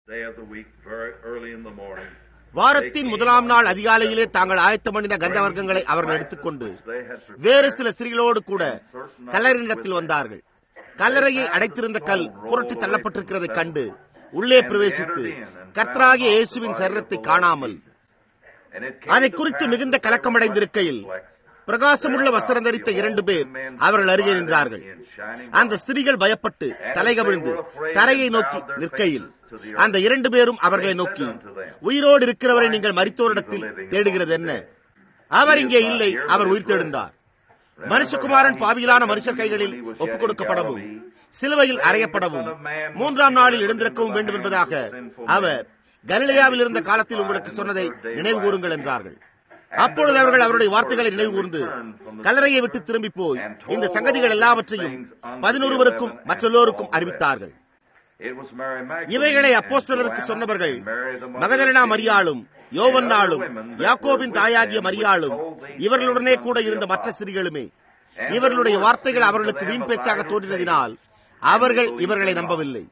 வாரத்தின் முதலாம் நாள் அதிகாலையிலே தாங்கள் ஆயத்தம் பண்ணின கந்த வர்க்கங்களை அவர்கள் எடுத்துக்கொண்டு வேறு சில ஸ்திரீகளோடு கூட கல்லறையிடத்தில் வந்தார்கள். கல்லறையை அடைத்திருந்த கல் புரட்டி தள்ளப்பட்டிருக்கிறதை கண்டு உள்ளே பிரவேசித்து கர்த்தராகிய இயேசுவின் சரீரத்தை காணாமல் அதை குறித்து மிகுந்த கலக்கமடைந்திருக்கையில் பிரகாசமுள்ள வஸ்திரம் தரித்த 2 பேர் அவர்கள் அருகே நின்றார்கள். அந்த ஸ்திரீகள் பயப்பட்டு தலைகவிழ்ந்து தரையை நோக்கி நிற்கையில் அந்த 2 பேரும் அவர்களை நோக்கி, உயிரோடு இருக்கிறவரை நீங்கள் மரித்தோரிடத்தில் தேடுகிறது என்ன? அவர் இங்கே இல்லை, அவர் உயிர் தெழுந்தார். மனுஷகுமாரன் பாவியிலான மனுஷர் கைகளில் ஒப்புக் கொடுக்கப்படவும் சிலுவையில் அறையப்படவும் 3ஆம் நாளில் எழுந்திருக்கவும் வேண்டும் என்பதாக அவர் கலிலேயாவில் இருந்த காலத்தில் உங்களுக்கு சொன்னதை நினைவு கூறுங்கள் என்றார்கள். அப்பொழுது அவர்கள் அவருடைய வார்த்தைகளை நினைவு கூர்ந்து கல்லறையை விட்டு திரும்பி போய் இந்த சங்கதிகள் எல்லாவற்றையும் 11 மற்றெல்லோருக்கும் அறிவித்தார்கள். இவைகளை அப்போஸ்தலருக்கு சொன்னவர்கள் மகதலேனா மரியாளும் யோவன்னாளும் யாக்கோபின் தாயாகிய மரியாளும் இவர்களுடனே கூட இருந்த மற்ற ஸ்திரீகளுமே. இவர்களுடைய வார்த்தைகள் அவர்களுக்கு வீண் பேச்சாக தோன்றினதினால் அவர்கள் இவர்களை நம்பவில்லை.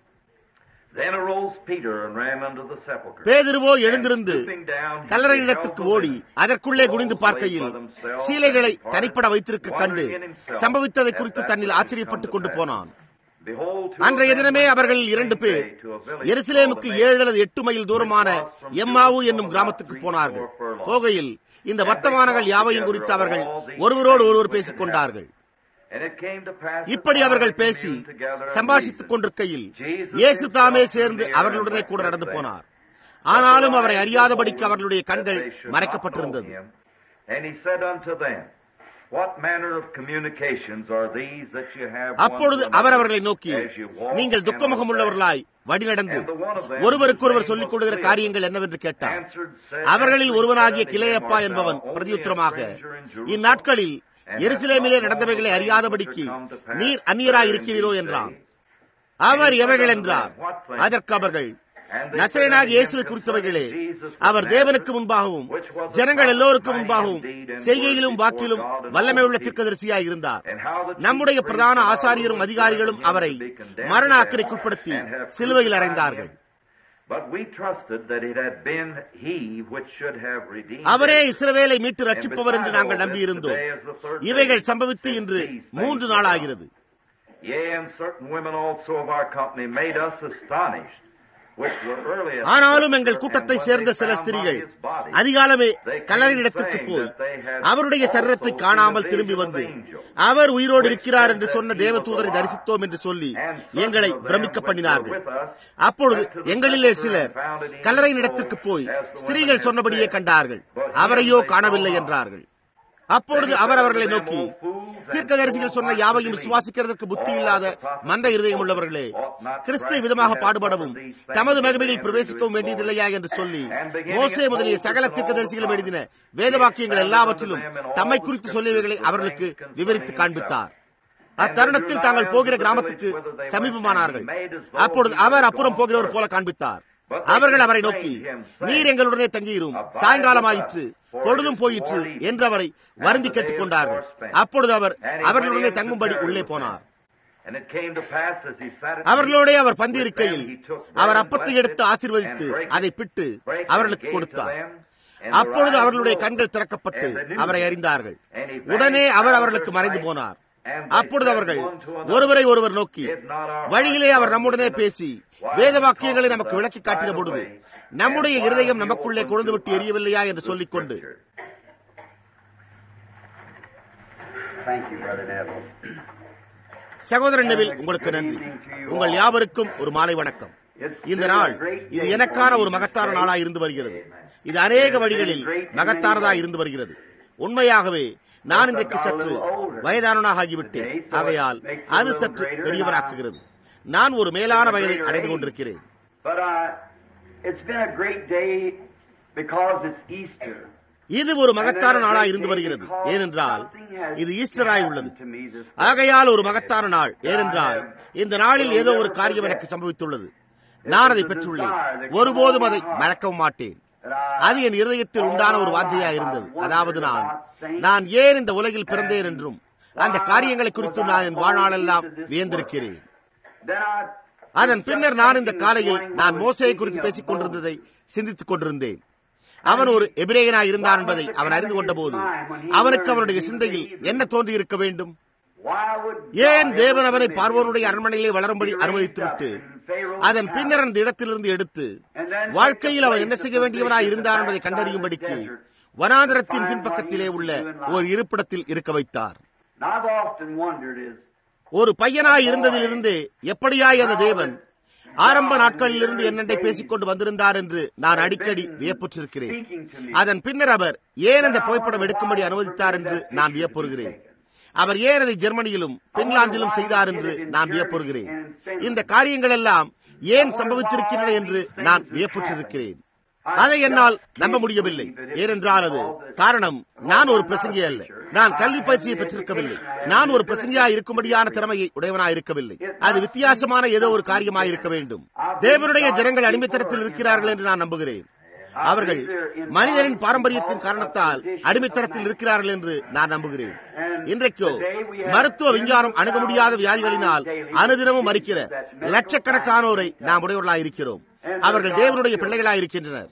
பேதுருவோ எழுந்திருந்து கல்லறையிடத்திற்கு ஓடி அதற்குள்ளே குனிந்து பார்க்கையில் சீலைகளை தனிப்பட வைத்திருக்க கண்டு சம்பவித்ததை குறித்து தன்னில் ஆச்சரியப்பட்டுக் கொண்டு போனான். அன்றைய தினமே அவர்களில் 2 பேர் எருசலேமுக்கு 7 அல்லது 8 மைல் தூரமான எம்மாவு என்னும் கிராமத்துக்கு போனார்கள். போகையில் இந்த வர்த்தமானங்கள் யாவையும் குறித்து அவர்கள் ஒருவரோடு ஒருவர் பேசிக் கொண்டார்கள். இப்படி அவர்கள் பேசி சம்பாஷித்துக் கொண்டிருக்கையில் இயேசு தாமே சேர்ந்து அவர்களுடனே கூட நடந்து போனார். ஆனாலும் அவரை அறியாதபடிக்கு அவர்களுடைய கண்கள் மறைக்கப்பட்டிருந்தது. அப்பொழுது அவர் அவர்களை நோக்கி, நீங்கள் துக்கமுகமுள்ளவர்களாய் வழிநடந்து ஒருவருக்கொருவர் சொல்லிக் கொள்கிற காரியங்கள் என்னவென்று கேட்டார். அவர்களில் ஒருவனாகிய கிலேயப்பா என்பவன் பிரதியுத்தரமாக, இந்நாட்களில் எருசலேமிலே நடந்தவைகளை அறியாதபடிக்கு நீர் அந்நியராய் இருக்கிறீரோ என்றான். அவர் எவைகள் என்றார். அதற்கு அவர்கள், நசரேயனாகிய இயேசுவை குறித்தவைகளே, அவர் தேவனுக்கு முன்பாகவும் ஜனங்கள் எல்லோருக்கும் முன்பாகவும் செய்கையிலும் வாக்கிலும் வல்லமை உள்ள தீர்க்கதரிசியாய் இருந்தார். நம்முடைய பிரதான ஆசாரியரும் அதிகாரிகளும் அவரை மரண அக்கறைக்குட்படுத்தி சிலுவையில் அறைந்தார்கள். அவரே இஸ்ரவேலை மீட்டு ரட்சிப்பவர் என்று நாங்கள் நம்பியிருந்தோம். இவைகள் சம்பவித்து இன்று 3 நாளாகிறது. ஆனாலும் எங்கள் கூட்டத்தை சேர்ந்த சில ஸ்திரீகள் அதிகாலமே கல்லறையிடத்திற்கு போய் அவருடைய சரீரத்தை காணாமல் திரும்பி வந்து அவர் உயிரோடு இருக்கிறார் என்று சொன்ன தேவதூதரை தரிசித்தோம் என்று சொல்லி எங்களை பிரமிக்க பண்ணினார்கள். அப்பொழுது எங்களிலே சிலர் கல்லறையிடத்திற்கு போய் ஸ்திரீகள் சொன்னபடியே கண்டார்கள், அவரையோ காணவில்லை என்றார்கள். அப்பொழுது அவர் அவர்களை நோக்கி, தீர்க்கதரிசிகள் சொன்ன யாவையும் விசுவாசிக்கிறதற்கு புத்தி இல்லாத மந்த இருதயம் உள்ளவர்களே, கிறிஸ்து விதமாக பாடுபடவும் தமது மகிமையில் பிரவேசிக்கவும் வேண்டியதில்லையா என்று சொல்லி மோசே முதலிய சகல தீர்க்கதரிசிகளும் எழுதின வேத வாக்கியங்கள் எல்லாவற்றிலும் தம்மை குறித்து சொல்லியவைகளை அவர்களுக்கு விவரித்து காண்பித்தார். அத்தருணத்தில் தாங்கள் போகிற கிராமத்துக்கு சமீபமானார்கள். அப்பொழுது அவர் அப்புறம் போகிறவர் போல காண்பித்தார். அவர்கள் அவரை நோக்கி, நீர் எங்களுடனே தங்கியிரும், சாயங்காலம் ஆயிற்று, பொழுதும் போயிற்று என்று அவரை வருந்தி கேட்டுக் கொண்டார்கள். அப்பொழுது அவர் அவர்களுடனே தங்கும்படி உள்ளே போனார். அவர்களோட அவர் பந்தியிருக்கையில் அவர் அப்பத்தை எடுத்து ஆசீர்வதித்து அதை பிட்டு அவர்களுக்கு கொடுத்தார். அப்பொழுது அவர்களுடைய கண்கள் திறக்கப்பட்டு அவரை அறிந்தார்கள். உடனே அவர் அவர்களுக்கு மறைந்து போனார். அப்பொழுது அவர்கள் ஒருவரை ஒருவர் நோக்கி, வழியிலே அவர் நம்முடனே பேசி வேத வாக்கியங்களை நமக்கு விளக்கி காட்டின பொழுது நம்முடைய இருதயம் நமக்குள்ளே கொழுந்து விட்டு எரியவில்லையா என்று சொல்லிக் கொண்டு, சகோதரன் நெவில், உங்களுக்கு நன்றி. உங்கள் யாவருக்கும் ஒரு மாலை வணக்கம். இந்த நாள் இது எனக்கான ஒரு மகத்தான நாளாய் இருந்து வருகிறது. இது அநேக வழிகளில் மகத்தானதாய் இருந்து வருகிறது. உண்மையாகவே நான் இன்றைக்கு சற்று வயதானவனாக ஆகிவிட்டேன். ஆகையால் அது சற்று பெரியவராக்குகிறது. நான் ஒரு மேலான வயதை அடைந்து கொண்டிருக்கிறேன். இது ஒரு மகத்தான நாளாய் இருந்து வருகிறது. ஏனென்றால் இது ஈஸ்டராய் உள்ளது. ஆகையால் ஒரு மகத்தான நாள். ஏனென்றால் இந்த நாளில் ஏதோ ஒரு காரியம் எனக்கு சம்பவித்துள்ளது. நான் அதை பெற்றுள்ளேன். ஒருபோதும் அதை மறக்கவும் மாட்டேன். அது என் இருதயத்தில் உண்டான ஒரு வாஞ்சையா இருந்தது. அதாவது நான் ஏன் இந்த உலகில் பிறந்தேன் என்றும் அந்த காரியங்களை குறித்தும் நான் என் வாழ்நாளெல்லாம் வியந்திருக்கிறேன். அதன் பின்னர் நான் இந்த காலையில் நான் மோசேயை குறித்து பேசிக் கொண்டிருந்ததை சிந்தித்துக் கொண்டிருந்தேன். அவன் ஒரு எபிரேயனாய் இருந்தான் என்பதை அவன் அறிந்து கொண்ட போது அவனுக்கு அவனுடைய சிந்தையில் என்ன தோன்றி இருக்க வேண்டும்? ஏன் தேவன் அவனை பார்வோனுடைய அரண்மனையிலே வளரும்படி அனுமதித்துவிட்டு அதன் பின்னர் அந்த இடத்திலிருந்து எடுத்து வாழ்க்கையில் அவன் என்ன செய்ய வேண்டியவனாய் இருந்தான் என்பதை கண்டறியும்படிக்கு வனாந்தரத்தின் பின்பக்கத்திலே உள்ள ஒரு இருப்பிடத்தில் இருக்க வைத்தார்? ஒரு பையனாய் இருந்ததிலிருந்து எப்படியாய் அந்த தேவன் ஆரம்ப நாட்களில் இருந்து என்னென்றை பேசிக் கொண்டு வந்திருந்தார் என்று நான் அடிக்கடி வியப்புற்றிருக்கிறேன். அதன் பின்னர் அவர் ஏன் அந்த புகைப்படம் எடுக்கும்படி அனுமதித்தார் என்று நான் வியப்புறுகிறேன். அவர் ஏன் அதை ஜெர்மனியிலும் பின்லாந்திலும் செய்தார் என்று நான் வியப்புறுகிறேன். இந்த காரியங்கள் எல்லாம் ஏன் சம்பவித்திருக்கின்றன என்று நான் வியப்புற்றிருக்கிறேன். அதை என்னால் நம்ப முடியவில்லை. ஏனென்றால் அது காரணம், நான் ஒரு பிரசங்கி அல்ல. நான் கல்வி பயிற்சியை பெற்றிருக்கவில்லை. நான் ஒரு பிரசங்கியாய் இருக்கும்படியான திறமையை உடையவனாய் இருக்கவில்லை. அது வித்தியாசமான ஏதோ ஒரு காரியமாய் இருக்க வேண்டும். தேவனுடைய ஜனங்கள் அடிமைத்தனத்தில் இருக்கிறார்கள் என்று நான் நம்புகிறேன். அவர்கள் மனிதரின் பாரம்பரியத்தின் காரணத்தால் அடிமைத்தனத்தில் இருக்கிறார்கள் என்று நான் நம்புகிறேன். இன்றைக்கோ மருத்துவ விஞ்ஞானம் அணுக முடியாத வியாதிகளினால் அனுதினமும் மரிக்கிற லட்சக்கணக்கானோரை நாம் உடையவர்களாய் இருக்கிறோம். அவர்கள் தேவனுடைய பிள்ளைகளாய் இருக்கின்றனர்.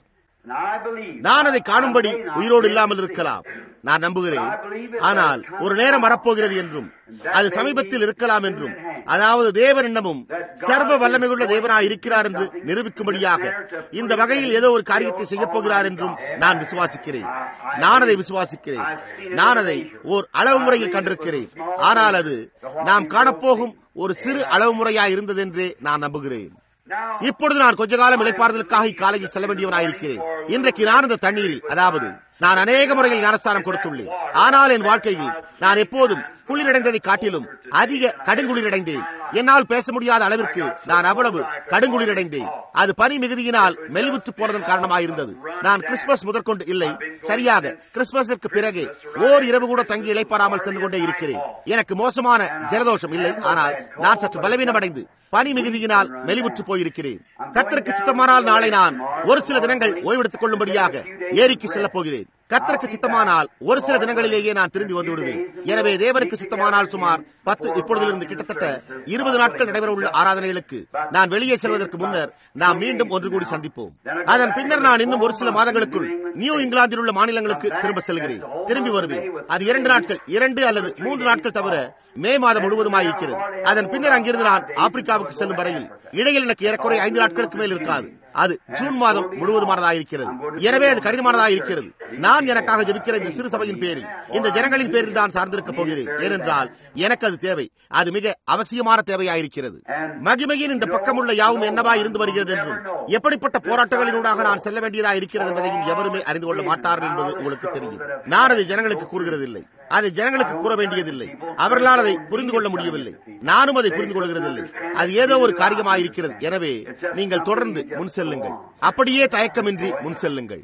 நான் அதை காணும்படி உயிரோடு இல்லாமல் இருக்கலாம், நான் நம்புகிறேன். ஆனால் ஒரு நேரம் வரப்போகிறது என்றும் அது சமீபத்தில் இருக்கலாம் என்றும், அதாவது தேவன் இன்னமும் சர்வ வல்லமையுள்ள தேவனாய் இருக்கிறார் என்று நிரூபிக்கும்படியாக இந்த வகையில் ஏதோ ஒரு காரியத்தை செய்யப் போகிறார் என்றும் நான் விசுவாசிக்கிறேன். நான் அதை விசுவாசிக்கிறேன். நான் அதை ஓர் அளவு முறையில் கண்டிருக்கிறேன். ஆனால் அது நாம் காணப்போகும் ஒரு சிறு அளவு முறையாய் இருந்தது என்றே நான் நம்புகிறேன். இப்பொழுது நான் கொஞ்ச காலம் இளைப்பாறுதலுக்காக இக்காலையில் செல்ல வேண்டியவனாயிருக்கிறேன். இன்றைக்கு நான் இந்த தண்ணீரில், அதாவது நான் அநேக முறையில் ஞானஸ்தானம் கொடுத்துள்ளேன். ஆனால் என் வாழ்க்கையில் நான் எப்போதும் குளிரடைந்ததை காட்டிலும் அதிக கடுங்குளிரடைந்தேன். என்னால் பேச முடியாத அளவிற்கு நான் அவ்வளவு கடுங்குளிரடைந்தேன். அது பனி மிகுதியினால் மெலிவுற்று போனதன் காரணமாயிருந்தது. நான் கிறிஸ்துமஸ் முதற்கொண்டு இல்லை, சரியாக கிறிஸ்துமஸிற்கு பிறகு ஓர் இரவு கூட தங்கி இளைப்பாறாமல் சென்று கொண்டே இருக்கிறேன். எனக்கு மோசமான ஜலதோஷம் இல்லை, ஆனால் நான் சற்று பலவீனமடைந்து பனி மிகுதியினால் மெலிவுற்று போயிருக்கிறேன். கர்த்தருக்கு சித்தமானால் நாளை நான் ஒரு சில தினங்கள் ஓய்வெடுத்துக் கொள்ளும்படியாக ஏரிக்கு செல்லப் போகிறேன். கர்த்தருக்கு சித்தமானால் ஒரு சில தினங்களிலேயே நான் திரும்பி வந்து விடுவேன். எனவே தேவனுக்கு சித்தமானால் சுமார் 10 இப்பொழுதிலிருந்து கிட்டத்தட்ட 20 நாட்கள் நடைபெற உள்ள ஆராதனைகளுக்கு நான் வெளியே செல்வதற்கு முன்னர் நாம் மீண்டும் ஒன்று கூடி சந்திப்போம். அதன் பின்னர் நான் இன்னும் ஒரு சில மாதங்களுக்குள் நியூ இங்கிலாந்தில் உள்ள மாநிலங்களுக்கு திரும்ப செல்கிறேன். திரும்பி வருவேன். அது 2 நாட்கள், 2 அல்லது 3 நாட்கள் தவிர மே மாதம் முழுவதுமாயிருக்கிறது. அதன் பின்னர் அங்கிருந்து நான் ஆப்பிரிக்காவுக்கு செல்லும் வரையில் இடையில் எனக்கு ஏறக்குறைய 5 நாட்களுக்கு மேல் இருக்காது. அது ஜூன் மாதம் முழுவதுமானதாயிருக்கிறது. எனவே அது கடினமானதாயிருக்கிறது. நான் எனக்காக ஜெபிக்கிற இந்த சிறு சபையின் பேரில், இந்த ஜனங்களின் பேரில் தான் சார்ந்திருக்க போகிறேன். ஏனென்றால் எனக்கு அது தேவை. அது மிக அவசியமான தேவையாயிருக்கிறது. மகிமையின் இந்த பக்கமுள்ள யாவும் என்னவா இருந்து வருகிறது என்றும் எப்படிப்பட்ட போராட்டங்களினூடாக நான் செல்ல வேண்டியதா இருக்கிறது என்பதையும் எவருமே அறிந்து கொள்ள மாட்டார்கள் என்பது உங்களுக்கு தெரியும். நான் அதை ஜனங்களுக்கு கூறுகிறதில்லை. அதை ஜனங்களுக்கு கூற வேண்டியதில்லை. அவர்களால் அதை புரிந்து கொள்ள முடியவில்லை. நானும் அதை புரிந்து கொள்கிறதில்லை. அது ஏதோ ஒரு காரியமாயிருக்கிறது. எனவே நீங்கள் தொடர்ந்து முன் செல்லுங்கள். அப்படியே தயக்கமின்றி முன் செல்லுங்கள்.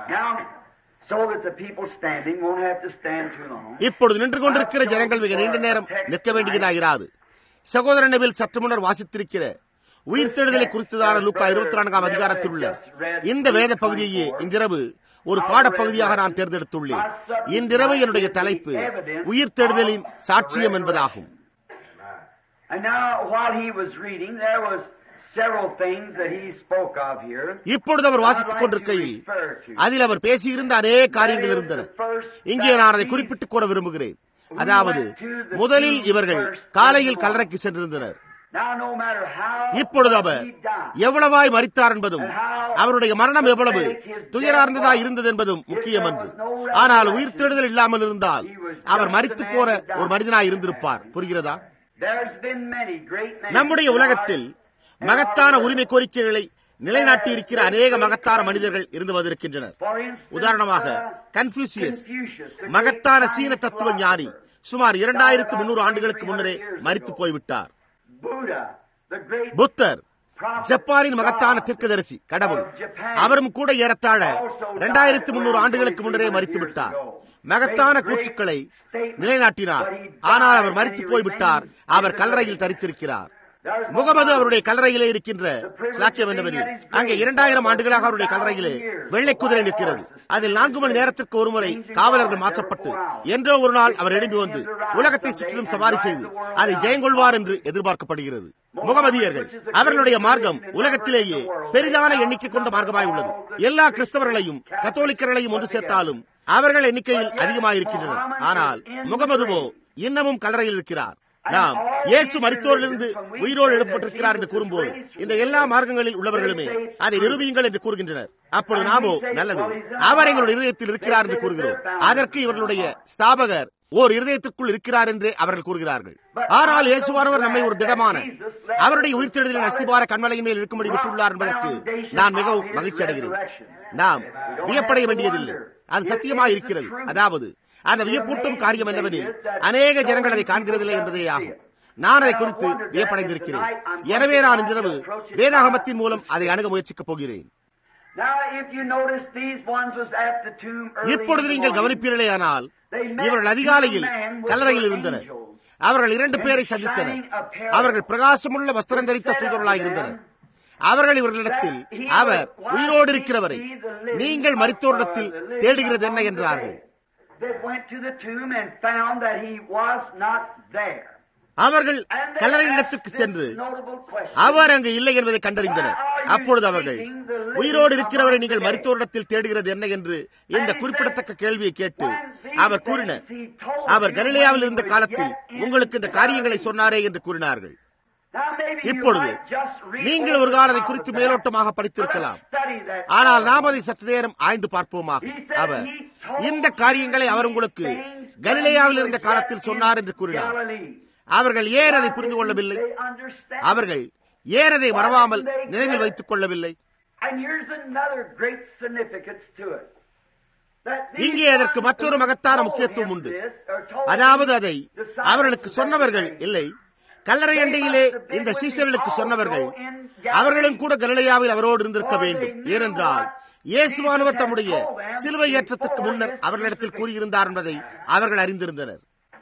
இப்பொழுது நின்று கொண்டிருக்கிற ஜனங்கள் மிக நீண்ட நேரம் நிற்க வேண்டியதாகிறாது. சகோதரன் நெவில் சற்று முன்னர் வாசித்திருக்கிற உயிர்த்தெழுதலை குறித்ததான லூக்கா 24ஆம் அதிகாரத்தில் உள்ள இந்த வேத பகுதியையே இன்றிரவு ஒரு பாடப்பகுதியாக நான் தேர்ந்தெடுத்துள்ளேன். இன்றிரவு என்னுடைய தலைப்பு உயிர்த்தெழுதலின் சாட்சியம் என்பதாகும். இப்பொழுது அவர் வாசித்துக் கொண்டிருக்கையில் அதில் அவர் பேசியிருந்த அநேக காரியங்கள் இருந்தன. இங்கே நான் அதை குறிப்பிட்டுக் கூற விரும்புகிறேன். அதாவது முதலில் இவர்கள் காலையில் கல்லறைக்கு சென்றிருந்தனர். இப்பொழுது அவர் எவ்வளவாய் மரித்தார் என்பதும் அவருடைய மரணம் எவ்வளவு துயரார்ந்ததாய் இருந்தது என்பதும் முக்கியம் என்று. ஆனால் உயிர்த்தெழுதல் இல்லாமல் இருந்தால் அவர் மரித்து போற ஒரு மனிதனாய் இருந்திருப்பார். புரிகிறதா? நம்முடைய உலகத்தில் மகத்தான உரிமை கோரிக்கைகளை நிலைநாட்டி இருக்கிற அநேக மகத்தான மனிதர்கள் இருந்து வந்திருக்கின்றனர். உதாரணமாக கன்ஃபூசியஸ், மகத்தான சீன தத்துவ ஞானி, சுமார் 2300 ஆண்டுகளுக்கு முன்னரே மரித்து போய்விட்டார். புத்தர், ஜப்பானின் மகத்தான தீர்க்கதரிசி கடவுள், அவரும் கூட ஏறத்தாழ 2300 ஆண்டுகளுக்கு முன்னரே மரித்து விட்டார். மகத்தான கூற்றுக்களை நிலைநாட்டினார். ஆனால் அவர் மரித்து போய்விட்டார். அவர் கல்லறையில் தரித்திருக்கிறார். முகமது அவருடைய கல்லறையிலே இருக்கின்ற சாக்கியம் என்னவெனில், அங்கே 2000 ஆண்டுகளாக அவருடைய கல்லறையிலே வெள்ளை குதிரை நிற்கிறது. அதில் 4 மணி நேரத்திற்கு ஒருமுறை காவலர்கள் மாற்றப்பட்டு என்றோ ஒரு நாள் அவர் எழும்பி வந்து உலகத்தை சுற்றிலும் சவாரி செய்து அதை ஜெயங்கொள்வார் என்று எதிர்பார்க்கப்படுகிறது. முகமதியர்கள் அவர்களுடைய மார்க்கம் உலகத்திலேயே பெரிதான எண்ணிக்கை கொண்ட மார்க்கமாய் உள்ளது. எல்லா கிறிஸ்தவர்களையும் கத்தோலிக்கர்களையும் ஒன்று சேர்த்தாலும் அவர்கள் எண்ணிக்கையில் அதிகமாயிருக்கின்றனர். ஆனால் முகமதுவோ இன்னமும் கல்லறையில் இருக்கிறார். நாம் இயேசு மரித்தோரிலிருந்து உயிரோடு எழுப்பப்பட்டிருக்கிறார் என்று கூறும்போது இந்த எல்லா மார்க்கங்களில் உள்ளவர்களுமே அதை நிரூபியுங்கள் என்று கூறுகின்றனர். அப்பொழுது நாமோ நல்லது, அவர் எங்களுடைய இருதயத்தில் இருக்கிறார் என்று கூறுகிறோம். அதற்கு இவர்களுடைய ஸ்தாபகர் ஓர் இருதயத்திற்குள் இருக்கிறார் என்றே அவர்கள் கூறுகிறார்கள். ஆனால் இயேசுவானவர் நம்மை ஒரு திடமான அவருடைய உயிர்த்தெழுதலின் அஸ்திபார கண்மலையின் மேல் இருக்கும்படி விட்டுள்ளார் என்பதற்கு நான் மிகவும் மகிழ்ச்சி அடைகிறேன். நாம் வியப்படைய வேண்டியதில்லை, அது சத்தியமாய் இருக்கிறது. அதாவது அந்த வியப்பூட்டும் காரியம் என்னவெனில் அநேக ஜனங்கள் அதை காண்கிறதில்லை என்பதே ஆகும். நான் அதை குறித்து வியப்படைந்திருக்கிறேன். எனவே நான் இன்றிரவு வேதாகமத்தின் மூலம் அதை அணுக முயற்சிக்கப் போகிறேன். இப்பொழுது நீங்கள் கவனிப்பீர்களேயானால் இவர்கள் அதிகாலையில் கல்லறையில் இருந்தனர். அவர்கள் 2 பேரை சந்தித்தனர். அவர்கள் பிரகாசமுள்ள வஸ்திரம் தரித்த தூதர்களாய் இருந்தனர். அவர்கள் இவர்களிடத்தில் அவர் உயிரோடு இருக்கிறவரை நீங்கள் மரித்தோரிடத்தில் தேடுகிறது என்ன என்றார்கள். அவர்கள் கல்லறை இடத்துக்கு சென்று அவர் அங்கு இல்லை என்பதை கண்டறிந்தனர். அப்பொழுது அவர்கள் உயிரோடு இருக்கிறவரை நீங்கள் மரித்தோரிடத்தில் தேடுகிறது என்ன என்று இந்த குறிப்பிடத்தக்க கேள்வியை கேட்டு அவர் கூறினர், அவர் கலிலேயாவில் இருந்த காலத்தில் உங்களுக்கு இந்த காரியங்களை சொன்னாரே என்று கூறினார்கள். இப்பொழுது நீங்கள் ஒரு காலத்தை குறித்து மேலோட்டமாக படித்திருக்கலாம், ஆனால் நாம் அதை சற்று நேரம் ஆய்ந்து பார்ப்போமாக. அவர் இந்த காரியங்களை அவர் உங்களுக்கு கலிலேயாவில் இருந்த காலத்தில் சொன்னார் என்று கூறினார். அவர்கள் ஏன் அதை புரிந்து கொள்ளவில்லை? அவர்கள் ஏன் அதை மறவாமல் நினைவில் வைத்துக் கொள்ளவில்லை? இங்கே அதற்கு மற்றொரு மகத்தான முக்கியத்துவம் உண்டு. அதாவது அதை அவர்களுக்கு சொன்னவர்கள் இல்லை, கல்லறை அண்டையிலே இந்த சீஷர்களுக்கு சொன்னவர்கள் அவர்களும் கூட கலிலேயாவில் அவரோடு இருந்திருக்க வேண்டும். ஏனென்றால் இயேசுவானவர் தம்முடைய சிலுவை ஏற்றத்துக்கு முன்னர் அவர்களிடத்தில் கூறியிருந்தார் என்பதை அவர்கள் அறிந்திருந்தனர்.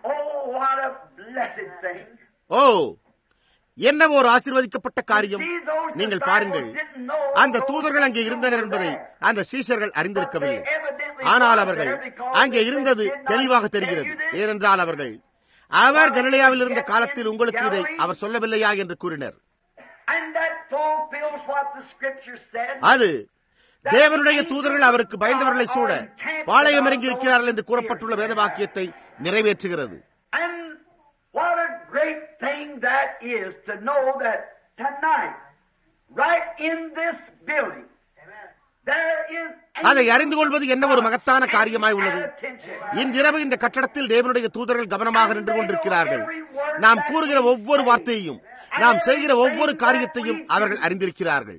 ஓ, என்ன ஒரு ஆசீர்வதிக்கப்பட்ட காரியம்! நீங்கள் பாருங்கள், அந்த தூதர்கள் அங்கே இருந்தனர் என்பதை அந்த சீஷர்கள் அறிந்திருக்கவில்லை. ஆனால் அவர்கள் அங்கே இருந்தது தெளிவாக தெரிகிறது. ஏனென்றால் அவர்கள் அவர் கலிலேயாவில் இருந்த காலத்தில் உங்களுக்கு இதை அவர் சொல்லவில்லையா என்று கூறினர். அது தேவனுடைய தூதர்கள் அவருக்கு பயந்தவர்களை சூழ பாளையம் இறங்கி இருக்கிறார்கள் என்று கூறப்பட்டுள்ள வேத வாக்கியத்தை நிறைவேற்றுகிறது. அதை அறிந்து கொள்வது என்ன ஒரு மகத்தான காரியமாய் உள்ளது. இன்றிரவு இந்த கட்டடத்தில் தேவனுடைய தூதர்கள் கவனமாக நின்று கொண்டிருக்கிறார்கள். நாம் கூறுகிற ஒவ்வொரு வார்த்தையையும், நாம் செய்கிற ஒவ்வொரு காரியத்தையும் அவர்கள் அறிந்திருக்கிறார்கள்.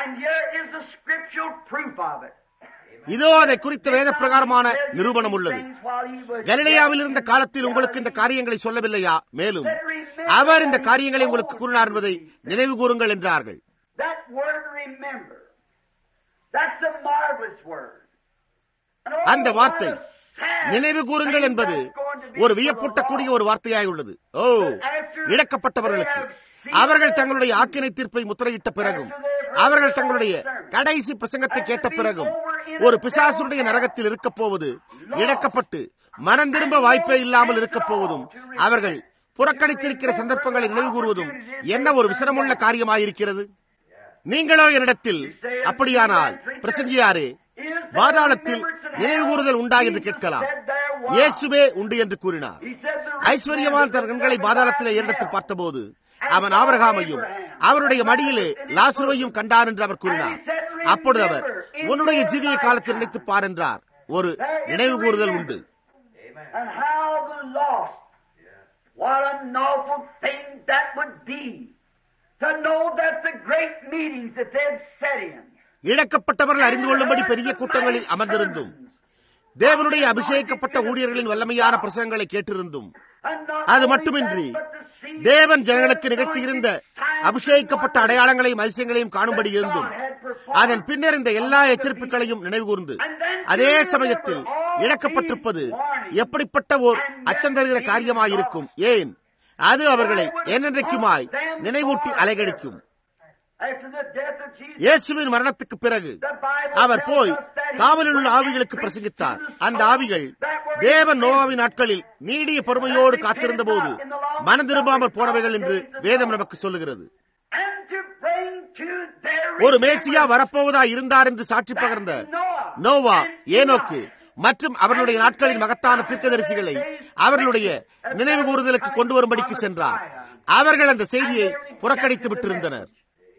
இதோ அதை குறித்த வேத பிரகாரமான நிரூபணம் உள்ளது. கலிலேயாவில் இருந்த காலத்தில் உங்களுக்கு இந்த காரியங்களை சொல்லவில்லையா? மேலும் அவர் இந்த காரியங்களை உங்களுக்கு கூறினார் என்பதை நினைவு கூறுங்கள் என்றார்கள். அந்த வார்த்தை நினைவு கூறுங்கள் என்பது ஒரு வியப்பூட்டக்கூடிய ஒரு வார்த்தையாய் உள்ளது. ஓ, இழக்கப்பட்டவர்களுக்கு அவர்கள் தங்களுடைய ஆக்கினை தீர்ப்பை முத்திரையிட்ட பிறகும், அவர்கள் தங்களுடைய கடைசி பிரசங்கத்தை கேட்ட பிறகும், ஒரு பிசாசுடைய நரகத்தில் இருக்க போவது, இழக்கப்பட்டு மனம் திரும்ப வாய்ப்பே இல்லாமல் இருக்க போவதும், அவர்கள் புறக்கணித்திருக்கிற சந்தர்ப்பங்களை நினைவு கூறுவதும் என்ன ஒரு விசனமுள்ள காரியமாயிருக்கிறது. நீங்களோ என்னிடத்தில் அப்படியானால் பிரசங்கியாரே, பாதாளத்தில் நினைவு கூறுதல் உண்டா என்று கேட்கலாம். இயேசுவே உண்டு என்று கூறினார். ஐஸ்வர்யவான் தன் கண்களை பாதாளத்திலே ஏறெடுத்து பார்த்தபோது அவன் ஆபிரகாமையும் அவருடைய மடியிலே லாசருவையும் கண்டான் என்று அவர் கூறினார். அப்பொழுது அவர் உன்னுடைய ஜீவிய காலத்தில் நினைத்து பார் என்றார். ஒரு நினைவு கூறுதல் உண்டு. இழக்கப்பட்டவர்கள் அறிந்து கொள்ளும்படி பெரிய கூட்டங்களில் அமர்ந்திருந்தும், தேவனுடைய அபிஷேகிக்கப்பட்ட ஊழியர்களின் வல்லமையான பிரசங்களை கேட்டிருந்தும், அது மட்டுமின்றி தேவன் ஜனங்களுக்கு நிகழ்த்தியிருந்த அபிஷேகிக்கப்பட்ட அடையாளங்களையும் அதிசயங்களையும் காணும்படி இருந்தும், அதன் பின்னர் இந்த எல்லா எச்சரிப்புகளையும் நினைவு கூர்ந்து, அதே சமயத்தில் இழக்கப்பட்டிருப்பது எப்படிப்பட்ட ஓர் அச்சந்தருகிற காரியமாயிருக்கும். ஏன் அது அவர்களை என்னென்றைக்குமாய் நினைவூட்டி அலைகழிக்கும். இயேசுவின் மரணத்துக்கு பிறகு அவர் போய் காவலில் உள்ள ஆவிகளுக்கு பிரசங்கித்தார். அந்த ஆவிகள் தேவன் நோவாவின் நாட்களில் நீடிய பொறுமையோடு காத்திருந்த போது மனம் திரும்பாமல் போனவைகள் என்று வேதம் நமக்கு சொல்லுகிறது. ஒரு மேசியா வரப்போவதா இருந்தார் என்று சாட்சி பகர்ந்த நோவா, ஏனோக்கு மற்றும் அவர்களுடைய நாட்களின் மகத்தான தீர்க்கதரிசிகளை அவர்களுடைய நினைவு கூறுதலுக்கு கொண்டு வரும்படிக்கு சென்றார். அவர்கள் அந்த செய்தியை புறக்கணித்து விட்டிருந்தனர்.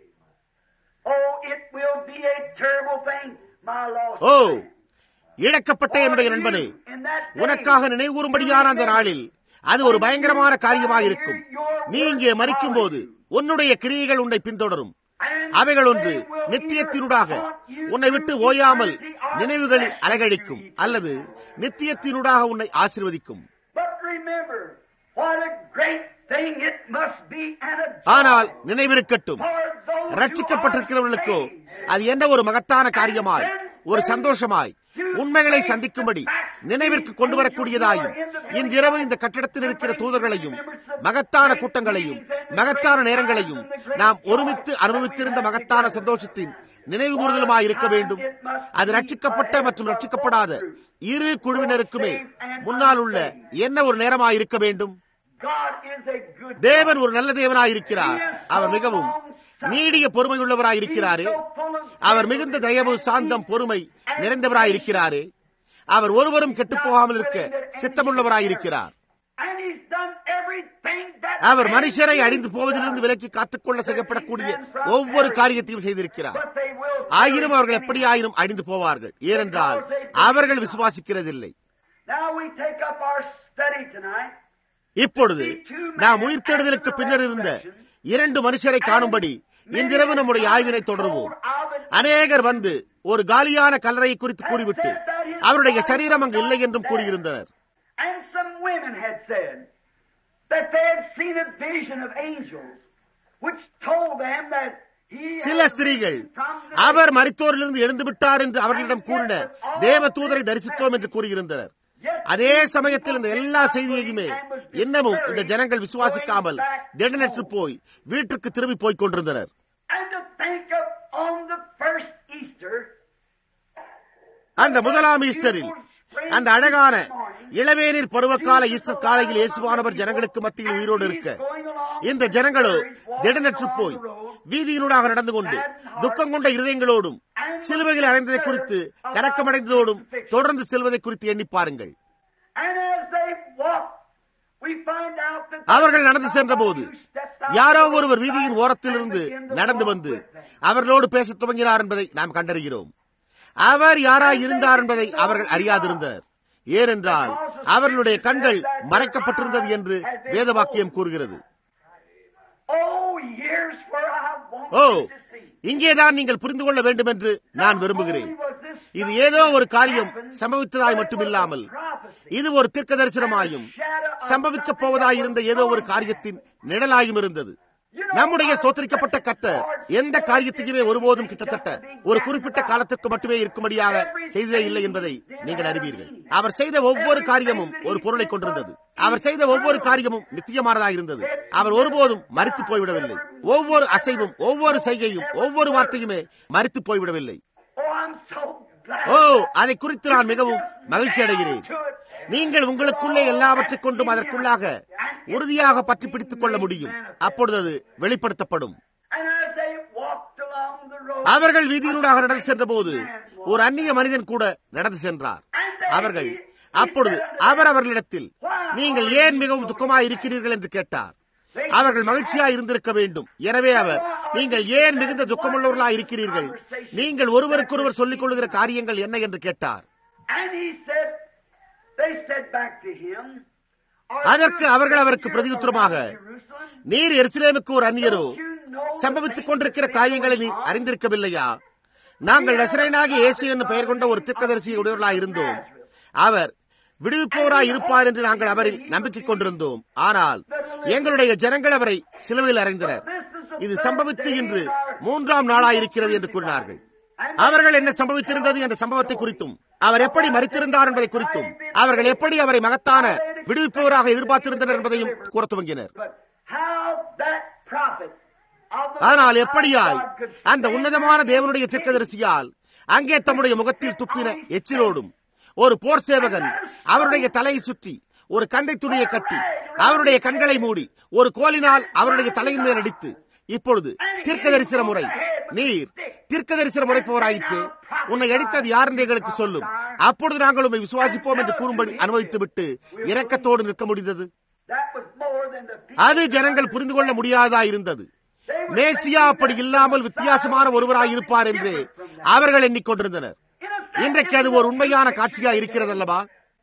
ஓ, இழக்கப்பட்ட என்னுடைய நண்பனே, உனக்காக நினைவு கூறும்படியான அந்த நாளில் அது ஒரு பயங்கரமான காரியமாக இருக்கும். நீ இங்கே மரிக்கும் போது உன்னுடைய கிரியைகள் உன்னை பின்தொடரும். அவைகள் ஒன்று நித்தியத்தினூடாக உன்னை விட்டு ஓயாமல் நினைவுகளில் அலைகழிக்கும், அல்லது நித்தியத்தினூடாக உன்னை ஆசீர்வதிக்கும். ஆனால் நினைவிருக்கட்டும், ரட்சிக்கப்பட்டிருக்கிறவர்களுக்கோ அது என்ன ஒரு மகத்தான காரியமாய், ஒரு சந்தோஷமாய், உண்மைகளை சந்திக்கும்படி நினைவிற்கு கொண்டு வரக்கூடியதாயும், இன்றிரவு இந்த கட்டிடத்தில் இருக்கிற தூதர்களையும் மகத்தான கூட்டங்களையும் மகத்தான நேரங்களையும் நாம் ஒருமித்து அனுபவித்திருந்த மகத்தான சந்தோஷத்தின் நினைவு கூறுதலுமாய் இருக்க வேண்டும். அது ரட்சிக்கப்பட்ட மற்றும் ரட்சிக்கப்படாத இரு குழுவினருக்குமே முன்னால் உள்ள என்ன ஒரு நேரமாய் இருக்க வேண்டும். தேவன் ஒரு நல்ல தேவனாயிருக்கிறார். அவர் மிகவும் நீடிய பொறுமையுள்ளவராயிருக்கிறாரே. அவர் மிகுந்த தயவு, சாந்தம், பொறுமை நிறைந்தவராயிருக்கிறாரே. அவர் ஒருவரும் கெட்டுப் போகாமல் இருக்க சித்தமுள்ளவராயிருக்கிறார். அவர் மனுஷரை அழிந்து போவதிலிருந்து விலக்கி காத்துக்கொள்ள செய்யப்படக்கூடிய ஒவ்வொரு காரியத்தையும் செய்திருக்கிறார். ஆயினும் அவர்கள் எப்படி ஆயினும் அழிந்து போவார்கள், ஏனென்றால் அவர்கள் விசுவாசிக்கிறதில்லை. இப்பொழுது நாம் உயிர்த்தெழுதலுக்கு பின்னர் இருந்த இரண்டு மனுஷரை காணும்படி இன்றிரவு நம்முடைய ஆய்வினை தொடருவோம். அநேகர் வந்து ஒரு காலியான கல்லறையை குறித்து கூறிவிட்டு அவருடைய சரீரம் அங்கு இல்லை என்றும் கூறியிருந்தனர். சில ஸ்திரீகள் அவர் மரித்தோரிலிருந்து எழுந்து விட்டார் என்று அவர்களிடம் கூறின தேவ தூதரை தரிசித்தோம் என்று கூறியிருந்தனர். அதே சமயத்தில் இந்த எல்லா செய்தியையுமே இன்னமும் இந்த ஜனங்கள் விசுவாசிக்காமல் திடனற்று போய் வீட்டுக்கு திரும்பி போய்க் கொண்டிருந்தனர். அந்த முதலாம் ஈஸ்டரில், அந்த அழகான இளவேநீர் பருவகால ஈஸ்டர் காலையில் இயேசுவானவர் ஜனங்களுக்கு மத்தியில் உயிரோடு இருக்க, இந்த ஜனங்களோ திடனற்று போய் வீதியினூடாக நடந்து கொண்டு துக்கம் கொண்ட இருதயங்களோடும் சிலுவையில் அடைந்ததை குறித்து கலக்கமடைந்ததோடும் தொடர்ந்து செல்வதை குறித்து எண்ணி பாருங்கள். அவர்கள் நடந்து சென்ற போது யாரோ ஒருவர் வீதியின் ஓரத்திலிருந்து நடந்து வந்து அவர்களோடு பேசத் துவங்கினார் என்பதை நாம் கண்டறிகிறோம். அவர் யாராய் இருந்தார் என்பதை அவர்கள் அறியாதிருந்தனர், ஏனென்றால் அவர்களுடைய கண்கள் மறைக்கப்பட்டிருந்தது என்று வேதவாக்கியம் கூறுகிறது. ஓ, இங்கேதான் நீங்கள் புரிந்து கொள்ள வேண்டும் என்று நான் விரும்புகிறேன். இது ஏதோ ஒரு காரியம் சம்பவித்ததாய் மட்டுமில்லாமல் இது ஒரு தீர்க்க தரிசனமாயும் சம்பவிக்கப் போவதாயிருந்த ஏதோ ஒரு காரியத்தின் நிழலாயும் இருந்தது. நம்முடைய ஸ்தோத்திரிக்கப்பட்ட கர்த்தர் எந்த காரியத்தையுமே ஒருபோதும் கிட்டத்தட்ட ஒரு குறிப்பிட்ட காலத்திற்கு மட்டுமே இருக்கும்படியாக செய்ததே இல்லை என்பதை நீங்கள் அறிவீர்கள். அவர் செய்த ஒவ்வொரு காரியமும் ஒரு பொருளை கொண்டிருந்தது. அவர் செய்த ஒவ்வொரு காரியமும் நித்தியமானதாக இருந்தது. அவர் ஒருபோதும் மரித்து போய்விடவில்லை. ஒவ்வொரு அசைவும், ஒவ்வொரு செய்கையும், ஒவ்வொரு வார்த்தையுமே மரித்து போய்விடவில்லை. ஓ, அதை குறித்து நான் மிகவும் மகிழ்ச்சி அடைகிறேன். நீங்கள் உங்களுக்குள்ளே எல்லாவற்றைக் கொண்டும் அதற்குள்ளாக உறுதியாக பற்றி பிடித்துக் கொள்ள முடியும். அப்பொழுது அது வெளிப்படுத்தப்படும். அவர்கள் வீதியினூடாக நடந்து சென்ற போது ஒரு அந்நிய மனிதன் கூட நடந்து சென்றார். அப்பொழுது அவர் அவர்களிடத்தில், நீங்கள் ஏன் மிகவும் துக்கமாய் இருக்கிறீர்கள் என்று கேட்டார். அவர்கள் மகிழ்ச்சியாய் இருந்திருக்க வேண்டும். எனவே அவர், நீங்கள் ஏன் மிகுந்த துக்கமுள்ளவர்களாய் இருக்கிறீர்கள், நீங்கள் ஒருவருக்கொருவர் சொல்லிக் கொள்ளுகிற காரியங்கள் என்ன என்று கேட்டார். அதற்கு அவர்கள் அவருக்கு பிரதியுத்தரமாக, நீர் எருசலேமுக்கு ஒரு அந்நியரோ, சம்பவித்துக் கொண்டிருக்கிற காரியங்களை நீ அறிந்திருக்கவில்லையா? நாங்கள் நசரேயனாகிய இயேசு என்னும் பெயர் கொண்ட ஒரு தீர்க்கதரிசியை உடையவர்களாய் இருந்தோம். அவர் விடுவிப்போராய் இருப்பார் என்று நாங்கள் அவரில் நம்பிக்கை கொண்டிருந்தோம். ஆனால் எங்களுடைய ஜனங்கள் அவரை சிலுவையில் அறைந்தனர். இது சம்பவித்து இன்று 3ஆம் நாளாயிருக்கிறது என்று கூறினார்கள். அவர்கள் என்ன சம்பவித்திருந்தது என்ற சம்பவத்தை குறித்தும், அவர் எப்படி மரித்திருந்தார் என்பதை குறித்தும், அவர்கள் எப்படி அவரை மகத்தான விடுவிப்பவராக எதிர்பார்த்திருந்தனர் என்பதையும் கூற துவங்கினர். ஆனால் எப்படியாய் அந்த உன்னதமான தேவனுடைய தீர்க்கதரிசியால் அங்கே தம்முடைய முகத்தில் துப்பின எச்சிலோடும் ஒரு போர் சேவகன் அவருடைய தலையை சுற்றி ஒரு கந்தை துணியை கட்டி அவருடைய கண்களை மூடி ஒரு கோலினால் அவருடைய தலையின் மேல் அடித்து, இப்பொழுது தீர்க்க தரிசன முறை, நீர் தீர்க்க தரிசன முறைப்பவராயிற்று, உன்னை அடித்தது யார் என்று எங்களுக்கு சொல்லும், அப்பொழுது நாங்கள் உண்மை விசுவாசிப்போம் என்று கூறும்படி அனுமதித்துவிட்டு இரக்கத்தோடு நிற்க முடிந்தது. அது ஜனங்கள் புரிந்து கொள்ள முடியாததா இருந்தது. மேசியா அப்படி இல்லாமல் வித்தியாசமான ஒருவராய் இருப்பார் என்று அவர்கள் எண்ணிக்கொண்டிருந்தனர். இன்றைக்கு அது ஒரு உண்மையான காட்சியா இருக்கிறது அல்லவா?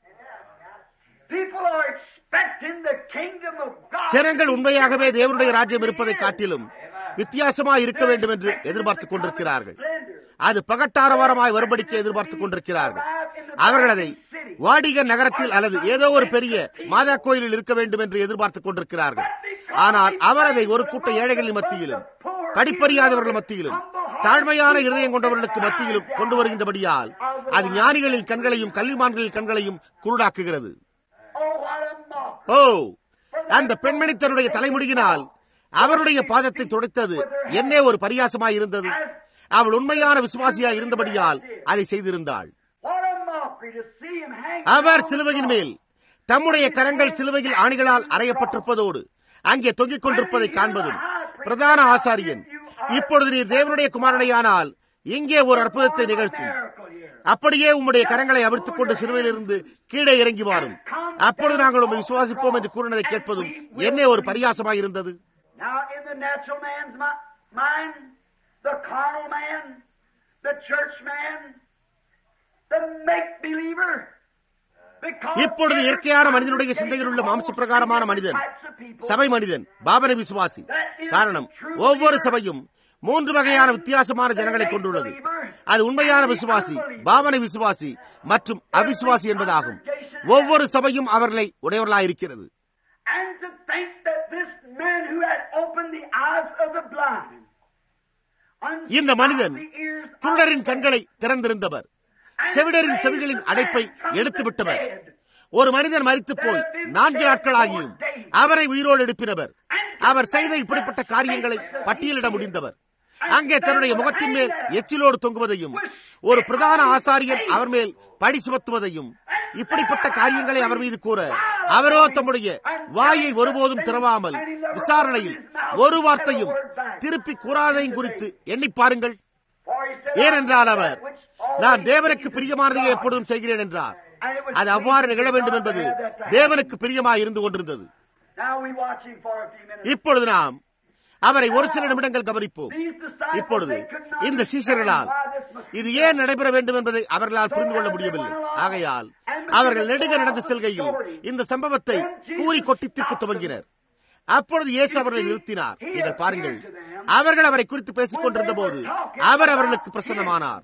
ஜனங்கள் உண்மையாகவே தேவனுடைய ராஜ்யம் இருப்பதை காட்டிலும் வித்தியாசமாய் இருக்க வேண்டும் என்று எதிர்பார்த்துக் கொண்டிருக்கிறார்கள். அது பகட்டாரவாரமாய் வரும்படிக்க எதிர்பார்த்துக் கொண்டிருக்கிறார்கள். அவர்கள் அதை வாடிகன் நகரத்தில் அல்லது ஏதோ ஒரு பெரிய மாதா கோயிலில் இருக்க வேண்டும் என்று எதிர்பார்த்துக் கொண்டிருக்கிறார்கள். ஆனால் அவர் அதை ஒரு கூட்ட ஏழைகளின் மத்தியிலும் படிப்பறியாதவர்கள் மத்தியிலும் தாழ்மையான இருதயம் கொண்டவர்களுக்கு மத்தியிலும் கொண்டு வருகின்றபடியால் அது ஞானிகளின் கண்களையும் கல்விமான்களின் கண்களையும் குருடாக்குகிறது. ஓ, அந்த பெண்மணி தன்னுடைய தலைமுடியினால் அவருடைய பாதத்தை துடைத்தது என்ன ஒரு பரியாசமாய் இருந்தது. அவள் உண்மையான விசுவாசியாய் இருந்தபடியால் அதை செய்திருந்தாள். அவர் சிலுவையின் மேல் தம்முடைய கரங்கள் சிலுவையில் ஆணிகளால் அறையப்பட்டிருப்பதோடு அங்கே தொங்கிக் கொண்டிருப்பதை காண்பதும், பிரதான ஆசாரியன், இப்பொழுது நீர் தேவனுடைய குமாரனையானால் இங்கே ஒரு அற்புதத்தை நிகழ்த்தும், அப்படியே உம்முடைய கரங்களை அவிழ்த்துக் கொண்டு சிலுவையிலிருந்து கீழே இறங்கி வாரும், அப்பொழுது நாங்கள் உம்மை விசுவாசிப்போம் என்று கூறினதை கேட்பதும் என்ன ஒரு பரியாசமாய் இருந்தது. இப்பொழுது இயற்கையான மனிதனுடைய சிந்தையில் உள்ள மாம்ச பிரகாரமான மனிதன், சபை மனிதன், பாவனை விசுவாசி. காரணம், ஒவ்வொரு சபையும் 3 வகையான வித்தியாசமான ஜனங்களை கொண்டுள்ளது. அது உண்மையான விசுவாசி, பாவனை விசுவாசி மற்றும் அவிசுவாசி என்பதாகும். ஒவ்வொரு சபையும் அவர்களை உடையவர்களாயிருக்கிறது. இந்த மனிதன் குருடரின் கண்களை திறந்திருந்தவர், செவிடரின் செவிகளின் அடைப்பை எடுத்து விட்டவர், ஒரு மனிதன் மரித்து போய் 4 நாட்கள் ஆகியும் அவரை உயிரோடு எழுப்பினவர், அவர் செய்த இப்படிப்பட்ட காரியங்களை பட்டியலிட முடிந்தவர், அங்கே தன்னுடைய முகத்தின் மேல் எச்சிலோடு தொங்குவதையும் ஒரு பிரதான ஆசாரியன் அவர் மேல் பழி சுமத்துவதையும், இப்படிப்பட்ட காரியங்களை அவர் மீது கூற அவரோ தம்முடைய வாயை ஒருபோதும் திறவாமல் விசாரணையில் ஒரு வார்த்தையும் திருப்பி கூறாதையும் குறித்து எண்ணி பாருங்கள். ஏனென்றால் அவர், நான் தேவனுக்கு பிரியமானதையே எப்பொழுதும் செய்கிறேன் என்றார். அது அவ்வாறு நிகழ வேண்டும் என்பது தேவனுக்கு பிரியமாய் இருந்து கொண்டிருந்தது. இப்பொழுது நாம் அவரை ஒரு சில நிமிடங்கள் கவனிப்போம். இப்பொழுது இந்த சீஷர்களால் இது ஏன் நடைபெற வேண்டும் என்பதை அவர்களால் புரிந்து கொள்ள முடியவில்லை. ஆகையால் அவர்கள் நெடுக நடந்து செல்கையில் இந்த சம்பவத்தை கூறி கொட்டி தீர்க்க துவங்கினர். அப்பொழுது இயேசு அவர்களை நிறுத்தினார். நீங்கள் பாருங்கள், அவர்கள் அவரை குறித்து பேசிக் கொண்டிருந்த போது அவர் அவர்களுக்கு பிரசன்னமானார்.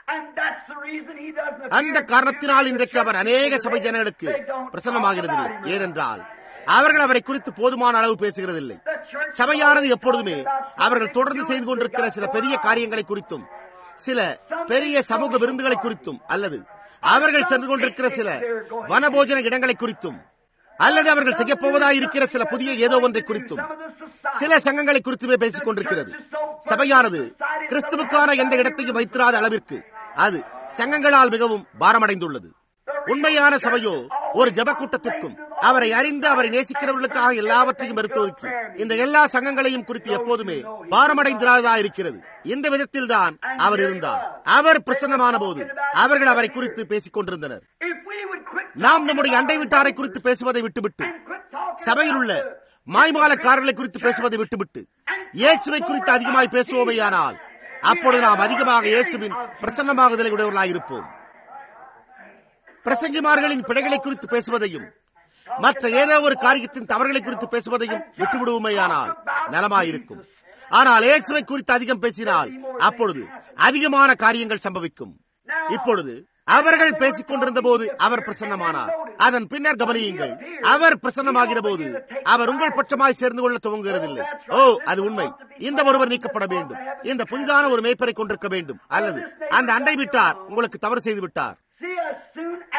அந்த காரணத்தினால் இன்றைக்கு அவர் அநேக சபை ஜனங்களுக்கு பிரசன்னமாகிறதில்லை. ஏனென்றால் அவர்கள் அவரை குறித்து போதுமான அளவு பேசுகிறதில்லை. சபையானது எப்பொழுதுமே அவர்கள் தொடர்ந்து செய்து கொண்டிருக்கிற சில பெரிய காரியங்களை குறித்தும், சில பெரிய சமூக விருந்துகளை குறித்தும், அல்லது அவர்கள் சென்று கொண்டிருக்கிற சில வனபோஜன இடங்களை குறித்தும், அல்லது அவர்கள் செய்ய போவதாயிருக்கிற சில புதிய ஏதோ ஒன்றை குறித்தும், சில சங்கங்களை குறித்துமே பேசிக் கொண்டிருக்கிறது. சபையானது கிறிஸ்துவுக்கான எந்த இடத்தையும் வைத்திராத அளவிற்கு அது சங்கங்களால் மிகவும் பாரமடைந்துள்ளது. உண்மையான சபையோ ஒரு ஜப கூட்டத்திற்கும் அவரை அறிந்து அவரை நேசிக்கிறவர்களுக்காக எல்லாவற்றையும் மறுத்தொதுக்கி இந்த எல்லா சங்கங்களையும் குறித்து எப்போதுமே பாரமடைந்திராததா இருக்கிறது. இந்த விதத்தில் தான் அவர் இருந்தார். அவர் பிரசன்னமான போது அவர்கள் அவரை குறித்து பேசிக் கொண்டிருந்தனர். நாம் நம்முடைய அண்டை வீட்டாரை குறித்து பேசுவதை விட்டுவிட்டு, சபையில் உள்ள மாய்மாலக்காரர்களை குறித்து பேசுவதை விட்டுவிட்டு இயேசுவை குறித்து அதிகமாய் பேசுவோமையானால் அப்பொழுது நாம் அதிகமாக இயேசுவின் பிரசன்னமாகுதலை உடையவர்களாயிருப்போம். பிரசங்கிமார்களின் பிழைகளை குறித்து பேசுவதையும் மற்ற ஏதோ ஒரு காரியத்தின் தவறுகளை குறித்து பேசுவதையும் விட்டுவிடுவோமையானால் நலமாயிருக்கும். ஆனால் இயேசுவை குறித்து அதிகம் பேசினால் அப்பொழுது அதிகமான காரியங்கள் சம்பவிக்கும். இப்பொழுது அவர்கள் பேசிக் கொண்டிருந்த போது அவர் பிரசன்னமானார். அதன் பின்னர் கவனியுங்கள், அவர் பிரசன்னமாகிற போது அவர் உங்கள் பட்சமாய் சேர்ந்து கொள்ள துவங்குகிறதில்லை. ஓ, அது உண்மை. இந்த ஒருவர் நீக்கப்பட வேண்டும், இந்த புதிதான ஒரு மேய்ப்பரை கொண்டிருக்க வேண்டும், அல்லது அந்த அண்டை விட்டார் உங்களுக்கு தவறு செய்து விட்டார்.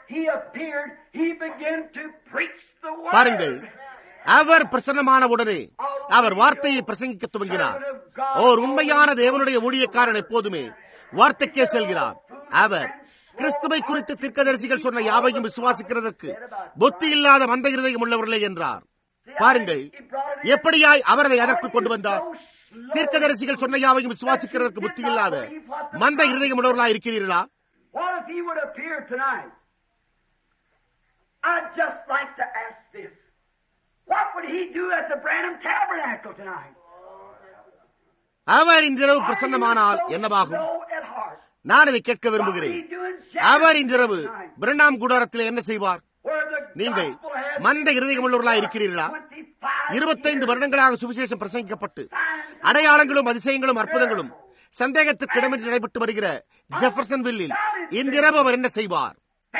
பாருங்கள், அவர் பிரசன்னமான உடனே அவர் வார்த்தையை பிரசங்கிக்க துவங்கினார். ஓர் உண்மையான தேவனுடைய ஊழியக்காரன் எப்போதுமே வார்த்தைக்கே செல்கிறார். அவர் கிறிஸ்துவை குறித்து தீர்க்கதரிசிகள் சொன்ன யாவையும் விசுவாசிக்கிறதற்கு புத்தி இல்லாத மந்த இருதயம் உள்ளவர்களே என்றார். பாருங்கள், எப்படியாய் அவரை அதற்கு கொண்டு வந்தார். தீர்க்கதரிசிகள் சொன்ன யாவையும் விசுவாசிக்கிறதற்கு புத்தி இல்லாத மந்த இருதயம் உள்ளவர்களா இருக்கிறீர்களா? I'd just like to ask this. What would he do at the Branham Tabernacle tonight? அவர் இன்றிரவு பிரசன்னமானால் என்னவாகும்? நான் இதை கேட்க விரும்புகிறேன். அவர் இன்றிரவு பிரணாம் கூடாரத்தில் என்ன செய்வார்? நீங்கள் மந்த இருதயம் உள்ளவர்களா இருக்கிறீர்களா? 25 வருடங்களாக சுவிசேஷம் பிரசங்கிக்கப்பட்டு அடையாளங்களும் அதிசயங்களும் அற்புதங்களும் சந்தேகத்துக்கு இடமின்றி நடைபெற்று வருகிற ஜெஃபர்சன்வில்லில் இன்றிரவு அவர் என்ன செய்வார்?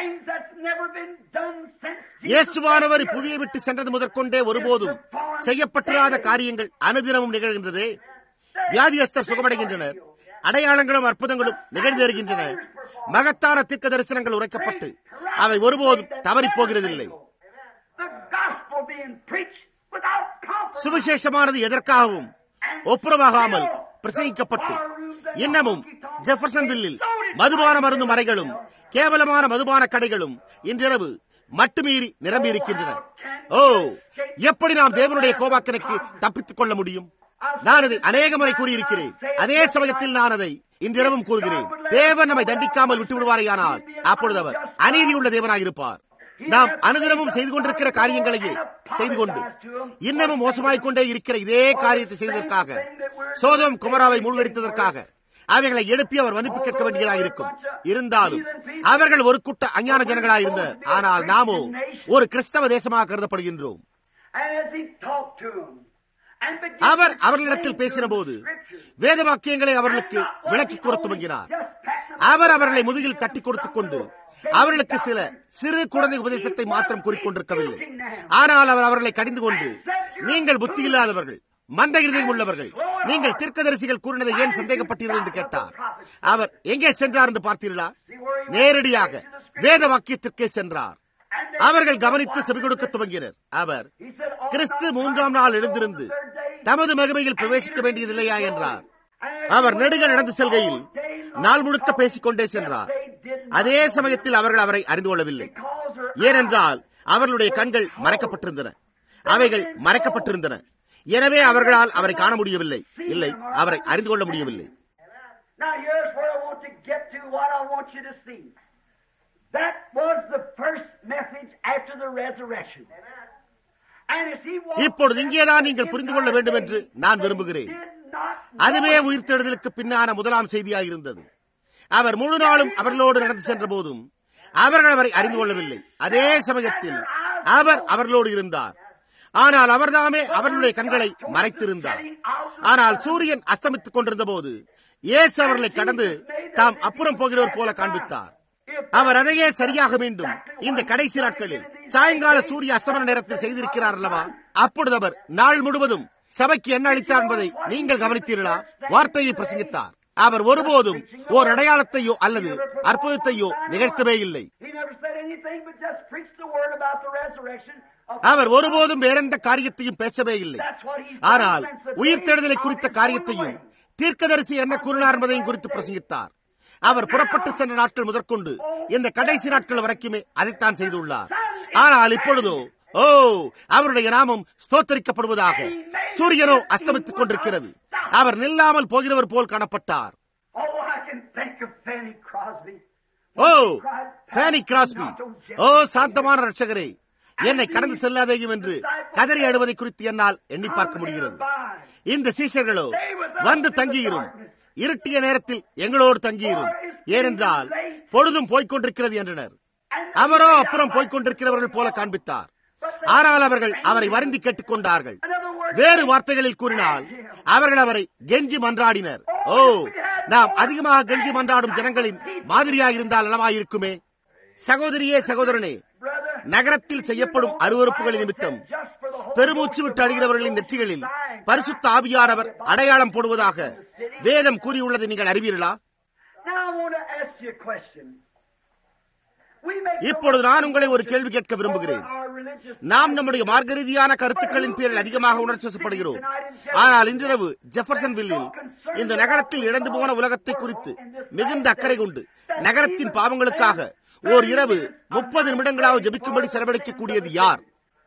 இயேசுவானவர் புவியை விட்டு சென்றது முதற்கொண்டே ஒருபோதும் செய்யப்பட்டிராத காரியங்கள் அனுதினமும் நிகழ்கின்றதே. வியாதியஸ்தர் சுகமடைகின்றனர், அடையாளங்களும் அற்புதங்களும் நிகழ்ந்தேறுகின்றன, மகத்தான தீர்க்க தரிசனங்கள் உரைக்கப்பட்டு அவை ஒருபோதும் தவறி போகிறதில்லை. சுவிசேஷமானது எதற்காகவும் ஒப்புரவாகாமல் பிரசங்கிக்கப்பட்டு இன்னமும் ஜெஃபர்சன்வில்லில் மதுபான மருந்து மறைகளும் கேவலமான மதுபான கடைகளும் இன்றிரவு மட்டுமீறி நிரம்பி இருக்கின்றன. ஓ, எப்படி நாம் தேவனுடைய கோபாக்கனுக்கு தப்பித்துக் கொள்ள முடியும்? நான் அதை அநேக முறை கூறியிருக்கிறேன். அதே சமயத்தில் நான் அதை இன்றிரவும் கூறுகிறேன். தேவன் நம்மை தண்டிக்காமல் விட்டு விடுவாரையானால் அப்பொழுது அவர் அநீதியுள்ள தேவனாக இருப்பார். நாம் அனுதினமும் செய்து கொண்டிருக்கிற காரியங்களையே செய்து கொண்டு இன்னமும் மோசமாய்க் கொண்டே இருக்கிற இதே காரியத்தை செய்ததற்காக, சோதோம் குமராவை மூழ்கடித்ததற்காக அவைகளை எழுப்பி அவர் மன்னிப்பு கேட்க வேண்டியதாக இருக்கும். இருந்தாலும் அவர்கள் ஒரு கூட்ட அஞ்ஞான ஜனங்களாக இருந்தனர். ஆனால் நாமோ ஒரு கிறிஸ்தவ தேசமாக கருதப்படுகின்றோம். அவர் அவர்களிடத்தில் பேசின போது வேத வாக்கியங்களை அவர்களுக்கு விளக்கி கூற துவங்கினார். அவர் அவர்களை முதுகில் தட்டி கொடுத்துக் கொண்டு அவர்களுக்கு சில சிறு குழந்தை உபதேசத்தை மாத்திரம் கூறிக்கொண்டிருக்கவில்லை. ஆனால் அவர் அவர்களை கடிந்து கொண்டு, நீங்கள் புத்தி இல்லாதவர்கள், மந்த இருதயம் உள்ளவர்கள், நீங்கள் தீர்க்கதரிசிகள் கூறினதை ஏன் சந்தேகப்பட்டீர்கள் என்று கேட்டார். அவர் எங்கே சென்றார் என்று பார்த்தீர்களா? நேரடியாக வேத வாக்கியத்திற்கே சென்றார். அவர்கள் கவனித்து செவி கொடுக்க துவங்கினர். அவர் கிறிஸ்து 3ஆம் நாள் எழுந்திருந்து தமது மகிமையில் பிரவேசிக்க வேண்டியதில்லையா என்றார். அவர் நெடுக நடந்து செல்கையில் நாள் முழுக்க பேசிக்கொண்டே சென்றார். அதே சமயத்தில் அவர்கள் அவரை அறிந்து கொள்ளவில்லை. ஏனென்றால் அவர்களுடைய கண்கள் மறைக்கப்பட்டிருந்தன, அவைகள் மறைக்கப்பட்டிருந்தன. எனவே அவர்களால் அவரை காண முடியவில்லை. இல்லை, அவரை அறிந்து கொள்ள முடியவில்லை. இப்பொழுது இங்கேதான் நீங்கள் புரிந்து கொள்ள வேண்டும் என்று நான் விரும்புகிறேன். அதுவே உயிர்த்தெழுதலுக்கு பின்னான முதலாம் செய்தியாயிருந்தது. அவர் முழு நாளும் அவர்களோடு நடந்து சென்ற போதும் அவர்கள் அவரை அறிந்து கொள்ளவில்லை. அதே சமயத்தில் அவர் அவர்களோடு இருந்தார். ஆனால் அவர்தாமே அவர்களுடைய கண்களை மறைத்திருந்தார். ஆனால் சூரியன் அஸ்தமித்துக் கொண்டிருந்த போது இயேசு அவர்களை கடந்து தாம் அப்புறம் போகிறவர் போல காண்பித்தார். அவர் அதையே சரியாக மீண்டும் இந்த கடைசி நாட்களில் சாயங்கால சூரிய அஸ்தமன நேரத்தில் செய்திருக்கிறார் அல்லவா? அப்பொழுது அவர் நாள் முழுவதும் சபைக்கு என்ன அளித்தார் என்பதை நீங்கள் கவனித்தீர்களா? வார்த்தையை பிரசங்கித்தார். அவர் ஒருபோதும் ஓர் அடையாளத்தையோ அல்லது அற்புதத்தையோ நிகழ்த்தவே இல்லை. அவர் ஒருபோதும் வேறெந்த காரியத்தையும் பேசவே இல்லை. ஆனால் உயிர்த்தெழுதலை குறித்த காரியத்தையும் தீர்க்கதரிசி என்ன கூறினார் என்பதையும் குறித்து பிரசங்கித்தார். அவர் புறப்பட்டு சென்ற நாட்கள் முதற்கொண்டு இந்த கடைசி நாட்கள் வரைக்குமே அதைத்தான் செய்துள்ளார். ஆனால் இப்பொழுதோ அவருடைய நாமம் ஸ்தோத்தரிக்கப்படுவதாக. சூரியனோ அஸ்தமித்துக் கொண்டிருக்கிறது. அவர் நில்லாமல் போகிறவர் போல் காணப்பட்டார். ஃபேனி கிராஸ்பி, சாந்தமான ரட்சகரே, என்னை கடந்து செல்லாதேயும் என்று கதறி அழுவதை குறித்து என்னால் எண்ணி பார்க்க முடிகிறது. இந்த சீஷர்களோ வந்து தங்கியிரும், இருட்டிய நேரத்தில் எங்களோடு தங்கியிரும், ஏனென்றால் பொழுதும் போய்கொண்டிருக்கிறது என்றனர். அவரோ அப்புறம் போய்கொண்டிருக்கிறவர்கள் போல காண்பித்தார். ஆனால் அவர்கள் அவரை வருந்தி கேட்டுக் கொண்டார்கள். வேறு வார்த்தைகளில் கூறினால் அவர்கள் அவரை கெஞ்சி மன்றாடினர். நாம் அதிகமாக கெஞ்சி மன்றாடும் ஜனங்களின் மாதிரியாக இருந்தால் நலமாயிருக்குமே. சகோதரியே, சகோதரனே, நகரத்தில் செய்யப்படும் அருவருப்புகளின் நிமித்தம் பெருமூச்சு விட்டு அழுகிறவர்களின் நெற்றிகளில் பரிசுத்த ஆவியானவர் அடையாளம் போடுவதாக வேதம் கூறியுள்ளதை நீங்கள் அறிவீர்களா? இப்பொழுது நான் உங்களை ஒரு கேள்வி கேட்க விரும்புகிறேன். நாம் நம்முடைய மார்க்க ரீதியான கருத்துக்களின் பேரில் அதிகமாக உணர்ச்சிவசப்படுகிறோம். ஆனால் இன்றிரவு ஜெஃபர்சன்வில்லில் இந்த நகரத்தில் இழந்து போன உலகத்தை குறித்து மிகுந்த அக்கறை கொண்டு நகரத்தின் பாவங்களுக்காக ஓர் இரவு 30 நிமிடங்களாவது ஜெபிக்கும்படி செலவழிக்கக்கூடியது யார்?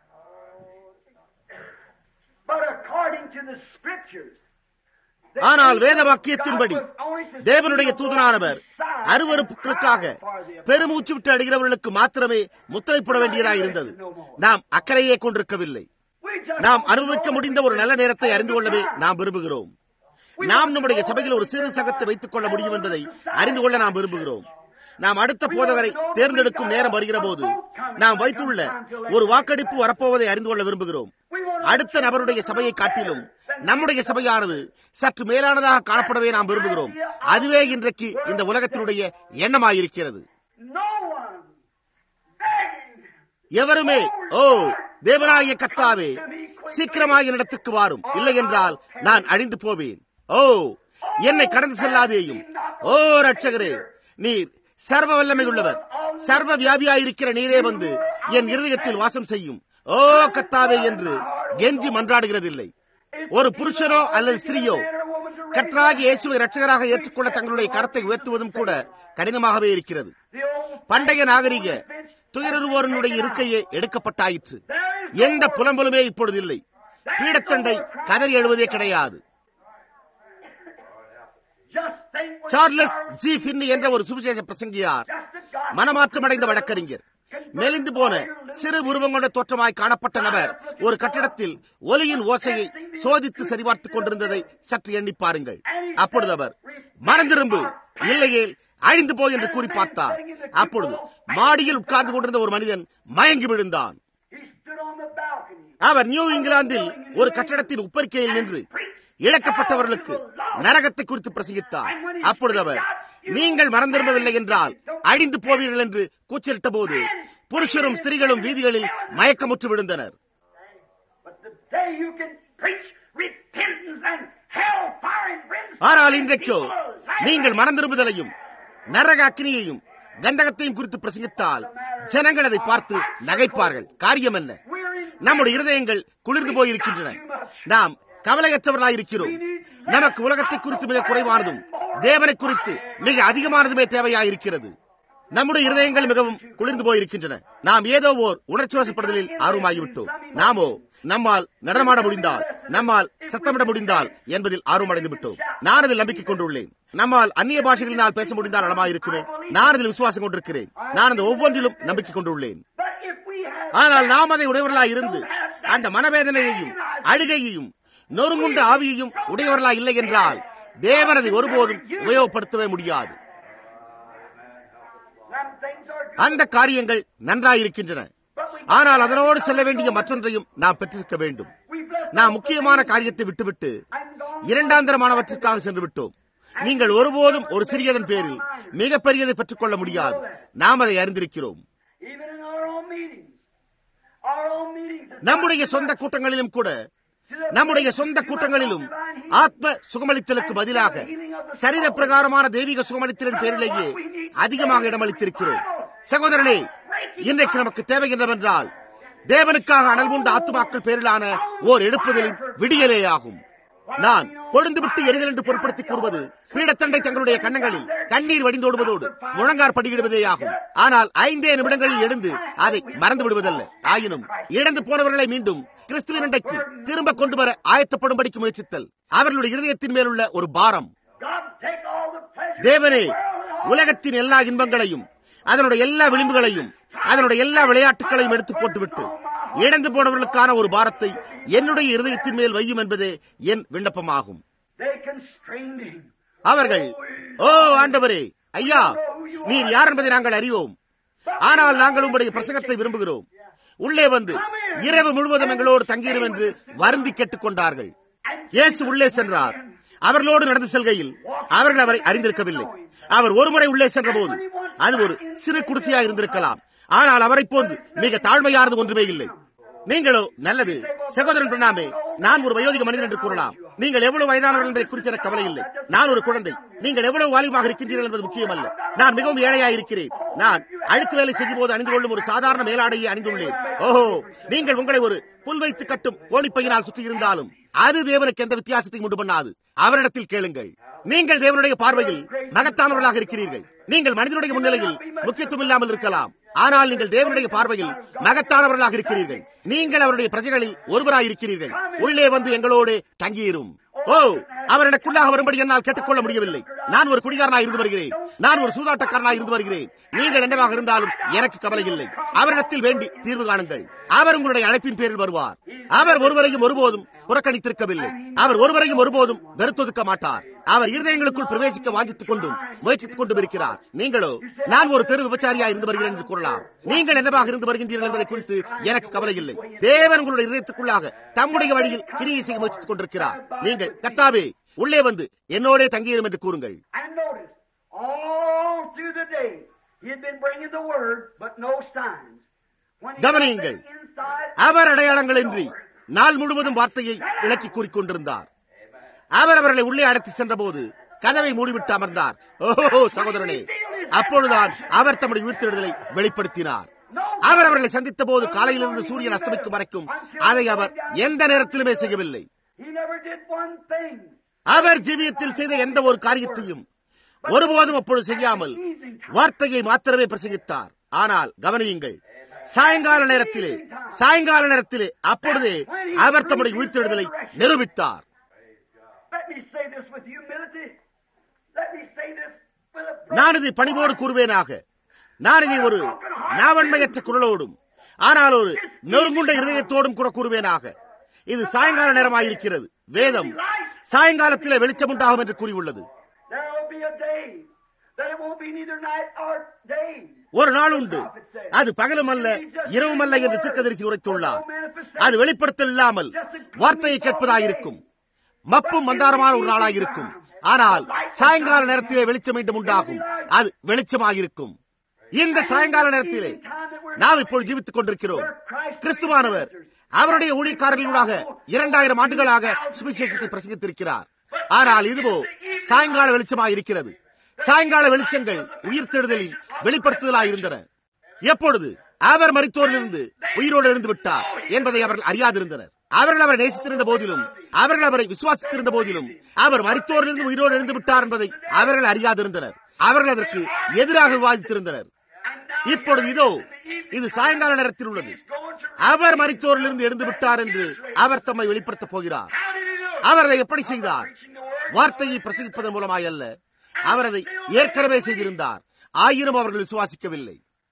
ஆனால் வேத வாக்கியத்தின்படி தேவனுடைய தூதனானவர் அருவருப்புகளுக்காக பெருமூச்சு விட்டு அடைகிறவர்களுக்கு மாத்திரமே முத்திரை போட வேண்டியதாக இருந்தது. நாம் அக்கறையே கொண்டிருக்கவில்லை. நாம் அனுபவிக்க முடிந்த ஒரு நல்ல நேரத்தை அறிந்து கொள்ளவே நாம் விரும்புகிறோம். நாம் நம்முடைய சபையில் ஒரு சிறு சங்கத்தை வைத்துக் கொள்ள முடியும் என்பதை அறிந்து கொள்ள நாம் விரும்புகிறோம். நாம் அடுத்த போதகரை தேர்ந்தெடுக்கும் நேரம் வருகிற போது நாம் வைத்துள்ள ஒரு வாக்கெடுப்பு வரப்போவதை அறிந்து கொள்ள விரும்புகிறோம். அடுத்த நபருடைய சபையை காட்டிலும் நம்முடைய சபையானது சற்று மேலானதாக காணப்படவே நாம் விரும்புகிறோம். அதுவே இன்றைக்கு இந்த உலகத்தினுடைய எண்ணமாயிருக்கிறது. எவருமே ஓ தேவனாகிய கர்த்தாவே சீக்கிரமாக என்னிடத்துக்கு வாரும், இல்லை என்றால் நான் அழிந்து போவேன், ஓ என்னை கடந்து செல்லாதேயும், ஓ ரட்சகரே நீர் சர்வ வல்லமை உள்ளவர், சர்வ வியாபியாயிருக்கிற நீரே வந்து என் இருதயத்தில் வாசம் செய்யும், ஓ கர்த்தாவே என்று கெஞ்சி மன்றாடுகிறதில்லை. ஒரு புருஷனோ அல்லது ஸ்திரீயோ கர்த்தராகிய இயேசுவை இரட்சகராக ஏற்றுக்கொள்ள தங்களுடைய கரத்தை உயர்த்துவதும் கூட கடினமாகவே இருக்கிறது. பண்டைய நாகரிக துயருவோரனுடைய இருக்கையே எடுக்கப்பட்டாயிற்று. எந்த புலம்பலுமே இப்பொழுது இல்லை. பீடத்தண்டை கதறி எழுவதே கிடையாது. சார்லஸ் ஜி ஃபின்னி என்ற ஒரு சுவிசேஷ பிரசங்கியார், மனமாற்றம் அடைந்த வழக்கறிஞர், மெலிந்து போன சிறு உருவம் கொண்ட தோற்றமாய் காணப்பட்ட நபர் ஒரு கட்டிடத்தில் ஒலியின் ஓசையை சோதித்து சரிபார்த்துக் கொண்டிருந்ததை சற்று எண்ணி பாருங்கள். அப்பொழுது அவர் மறந்திரும்பு, இல்லையே அழிந்து போய் என்று கூறி பார்த்தார். அப்பொழுது மாடியில் உட்கார்ந்து கொண்டிருந்த ஒரு மனிதன் மயங்கி விழுந்தான். அவர் நியூ இங்கிலாந்தில் ஒரு கட்டடத்தின் உப்பரிக்கையில் நின்று இழக்கப்பட்டவர்களுக்கு நரகத்தை குறித்து பிரசங்கித்தார். அப்பொழுது அவர் நீங்கள் மறந்திரும்பவில்லை என்றால் அழிந்து போவீர்கள் என்று கூச்சலிட்ட போது புருஷரும் ஸ்திரீகளும் வீதிகளில் மயக்கமுற்று விழுந்தனர். ஆனால் இன்றைக்கோ நீங்கள் மறந்திரும்புதலையும் நரக அக்கினியையும் கந்தகத்தையும் குறித்து பிரசங்கித்தால் ஜனங்கள் அதை பார்த்து நகைப்பார்கள். காரியம் என்ன? நம்முடைய இருதயங்கள் குளிர்ந்து போயிருக்கின்றன. நாம் கவலையற்றவர்களாயிருக்கிறோம். நமக்கு உலகத்தை குறித்து மிக குறைவானதும் தேவனை குறித்து மிக அதிகமானதுமே தேவையாயிருக்கிறது. நம்முடைய இருதயங்கள் மிகவும் குளிர்ந்து போயிருக்கின்றன. நாம் ஏதோ ஓர் உணர்ச்சி வசப்படுதலில் ஆர்வமாகிவிட்டோம். நாமோ நம்மால் நடனமாட முடிந்தால், நம்மால் சத்தமிட முடிந்தால் என்பதில் ஆர்வம் அடைந்து விட்டோம். நான் அதில் நம்பிக்கை கொண்டுள்ளேன். நம்மால் அந்நிய பாஷைகளினால் பேச முடிந்தால் நலமாயிருக்குமே. நான் அதில் விசுவாசம் கொண்டிருக்கிறேன். நான் அந்த ஒவ்வொன்றிலும் நம்பிக்கை கொண்டுள்ளேன். ஆனால் நாம் அதை உடையவர்களாய் இருந்து அந்த மனவேதனையையும் அழுகையையும் நொறுங்குண்ட ஆவியையும் உடையவர்களாய் இல்லை என்றால் தேவன் அதை ஒருபோதும் உபயோகப்படுத்தவே முடியாது. அந்த காரியங்கள் நன்றாயிருக்கின்றன. ஆனால் அதனோடு செல்ல வேண்டிய மற்றொன்றையும் நாம் பெற்றிருக்க வேண்டும். நாம் முக்கியமான காரியத்தை விட்டுவிட்டு இரண்டாந்தரமானவற்றிற்காக சென்று விட்டோம். நீங்கள் ஒருபோதும் ஒரு சிறியதன் பேரில் மிகப்பெரியதை பெற்றுக் கொள்ள முடியாது. நாம் அதை அறிந்திருக்கிறோம். நம்முடைய சொந்த கூட்டங்களிலும் கூட, நம்முடைய சொந்த கூட்டங்களிலும் ஆத்ம சுகமளித்தலுக்கு பதிலாக சரீர பிரகாரமான தெய்வீக சுகமளித்தலின் பேரிலேயே அதிகமாக இடமளித்திருக்கிறோம். சகோதரனே, இன்றைக்கு நமக்கு தேவை என்னவென்றால் தேவனுக்காக அனல் கொண்ட ஆத்துமாக்கள் பேரிலான ஓர் எழுப்புதலின் விடியலேயாகும். நான் பொழுந்து விட்டு எரிதல் என்று பொருட்படுத்திக் கூறுவது பீடத்தண்டை தங்களுடைய கன்னங்களில் தண்ணீர் வடிந்தோடுவதோடு முழங்கார் படியிடுவதே ஆகும். ஆனால் 5 நிமிடங்களில் எழுந்து அதை மறந்து விடுவதல்ல. ஆயினும் இழந்து போனவர்களை மீண்டும் கிறிஸ்துவின் அண்டைக்கு திரும்ப கொண்டு வர ஆயத்தப்படும்படிக்கு முயற்சித்தல் அவர்களுடைய இருதயத்தின் மேலுள்ள ஒரு பாரம். தேவனே, உலகத்தின் எல்லா இன்பங்களையும் அதனுடைய எல்லா விளிம்புகளையும் அதனுடைய எல்லா விளையாட்டுகளையும் எடுத்து போட்டுவிட்டு இழந்து போனவர்களுக்கான ஒரு பாரத்தை என்னுடைய இருதயத்தின் மேல் வையும் என்பதே என் விண்ணப்பமாகும். அவர்கள், ஓ ஆண்டவரே, ஐயா, நீர் யார் என்பதை நாங்கள் அறிவோம். ஆனால் நாங்கள் உங்களுடைய பிரசங்கத்தை விரும்புகிறோம். உள்ளே வந்து இரவு முழுவதும் எங்களோடு தங்கிடும் என்று வருந்தி கேட்டுக் கொண்டார்கள். இயேசு உள்ளே சென்றார். அவர்களோடு நடந்து செல்கையில் அவர்கள் அவரை அறிந்திருக்கவில்லை. அவர் ஒருமுறை உள்ளே சென்ற போது அது ஒரு சிறு குடிசையாக இருந்திருக்கலாம். ஆனால் அவரை போன்று மிக தாழ்மையானது ஒன்றுமே இல்லை. நீங்களோ, நல்லது சகோதரன் பிரணாமே, நான் ஒரு வயோதிக மனிதன் என்று கூறலாம். நீங்கள் எவ்வளவு வயதானவர்கள் என்பதை குறித்து எனக்கு கவலை இல்லை. நான் ஒரு குழந்தை. நீங்கள் எவ்வளவு வாலிபமாக இருக்கின்றீர்கள் என்பது முக்கியம் அல்ல. நான் மிகவும் ஏழையாக இருக்கிறேன். நான் அழுக்கு வேலை செய்யும் போது அணிந்து கொள்ளும் ஒரு சாதாரண மேலாடையை அணிந்துள்ளேன். ஓஹோ, நீங்கள் உங்களை ஒரு புல் வைத்து கட்டும் கோணிப்பையினால் சுற்றி இருந்தாலும் அது தேவனுக்கு எந்த வித்தியாசத்தையும் உண்டு பண்ணாது. அவரிடத்தில் கேளுங்கள். நீங்கள் தேவனுடைய பார்வையில் மகத்தானவர்களாக இருக்கிறீர்கள். நீங்கள் மனிதனுடைய முன்னிலையில் முக்கியத்துவம் இல்லாமல் இருக்கலாம். ஆனால் நீங்கள் தேவனுடைய பார்வையில் மகத்தானவர்களாக இருக்கிறீர்கள். நீங்கள் அவருடைய பிரஜைகளில் ஒருவராய் இருக்கிறீர்கள். உள்ளே வந்து எங்களோடு தங்கியிரும். ஓ, அவர் எனக்குள்ளாக வரும்படி என்னால் கேட்டுக்கொள்ள முடியவில்லை. நான் ஒரு குடிகாரனாய் இருந்து வருகிறேன். நான் ஒரு சூதாட்டக்காரனாய் இருந்து வருகிறேன். நீங்கள் என்னவாக இருந்தாலும் எனக்கு கவலை இல்லை. அவரிடத்தில் வேண்டி தீர்வு காணுங்கள். அவர் உங்களுடைய அழைப்பின் பேரில் வருவார். அவர் ஒருவரையும் ஒருபோதும் புறக்கணித்திருக்கவில்லை. அவர் ஒருவரையும் ஒருபோதும் வெறுத்தொதுக்க மாட்டார். அவர் இருதயங்களுக்குள் பிரவேசிக்க வாஞ்சித்துக் கொண்டும் முயற்சித்துக் கொண்டும் இருக்கிறார். நீங்களோ, நான் ஒரு தெரு விபச்சாரியா இருந்து வருகிறேன் என்று கூறலாம். நீங்கள் என்னவாக இருந்து வருகின்றீர்கள் என்பதை குறித்து எனக்கு கவலை இல்லை. தேவன் உங்களுடைய இதயத்துக்குள்ளாக தம்முடைய வழியில் கிரியை செய்ய முயற்சித்துக் கொண்டிருக்கிறார். நீங்கள், கர்த்தாவே, உள்ளே வந்து என்னோடே தங்கியிரும் என்று கூறுங்கள். கவனியுங்கள், அவர் அடையாளங்களின்றி நாள் முழுவதும் வார்த்தையை விளக்கி கூறிக்கொண்டிருந்தார். அவர் அவர்களை உள்ளே அழைத்து சென்ற போது கதவை மூடிவிட்டு அமர்ந்தார். ஓஹோ சகோதரனே, அப்பொழுதுதான் அவர் தம்முடைய உயிர்த்தெழுதலை வெளிப்படுத்தினார். அவர் அவர்களை சந்தித்த போது காலையிலிருந்து சூரியன் அஸ்தமிக்கும் வரைக்கும் அதை அவர் எந்த நேரத்திலுமே செய்யவில்லை. அவர் ஜீவியத்தில் செய்த எந்த ஒரு காரியத்தையும் ஒருபோதும் அப்பொழுது செய்யாமல் வார்த்தையை மாத்திரமே பிரசங்கித்தார். ஆனால் கவனியுங்கள், சாயங்கால நேரத்திலே அப்பொழுதே அவர் தம்முடைய உயிர்த்தெழுதலை நிரூபித்தார். நான் இதை பணிவோடு கூறுவேனாக. நான் இதை ஒரு நாவன்மையற்ற குரலோடும் ஆனால் ஒரு நெருங்குண்ட இருதயத்தோடும் கூட கூறுவேனாக. இது சாயங்கால நேரமாயிருக்கிறது. வேதம் சாயங்காலத்திலே வெளிச்சம் உண்டாகும் என்று கூறியுள்ளது. ஒரு நாள் உண்டு, அது பகலும் அல்ல இரவும் அல்ல என்று தீர்க்கதரிசி உரைத்துள்ளார். அது வெளிப்படுத்தல் இல்லாமல் வார்த்தையை கேட்பதாயிருக்கும். மப்பும் மந்தாரமான ஒரு நாளாயிருக்கும். ஆனால் சாயங்கால நேரத்திலே வெளிச்சம் மீண்டும் உண்டாகும். அது வெளிச்சமாயிருக்கும். இந்த சாயங்கால நேரத்திலே நாம் இப்போது ஜீவித்துக் கொண்டிருக்கிறோம். கிறிஸ்துவானவர் அவருடைய ஊழியக்காரர்களூடாக 2000 ஆண்டுகளாக சுவிசேஷத்தை பிரசங்கித்திருக்கிறார். ஆனால் இதுவோ சாயங்கால வெளிச்சமாயிருக்கிறது. சாயங்கால வெளிச்சங்கள் உயிர்த்தெழுதலின் வெளிப்படுத்துதலாயிருந்தன. எப்பொழுது அவர் மரித்தோரிலிருந்து உயிரோடு எழுந்து விட்டார் என்பதை அவர்கள் அறியாதிருந்தனர். அவர்கள் அவரை நேசித்திருந்த போதிலும், அவர்கள் அவரை விசுவாசித்திருந்த போதிலும், அவர் மரித்தோரிலிருந்து உயிரோடு எழுந்து விட்டார் என்பதை அவர்கள் அறியாதிருந்தனர். அவர்கள் அதற்கு எதிராக விவாதித்திருந்தனர். இப்பொழுது இதோ இது சாயங்கால நேரத்தில் உள்ளது. அவர் மரித்தோரிலிருந்து எழுந்து விட்டார் என்று அவர் தம்மை வெளிப்படுத்தப் போகிறார். அவர் அதை எப்படி செய்தார்? வார்த்தையை பிரசங்கிப்பதன் மூலமாய் அல்ல. அவர் அதை ஏற்கனவே செய்திருந்தார். ஆயினும் அவர்கள் விசுவாசிக்கவில்லை.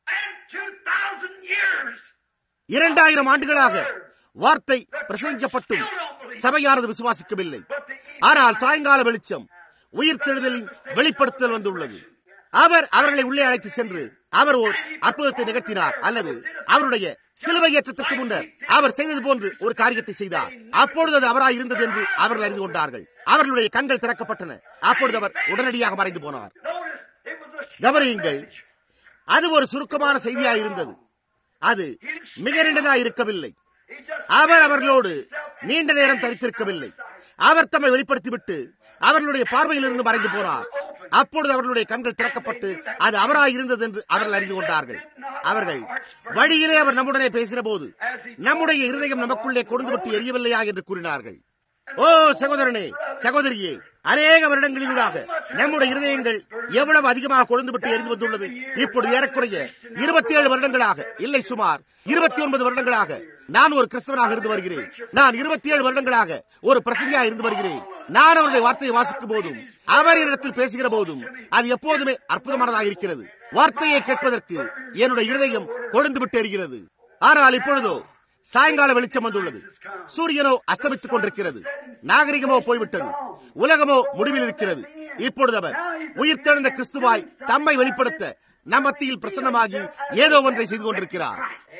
2000 ஆண்டுகளாக வார்த்தை பிரசங்கிக்கப்பட்டும் சபையானது விசுவாசிக்கவில்லை. ஆனால் சாயங்கால வெளிச்சம் உயிர்த்தெழுதலின் வெளிப்படுத்தல் வந்துள்ளது. அவர் அவர்களை உள்ளே அழைத்து சென்று அவர் ஓர் அற்புதத்தை நிகழ்த்தினார், அல்லது அவருடைய சிலுவை ஏற்றத்திற்கு முன்னர் அவர் செய்தது போன்று ஒரு காரியத்தை செய்தார். அப்பொழுது அது அவராய் இருந்தது என்று அவர்கள் அறிந்து கொண்டார்கள். அவர்களுடைய கண்கள் திறக்கப்பட்டன. அப்பொழுது அவர் உடனடியாக மறைந்து போனார். கவனியுங்கள், அது ஒரு சுருக்கமான செய்தியாய் இருந்தது. அது மிக நீண்டதாய் இருக்கவில்லை. அவர் அவர்களோடு நீண்ட நேரம் தரித்திருக்கவில்லை. அவர் தம்மை வெளிப்படுத்திவிட்டு அவர்களுடைய பார்வையில் இருந்து மறைந்து போனார். அப்பொழுது அவர்களுடைய கண்கள் திறக்கப்பட்டு அது அவராய் இருந்தது என்று அவர்கள் அறிந்து கொண்டார்கள். அவர்கள் வழியிலே அவர் நம்முடனே பேசின போது நம்முடைய இருதயம் நமக்குள்ளே கொடுந்துவிட்டு எரியவில்லையா என்று கூறினார்கள். ஓ சகோதரனே, சகோதரியே, அநேக வருடங்களிலூடாக நம்முடைய இருதயங்கள் எவ்வளவு அதிகமாக கொழுந்துவிட்டு எரிந்து வந்துள்ளது. இப்பொழுது ஏறக்குறைய 27 வருடங்களாக, இல்லை சுமார் 29 வருடங்களாக நான் ஒரு கிறிஸ்தவனாக இருந்து வருகிறேன். நான் 27 வருடங்களாக ஒரு பிரசங்கியாக இருந்து வருகிறேன். நான் அவருடைய வார்த்தையை வாசிக்கும் போதும் அவர் என்னிடத்தில் பேசுகிற போதும் அது எப்போதுமே அற்புதமானதாக இருக்கிறது. வார்த்தையை கேட்பதற்கு என்னுடைய இருதயம் கொழுந்து விட்டு எரிகிறது. ஆனால் இப்பொழுதோ சாயங்கால வெளிச்சம் வந்துள்ளது. சூரியனோ அஸ்தமித்துக் கொண்டிருக்கிறது. நாகரிகமோ போய்விட்டது. உலகமோ முடிவில் இருக்கிறது. இப்பொழுது அவர் உயிர்த்தெழுந்த கிறிஸ்துவாய் தம்மை வெளிப்படுத்த நம் மத்தியில் பிரசன்னமாகி ஏதோ ஒன்றை செய்து கொண்டிருக்கிறார்.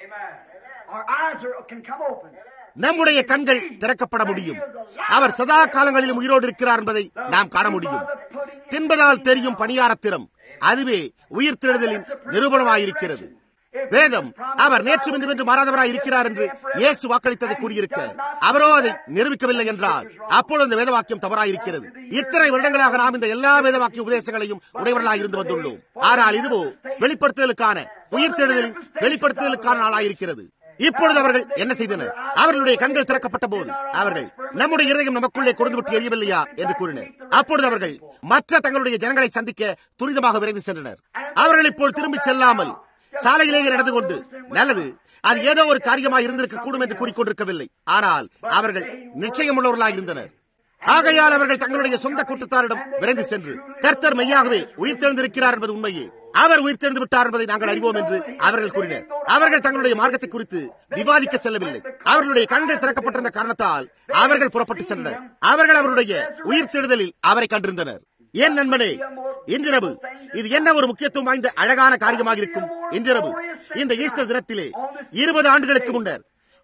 நம்முடைய கண்கள் திறக்கப்பட முடியும். அவர் சதா காலங்களிலும் உயிரோடு இருக்கிறார் என்பதை நாம் காண முடியும். தின்பதால் தெரியும் பணியாரத்திரம், அதுவே உயிர்த்தெழுதலின் நிரூபணமாயிருக்கிறது. வேதம் அவர் நேற்று இன்று மாறாதவராய் இருக்கிறார் என்று இயேசு வாக்களித்ததை கூறியிருக்க அவரோ அதை நிரூபிக்கவில்லை என்றால் அப்பொழுது அந்த வேதவாக்கியம் தவறாயிருக்கிறது. இத்தனை வருடங்களாக நாம் இந்த எல்லா வேதவாக்கிய உபதேசங்களையும் உடையவர்களாக இருந்து வந்துள்ளோம். ஆனால் இதுவோ வெளிப்படுத்துதலுக்கான உயிர்த்தெழுதலின் வெளிப்படுத்துதலுக்கான நாளாயிருக்கிறது. இப்பொழுது அவர்கள் என்ன செய்தனர்? அவர்களுடைய கண்கள் திறக்கப்பட்ட போது அவர்கள் நம்முடைய இதயம் நமக்குள்ளே கொடுத்துவிட்டு எரியவில்லையா என்று கூறினர். அப்பொழுது அவர்கள் மற்ற தங்களுடைய ஜனங்களை சந்திக்க துரிதமாக விரைந்து சென்றனர். அவர்கள் இப்போது திரும்பி செல்லாமல் சாலையிலேயே நடந்து கொண்டு நல்லது அது ஏதோ ஒரு காரியமாக இருந்திருக்க கூடும் என்று கூறிக்கொண்டிருக்கவில்லை. ஆனால் அவர்கள் நிச்சயமுள்ளவர்களாக இருந்தனர். ஆகையால் அவர்கள் தங்களுடைய சொந்த கூட்டத்தாரிடம் விரைந்து சென்று கர்த்தர் மெய்யாகவே உயிர்த்தெழுந்திருக்கிறார் என்பது உண்மையே, அவர் உயிர்த்தெழுந்து விட்டார் என்பதை நாங்கள் அறிவோம் என்று அவர்கள் கூறினர். அவர்கள் தங்களுடைய மார்க்கத்தை குறித்து விவாதிக்க செல்லவில்லை. அவர்களுடைய கண்கள் திறக்கப்பட்டிருந்த காரணத்தால் அவர்கள் புறப்பட்டு சென்றனர். அவர்கள் அவருடைய உயிர்த்தெழுதலில் அவரை கண்டிருந்தனர். என் நண்பனே, இன்றிரவு இது என்ன ஒரு முக்கியத்துவம் வாய்ந்த அழகான காரியமாக இருக்கும். இன்றிரவு இந்த ஈஸ்டர் தினத்திலே 20 ஆண்டுகளுக்கு முன்னர்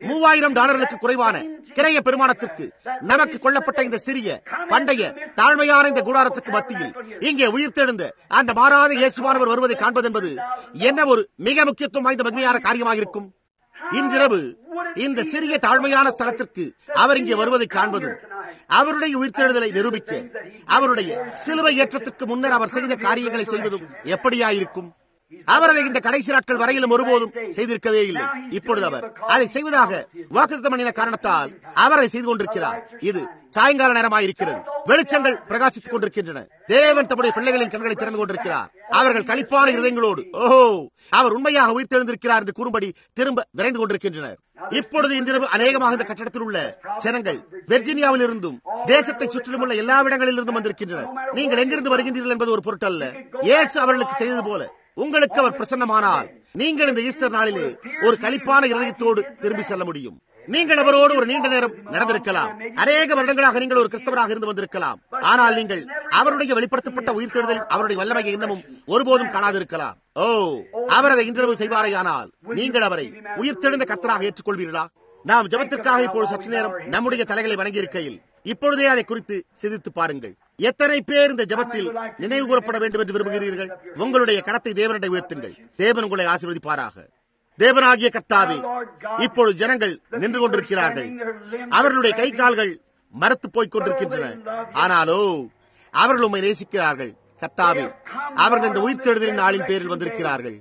$3000 குறைவான கிரைய பெருமானத்திற்கு நமக்கு கொள்ளப்பட்ட இந்த சிறிய பண்டைய தாழ்மையான இந்த கூடாரத்துக்கு மத்தியில் இங்கே உயிர்த்தெழுந்த அந்த மாறாத இயேசுவானவர் வருவதை காண்பது என்பது என்ன ஒரு மிக முக்கியத்துவம் வாய்ந்த மகிமையான காரியமாக இருக்கும். இன்றிரவு இந்த சிறிய தாழ்மையான ஸ்தலத்திற்கு அவர் இங்கே வருவதை காண்பதும் அவருடைய உயிர்த்தெழுதலை நிரூபிக்க அவருடைய சிலுவை ஏற்றத்திற்கு முன்னர் அவர் செய்த காரியங்களை செய்வதும் எப்படியாயிருக்கும். அவர் அதை இந்த கடைசி நாட்கள் வரையிலும் ஒருபோதும் செய்திருக்கவே இல்லை. இப்பொழுது அவர் அதை செய்வதாக வாக்குத்தத்தம் பண்ணின காரணத்தால் அவர் அதை செய்து கொண்டிருக்கிறார். இது சாயங்கால நேரமாயிருக்கிறது. வெளிச்சங்கள் பிரகாசித்துக் கொண்டிருக்கின்றன. தேவன் தம்முடைய பிள்ளைகளின் கண்களை திறந்து கொண்டிருக்கிறார். அவர்கள் களிப்பான இருதயங்களோடு ஓஹோ அவர் உண்மையாக உயிர்த்தெழுந்திருக்கிறார் என்று கூறும்படி திரும்ப விரைந்து கொண்டிருக்கின்றனர். இப்பொழுது இன்றிரவு அநேகமாக இந்த கட்டடத்தில் உள்ள ஜனங்கள் வெர்ஜீனியாவில் இருந்தும் தேசத்தை சுற்றிலும் உள்ள எல்லா இடங்களிலிருந்தும் வந்திருக்கின்றனர். நீங்கள் எங்கிருந்து வருகின்றீர்கள் என்பது ஒரு பொருட்டல்ல. இயேசு அவர்களுக்கு செய்தது போல உங்களுக்கு அவர் பிரசன்னமானால் நீங்கள் இந்த ஈஸ்டர் நாளிலே ஒரு களிப்பான இருதயத்தோடு திரும்பி செல்ல முடியும். நீங்கள் அவரோடு ஒரு நீண்ட நேரம் நடந்திருக்கலாம். அநேக வருடங்களாக நீங்கள் ஒரு கிறிஸ்தவராக இருந்து வந்திருக்கலாம். ஆனால் நீங்கள் அவருடைய வெளிப்படுத்தப்பட்ட உயிர்த்தெழுதலில் அவருடைய வல்லமையை இன்னமும் ஒருபோதும் காணாதிருக்கலாம். ஓ அவர் அதை இன்றிரவு செய்வாரேயானால் நீங்கள் அவரை உயிர்த்தெழுந்த கர்த்தராக ஏற்றுக்கொள்வீர்களா? நாம் ஜெபத்திற்காக இப்போது சற்று நேரம் நம்முடைய தலைகளை வணங்கி இருக்கையில் இப்பொழுதே அதை குறித்து சிந்தித்து பாருங்கள். எத்தனை பேர் இந்த ஜெபத்தில் நினைவு கூறப்பட வேண்டும் என்று விரும்புகிறீர்கள்? உங்களுடைய கரத்தை தேவனிடம் உயர்த்துங்கள். தேவன் உங்களை ஆசீர்வதிப்பாராக. தேவனாகிய கர்த்தாவே, இப்பொழுது ஜனங்கள் நின்று கொண்டிருக்கிறார்கள். அவர்களுடைய கை கால்கள் மரத்து போய்க் கொண்டிருக்கின்றன. ஆனாலோ அவர்கள் உம்மை நேசிக்கிறார்கள். கர்த்தாவே, அவர்கள் இந்த உயிர்த்தெழுதலின் நாளின் பேரில் வந்திருக்கிறார்கள்.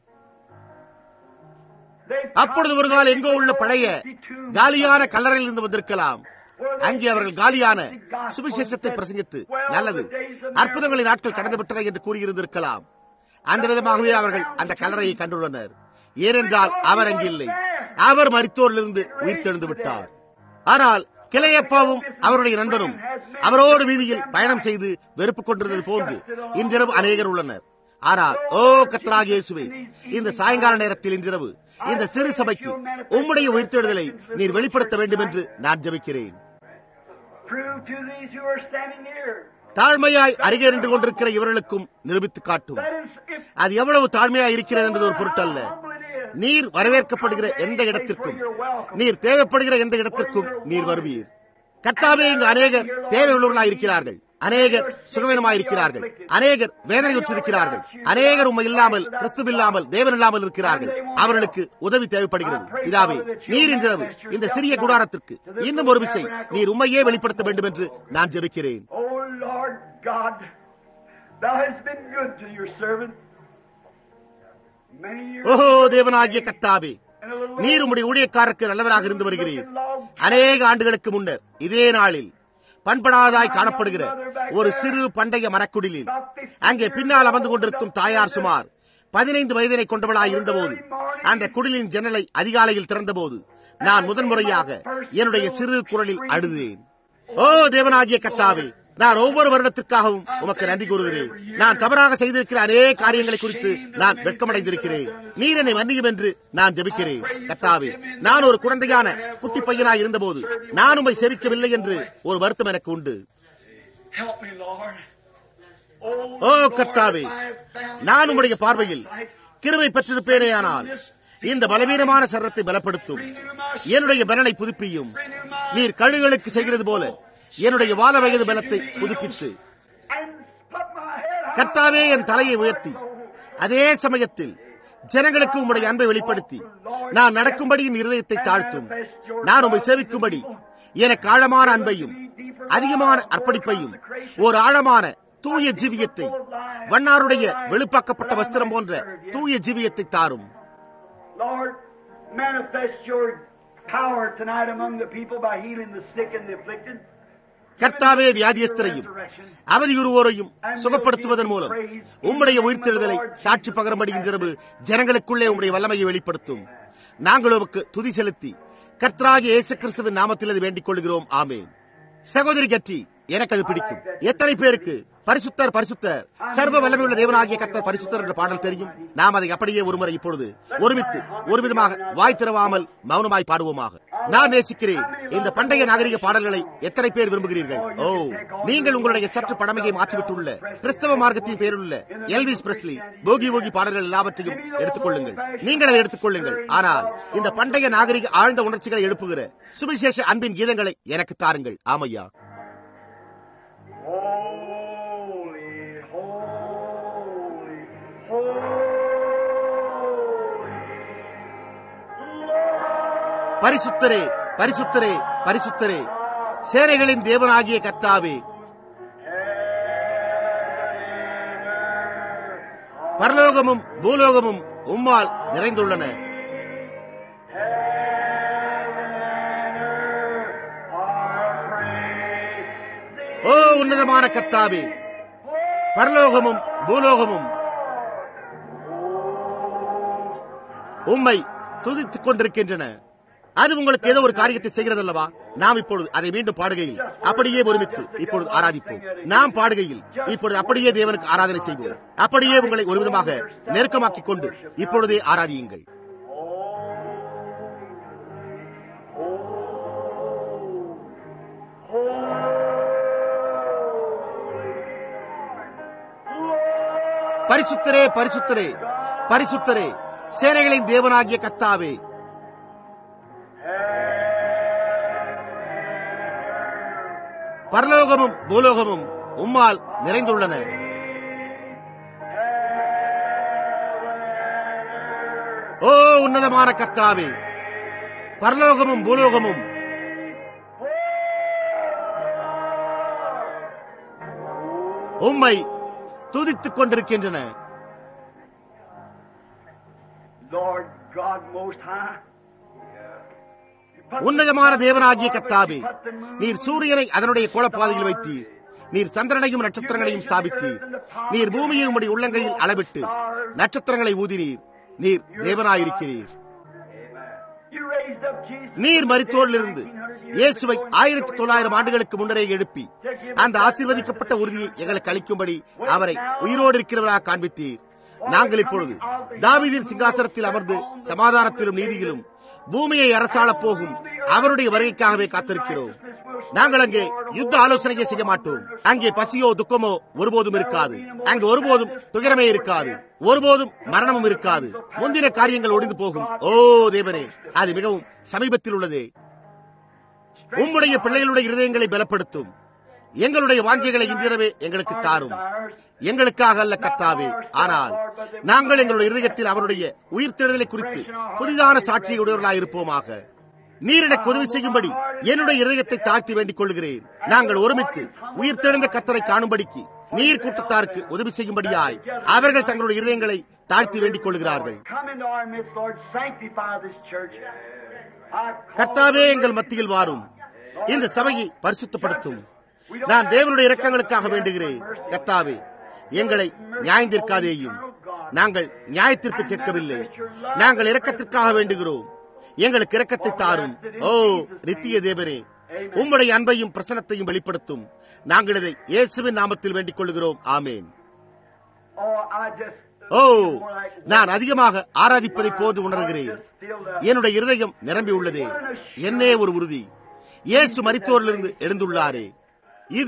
அப்பொழுது ஒரு கால் எங்கோ உள்ள பழைய காலியான கல்லறையில் இருந்து வந்திருக்கலாம். அங்கே அவர்கள் காலியான சுவிசேஷத்தை பிரசங்கித்து நல்லது அற்புதங்களின் நாட்கள் கடந்து விட்டன என்று கூறியிருந்திருக்கலாம். அந்த விதமாகவே அவர்கள் அந்த கல்லறையை கண்டுள்ளனர். ஏனென்றால் அவர் அங்கு இல்லை. அவர் மரித்தோரிலிருந்து உயிர்த்தெழுந்து விட்டார். ஆனால் கிளையப்பாவும் அவருடைய நண்பரும் அவரோடு வீதியில் பயணம் செய்து வெறுப்பு கொண்டிருந்தது போன்று இன்றிரவு அநேகர் உள்ளனர். ஆனால் ஓ கர்த்தராகிய இயேசுவே, இந்த சாயங்கால நேரத்தில் இன்றிரவு இந்த சிறு சபைக்கு உம்முடைய உயிர்த்தெழுதலை நீர் வெளிப்படுத்த வேண்டும் என்று நான் ஜெபிக்கிறேன். தாழ்மையாய் அருகே நின்று கொண்டிருக்கிற இவர்களுக்கும் நிரூபித்து காட்டும். அது எவ்வளவு தாழ்மையாய் இருக்கிறது என்பது ஒரு பொருட்டல்ல. நீர் வரவேற்கப்படுகிற எந்த இடத்திற்கும், நீர் தேவைப்படுகிற எந்த இடத்திற்கும் நீர் வருவீர். கர்த்தாவே, இங்கு அநேகர் தேவையுள்ளவர்களாய் இருக்கிறார்கள். அநேகர் சுகவீனமாயிருக்கிறார்கள். அநேகர் வேதனையுற்றிருக்கிறார்கள். அநேகர் உம்மை இல்லாமல், கிறிஸ்து இல்லாமல், தேவன் இல்லாமல் இருக்கிறார்கள். அவர்களுக்கு உதவி தேவைப்படுகிறது. பிதாவே, நீர் இன்றிரவு இந்த சிறிய கூடாரத்திற்கு இன்னும் ஒரு விசை நீர் உம்மையே வெளிப்படுத்த வேண்டும் என்று நான் ஜெபிக்கிறேன். ஓஹோ தேவனாகிய கர்த்தாவே, நீர் உம்முடைய ஊழியக்காரருக்கு நல்லவராக இருந்து வருகிறீர். அநேக ஆண்டுகளுக்கு முன்னர் இதே நாளில் பண்படாதாய் காணப்படுகிற ஒரு சிறு பண்டைய மரக்குடிலில் அங்கே பின்னால் அமர்ந்து கொண்டிருக்கும் தாயார் சுமார் 15 வயதினை கொண்டவளாய் இருந்தபோது அந்த குடிலின் ஜன்னலை அதிகாலையில் திறந்தபோது நான் முதன்முறையாக என்னுடைய சிறு குரலில் அழுதேன். ஓ தேவனாகிய கர்த்தாவே, நான் ஒவ்வொரு வருடத்திற்காகவும் உமக்கு நன்றி கூறுகிறேன். நான் தவறாக செய்திருக்கிற அநேக காரியங்களை குறித்து நான் வெட்கமடைந்திருக்கிறேன். நீர் என்னை மன்னியும் என்று நான் ஜெபிக்கிறேன். கர்த்தாவே, நான் ஒரு குழந்தையான குட்டி பையனாய் இருந்தபோது நான் உம்மை செவிக்கவில்லை என்று ஒரு வருத்தம் எனக்கு உண்டு. ஓ கர்த்தாவே, நான் உம்முடைய பார்வையில் கிருபை பெற்றிருப்பேனேயானால் இந்த பலவீனமான சரீரத்தை பலப்படுத்தும். என்னுடைய பலனை புதுப்பியும். நீர் கழுகுகளுக்கு செய்கிறது போல என்னுடைய வாத வயது பலத்தை புதுப்பித்து கர்த்தாவே என் தலையை உயர்த்தி அதே சமயத்தில் ஜனங்களுக்கு உம்முடைய அன்பை வெளிப்படுத்தி நான் நடக்கும்படியின் இருதயத்தை தாழ்த்தும். நான் உம்மை சேவிக்கும்படி எனக்கு ஆழமான அன்பையும் அதிகமான அர்ப்பணிப்பையும் ஒரு ஆழமான தூய ஜீவியத்தை, வண்ணாருடைய வெளுப்பாக்கப்பட்ட வஸ்திரம் போன்ற தூய ஜீவியத்தை தாரும். Lord, manifest your power tonight among the people by healing the sick and the afflicted. கர்த்தாவே, வியாதியஸ்தரையும் அவதியுறுவோரையும் சுகப்படுத்துவதன் மூலம் உம்முடைய உயிர்த்தெழுதலை சாட்சி பகரும்படி இன்றிரவு ஜனங்களுக்குள்ளே உம்முடைய வல்லமையை வெளிப்படுத்தும். நாங்கள் உமக்கு துதி செலுத்தி கர்த்தராகிய இயேசு கிறிஸ்துவின் நாமத்தில் அதை வேண்டிக் கொள்கிறோம். ஆமென். சகோதரி கட்சி, எனக்கு அது பிடிக்கும். எத்தனை பேருக்கு பரிசுத்தர் பரிசுத்தர் சர்வ வல்லமையுள்ள தேவனாகிய கர்த்தர் பரிசுத்தர் என்ற பாடல் தெரியும்? நாம் அதை அப்படியே ஒருமுறை இப்பொழுது ஒருமித்து ஒரு விதமாக வாய் திறவாமல் மௌனமாய் பாடுவோமாக. நான் நேசிக்கிறேன் இந்த பண்டைய நாகரிக பாடல்களை எத்தனை பேர் விரும்புகிறீர்கள்? ஓ, நீங்கள் உங்களுடைய சற்று பழமையை மாற்றிவிட்டுள்ள கிறிஸ்தவ மார்க்கத்தின் பேருள்ள எல்விஸ் பிரெஸ்லி, போகி போகி பாடல்கள் எல்லாவற்றையும் எடுத்துக்கொள்ளுங்கள். நீங்கள் அதை எடுத்துக்கொள்ளுங்கள். ஆனால் இந்த பண்டைய நாகரிக ஆழ்ந்த உணர்ச்சிகளை எழுப்புகிற சுவிசேஷ அன்பின் கீதங்களை எனக்கு தாருங்கள். ஆமையா. பரிசுத்தரே பரிசுத்தரே பரிசுத்தரே, சேனைகளின் தேவனாகிய கர்த்தாவே, பரலோகமும் பூலோகமும் உம்மால் நிறைந்துள்ளன. ஓ உன்னதமான கர்த்தாவே, பரலோகமும் பூலோகமும் உம்மை துதித்துக் கொண்டிருக்கின்றன. அது உங்களுக்கு ஏதோ ஒரு காரியத்தை செய்கிறது அல்லவா? நாம் இப்பொழுது அதை மீண்டும் பாடுகையில் அப்படியே ஒருமித்து இப்பொழுது ஆராதிப்போம். நாம் பாடுகையில் இப்பொழுது அப்படியே தேவனுக்கு ஆராதனை செய்வோம். அப்படியே உங்களை ஒரு விதமாக நெருக்கமாக்கிக் கொண்டு இப்பொழுதே ஆராதியுங்கள். பரிசுத்தரே பரிசுத்தரே பரிசுத்தரே, சேனைகளின் தேவனாகிய கர்த்தாவே, பரலோகமும் பூலோகமும் உம்மால் நிறைந்துள்ளன. ஓ உன்னதமான கர்த்தாவே, பரலோகமும் பூலோகமும் உம்மை துதித்துக் கொண்டிருக்கின்றன. உன்னதமான தேவனாகிய கர்த்தாவே, நீர் சூரியனை அதனுடைய கோளப்பாதையில் வைத்தீர். நீர் சந்திரனையும் நட்சத்திரங்களையும் ஸ்தாபித்தீர். நீர் பூமியை உம்முடைய உள்ளங்கையில் அளவிட்டு நட்சத்திரங்களை ஊதினீர். நீர் தேவனாயிருக்கிறீர். நீர் மரித்தோரிலிருந்து இயேசுவை 1900 ஆண்டுகளுக்கு முன்னரே எழுப்பி அந்த ஆசீர்வதிக்கப்பட்ட உறுதியை எங்களுக்கு அளிக்கும்படி அவரை உயிரோடு இருக்கிறவராக காண்பித்தீர். நாங்கள் இப்பொழுது தாவீதின் சிங்காசனத்தில் அமர்ந்து சமாதானத்திலும் நீதியிலும் பூமியை அரசாளப் போகும் அவருடைய வருகைக்காகவே காத்திருக்கிறோம். நாங்கள் அங்கே யுத்த ஆலோசனையை செய்ய மாட்டோம். அங்கே பசியோ துக்கமோ ஒருபோதும் இருக்காது. அங்கு ஒருபோதும் துயரமே இருக்காது. ஒருபோதும் மரணமும் இருக்காது. முந்தின காரியங்கள் ஒடிந்து போகும். ஓ தேவனே, அது மிகவும் சமீபத்தில் உள்ளதே. உம்முடைய பிள்ளைகளுடைய இருதயங்களை பலப்படுத்தும். எங்களுடைய வாஞ்சைகளை இன்றிரவே எங்களுக்கு தாரும். எங்களுக்காக அல்ல கர்த்தாவே, ஆனால் நாங்கள் எங்களுடைய இருதயத்தில் அவருடைய உயிர்த்தெழுதலை குறித்து புதிதான சாட்சியை உடையவர்களாக இருப்போமாக. நீர் எனக்கு உதவி செய்யும்படி என்னுடைய இருதயத்தை தாழ்த்தி வேண்டிக் கொள்கிறேன். நாங்கள் ஒருமித்து உயிர்த்தெழுந்த கர்த்தரை காணும்படிக்கு நீர் கூட்டத்தாருக்கு உதவி செய்யும்படியாய் அவர்கள் தங்களுடைய இருதயங்களை தாழ்த்தி வேண்டிக் கொள்கிறார்கள். கர்த்தாவே, எங்கள் மத்தியில் வாரும். இந்த சபையை பரிசுத்தப்படுத்தும். நான் தேவனுடைய இரக்கங்களுக்காக வேண்டுகிறேன். கர்த்தாவே, எங்களை நியாயந்தீர்க்காதேயும். நாங்கள் நியாயத்தீர்ப்பு கேட்கவில்லை. நாங்கள் இரக்கத்திற்காக வேண்டுகிறோம். எங்களுக்கு இரக்கத்தை தாரும். ஓ நித்திய தேவனே, உம்முடைய அன்பையும் பிரசன்னத்தையும் வெளிப்படுத்தும். நாங்கள் இதை இயேசுவின் நாமத்தில் வேண்டிக் கொள்கிறோம். ஆமேன். ஓ, நான் அதிகமாக ஆராதிப்பதை போன்று உணர்கிறேன். என்னுடைய இருதயம் நிரம்பி உள்ளதே. என்னே ஒரு உறுதி. இயேசு மரித்தோரிலிருந்து எழுந்துள்ளாரே. இது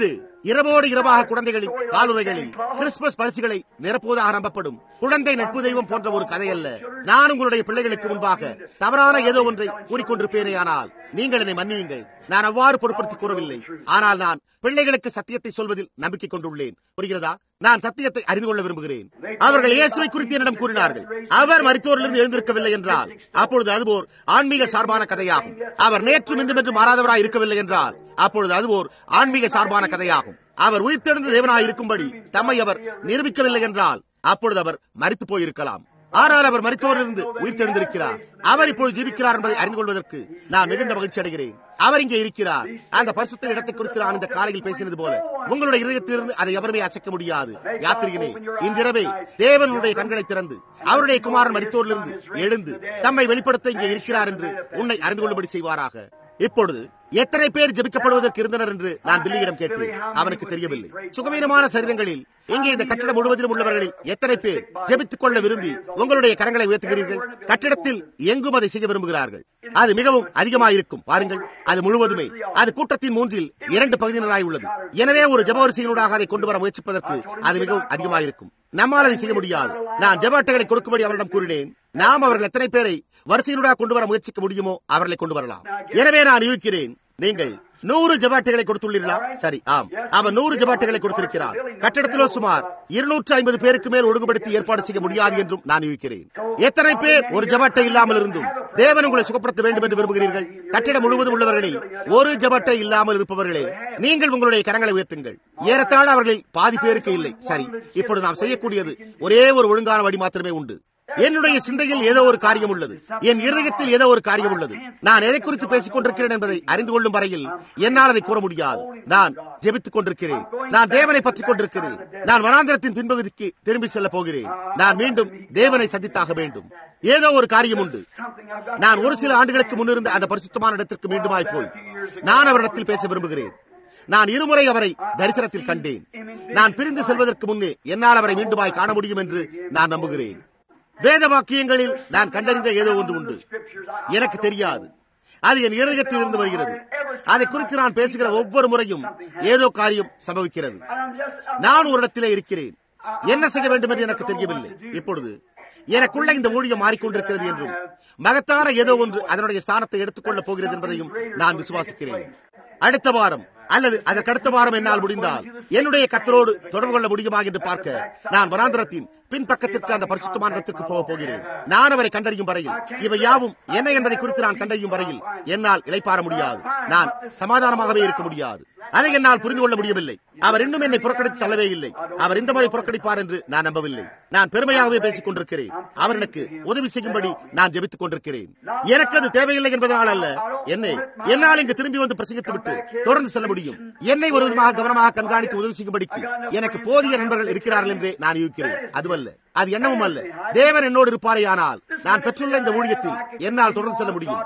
இரவோடு இரவாக குழந்தைகளின் காலுறைகளில் கிறிஸ்துமஸ் பரிசுகளை நிரப்புவதாக நம்பப்படும் குழந்தை நட்பு தெய்வம் போன்ற ஒரு கதை அல்ல. நான் உங்களுடைய பிள்ளைகளுக்கு முன்பாக தவறான ஏதோ ஒன்றை கூறிக்கொண்டிருப்பேனேயானால் நீங்கள் என்னை மன்னியுங்கள். நான் அவ்வாறு பொருட்படுத்திக் கூறவில்லை. ஆனால் நான் பிள்ளைகளுக்கு சத்தியத்தை சொல்வதில் நம்பிக்கை கொண்டுள்ளேன். புரிகிறதா? நான் சத்தியத்தை அறிந்து கொள்ள விரும்புகிறேன். அவர்கள் இயேசுவை குறித்து என்னிடம் கூறினார்கள். அவர் மரித்தோரிலிருந்து எழுந்திருக்கவில்லை என்றால் அப்பொழுது அதுபோர் ஆன்மீக சார்பான கதையாகும். அவர் நேற்றும் இன்றும் என்று மாறாதவராய் இருக்கவில்லை என்றால் அப்பொழுது அதுபோர் ஆன்மீக சார்பான கதையாகும். அவர் உயிர்த்தெழுந்த தேவனாய் இருக்கும்படி தம்மை அவர் நிரூபிக்கவில்லை என்றால் அப்பொழுது அவர் மரித்து போயிருக்கலாம். ஆனால் அவர் மரித்தோரிலிருந்து உயிர்த்தெழுந்திருக்கிறார். அவர் இப்போது ஜீவிக்கிறார் என்பதை அறிந்து கொள்வதற்கு நான் மிகுந்த மகிழ்ச்சி அடைகிறேன். அவர் இங்கே இருக்கிறார். அந்த பரிசுத்த இடத்தை குறித்து நான் இந்த காலையில் பேசினது போல உங்களுடைய இதயத்திலிருந்து அதை எவருமே அசைக்க முடியாது. யாத்திரிகனே, இன்றிரவே தேவனுடைய கண்களை திறந்து அவருடைய குமாரன் மரித்தோரிலிருந்து எழுந்து தம்மை வெளிப்படுத்த இங்கே இருக்கிறார் என்று உன்னை அறிந்து கொள்ளும்படி செய்வாராக. இப்பொழுது எத்தனை பேர் ஜெபிக்கப்படுவதற்கு இருந்தனர் என்று நான் பில்லியிடம் கேட்டேன். அவனுக்கு தெரியவில்லை. சுகவீனமான சரீரங்களில் இங்கே இந்த கட்டிடம் முழுவதிலும் உள்ளவர்களில் எத்தனை பேர் ஜெபித்துக் கொள்ள விரும்பி உங்களுடைய கரங்களை உயர்த்துகிறீர்கள்? கட்டிடத்தில் எங்கும் அதை செய்ய விரும்புகிறார்கள். அது மிகவும் அதிகமாயிருக்கும். பாருங்கள், அது முழுவதுமே அது கூட்டத்தின் 2 பகுதியினராய் உள்ளது. எனவே ஒரு ஜெபவரிசையினூடாக அதை கொண்டு வர முயற்சிப்பதற்கு அது மிகவும் அதிகமாயிருக்கும். நம்மால் அதை செய்ய முடியாது. நான் ஜெப அட்டைகளை கொடுக்கும்படி அவரிடம் கூறினேன். நாம் அவர்கள் எத்தனை பேரை வரிசையினூடாக கொண்டு வர முயற்சிக்க முடியுமோ அவர்களை கொண்டு வரலாம். எனவே நான் யூகிக்கிறேன், நீங்கள் 100 ஜெபாட்டைகளை கொடுத்துள்ளீர்களா? சரி, ஆம், அவன் 100 ஜெபாட்டைகளை கொடுத்திருக்கிறார். கட்டிடத்திலோ சுமார் 250 பேருக்கு மேல் ஒழுங்குபடுத்தி ஏற்பாடு செய்ய முடியாது என்றும் நான் யூகிக்கிறேன். எத்தனை பேர் ஒரு ஜெபாட்டை இல்லாமல் இருந்தும் தேவன் உங்களை சுகப்படுத்த வேண்டும் என்று விரும்புகிறீர்கள்? கட்டிடம் முழுவதும் உள்ளவர்களில் ஒரு ஜெபாட்டை இல்லாமல் இருப்பவர்களே, நீங்கள் உங்களுடைய கரங்களை உயர்த்துங்கள். ஏறத்தாழ அவர்களில் பாதி பேருக்கு இல்லை. சரி, இப்பொழுது நாம் செய்யக்கூடியது ஒரே ஒரு ஒழுங்கான வழி மாத்திரமே உண்டு. என்னுடைய சிந்தையில் ஏதோ ஒரு காரியம் உள்ளது. என் இருதயத்தில் ஏதோ ஒரு காரியம் உள்ளது. நான் எதை குறித்து பேசிக் கொண்டிருக்கிறேன் என்பதை அறிந்து கொள்ளும் வரையில் என்னால் அதை கூற முடியாது. நான் ஜெபித்துக் கொண்டிருக்கிறேன். நான் தேவனை பற்றிக் கொண்டிருக்கிறேன். நான் வனாந்திரத்தின் பின்பகுதிக்கு திரும்பி செல்ல போகிறேன். நான் மீண்டும் தேவனை சந்தித்தாக வேண்டும். ஏதோ ஒரு காரியம் உண்டு. நான் ஒரு சில ஆண்டுகளுக்கு முன்னிருந்த அந்த பரிசுத்தமான இடத்திற்கு மீண்டுமாய் போய் நான் அவரிடத்தில் பேச விரும்புகிறேன். நான் இருமுறை அவரை தரிசனத்தில் கண்டேன். நான் பிரிந்து செல்வதற்கு முன்னே என்னால் அவரை மீண்டுமாய் காண முடியும் என்று நான் நம்புகிறேன். வேத வாக்கியங்களில் நான் கண்டறிந்த ஏதோ ஒன்று உண்டு. எனக்கு தெரியாது. அது என் இருதயத்தில் இருந்து வருகிறது. அதை குறித்து நான் பேசுகிற ஒவ்வொரு முறையும் ஏதோ காரியம் சம்பவிக்கிறது. நான் ஒரு இடத்திலே இருக்கிறேன். என்ன செய்ய வேண்டும் என்று எனக்கு தெரியவில்லை. இப்பொழுது எனக்குள்ள இந்த ஊழியம் மாறிக்கொண்டிருக்கிறது என்றும் மகத்தான ஏதோ ஒன்று அதனுடைய ஸ்தானத்தை எடுத்துக் கொள்ளப் போகிறது என்பதையும் நான் விசுவாசிக்கிறேன். அடுத்த வாரம் அல்லது அதற்கடுத்த வாரம் என்னால் முடிந்தால் என்னுடைய கர்த்தரோடு தொடர்பு கொள்ள முடியுமா என்று பார்க்க நான் வனாந்திரத்தின் பின்பக்கத்திற்கு அந்த பரிசுத்தமான இடத்திற்கு போக போகிறேன். நான் அவரை கண்டறியும் வரையில், இவை யாவும் என்ன என்பதை குறித்து நான் கண்டறியும் வரையில் என்னால் இளைப்பாற முடியாது. நான் சமாதானமாகவே இருக்க முடியாது. அதை என்னால் புரிந்து கொள்ள முடியவில்லை. அவர் இன்னும் என்னை புறக்கணித்து தள்ளவே இல்லை. அவர் இந்த முறை புறக்கணிப்பார் என்று நான் நம்பவில்லை. நான் பெருமையாகவே பேசிக் கொண்டிருக்கிறேன். அவர் எனக்கு உதவி செய்யும்படி நான் ஜெபித்துக் கொண்டிருக்கிறேன். எனக்கு அது தேவையில்லை என்பதனால் அல்ல. என்னால் இங்கு திரும்பி வந்து பிரசங்கித்து விட்டு தொடர்ந்து செல்ல முடியும். என்னை ஒரு விதமாக கவனமாக கண்காணித்து உதவி செய்யும்படிக்கு எனக்கு போதிய நண்பர்கள் இருக்கிறார்கள் என்றே நான் யூகிக்கிறேன். அதுவல்ல, அது என்னவும் அல்ல. தேவன் என்னோடு இருப்பாரேயானால் நான் பெற்றுள்ள இந்த ஊழியத்தில் என்னால் தொடர்ந்து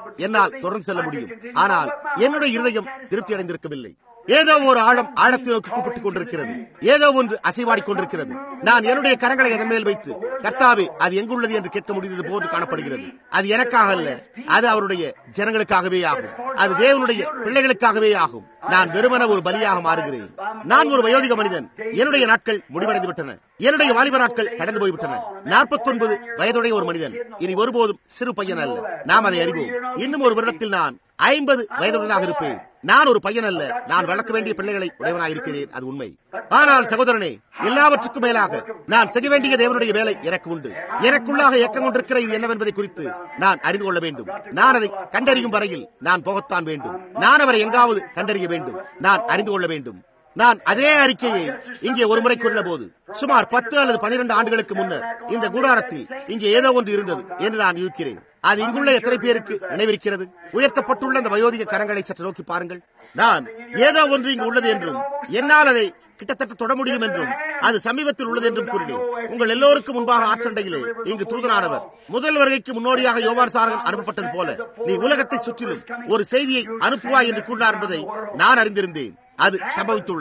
செல்ல முடியும். ஆனால் என்னுடைய இருதயம் திருப்தி அடைந்திருக்கவில்லை. ஏதோ ஒரு ஆழத்தை நோக்கி கூப்பிட்டுக் கொண்டிருக்கிறது. ஏதோ ஒன்று அசைவாடிக் கொண்டிருக்கிறது. நான் என்னுடைய கரங்களை அதன் மேல் வைத்து, கர்த்தாவே அது எங்குள்ளது என்று கேட்க முடிந்தது போது காணப்படுகிறது. அது எனக்காக அல்ல, அது அவருடைய ஜனங்களுக்காகவே ஆகும். அது தேவனுடைய பிள்ளைகளுக்காகவே ஆகும். நான் வெறுமன ஒரு பலியாக மாறுகிறேன். நான் ஒரு வயோதிக மனிதன். என்னுடைய நாட்கள் முடிவடைந்து விட்டன. என்னுடைய வாலிப நாட்கள் கடந்து போய்விட்டன. 49 வயதுடைய ஒரு மனிதன். இனி ஒருபோதும் சிறு பையன் அல்ல. நாம் அதை அறிவோம். இன்னும் ஒரு வருடத்தில் நான் 50 வயதுடனாக இருப்பேன். நான் ஒரு பையன் அல்ல. நான் வளர்க்க வேண்டிய பிள்ளைகளை உடையவனாக இருக்கிறேன். அது உண்மை. ஆனால் சகோதரனே, எல்லாவற்றுக்கும் மேலாக நான் செய்ய வேண்டிய தேவனுடைய வேலை எனக்கு உண்டு. எனக்குள்ளாக இயக்கம் கொண்டிருக்கிற இது என்னவென்பதை குறித்து நான் அறிந்து கொள்ள வேண்டும். நான் அதை கண்டறியும் வரையில் நான் போகத்தான் வேண்டும். நான் அவரை எங்காவது கண்டறிய வேண்டும். நான் அறிந்து கொள்ள வேண்டும். நான் அதே அறிக்கையை இங்கே ஒரு முறை கூறின போது சுமார் 10 அல்லது 12 ஆண்டுகளுக்கு முன்னர் இந்த கூடாரத்தில் இங்கே ஏதோ ஒன்று இருந்தது என்று நான் யூகிக்கிறேன். அது இங்குள்ள எத்தனை பேருக்கு நினைவிருக்கிறது? உயர்த்தப்பட்டுள்ள அந்த வயோதிக கரங்களை சற்று நோக்கி பாருங்கள். நான் ஏதோ ஒன்று இங்கு உள்ளது என்றும் என்னால் அதை கிட்டத்தட்ட தொட முடியும் என்றும் அது சமீபத்தில் உள்ளது என்றும் கூறினேன். உங்கள் எல்லோருக்கும் முன்பாக ஆற்றண்டையிலே இங்கு தூதனானவர் முதல் வருகைக்கு முன்னோடியாக யோவான் சாரகன் அனுப்பப்பட்டது போல நீ உலகத்தை சுற்றிலும் ஒரு செய்தியை அனுப்புவாய் என்று கூறினார் என்பதை நான் அறிந்திருந்தேன். அது சம்பவித்துள்ளது.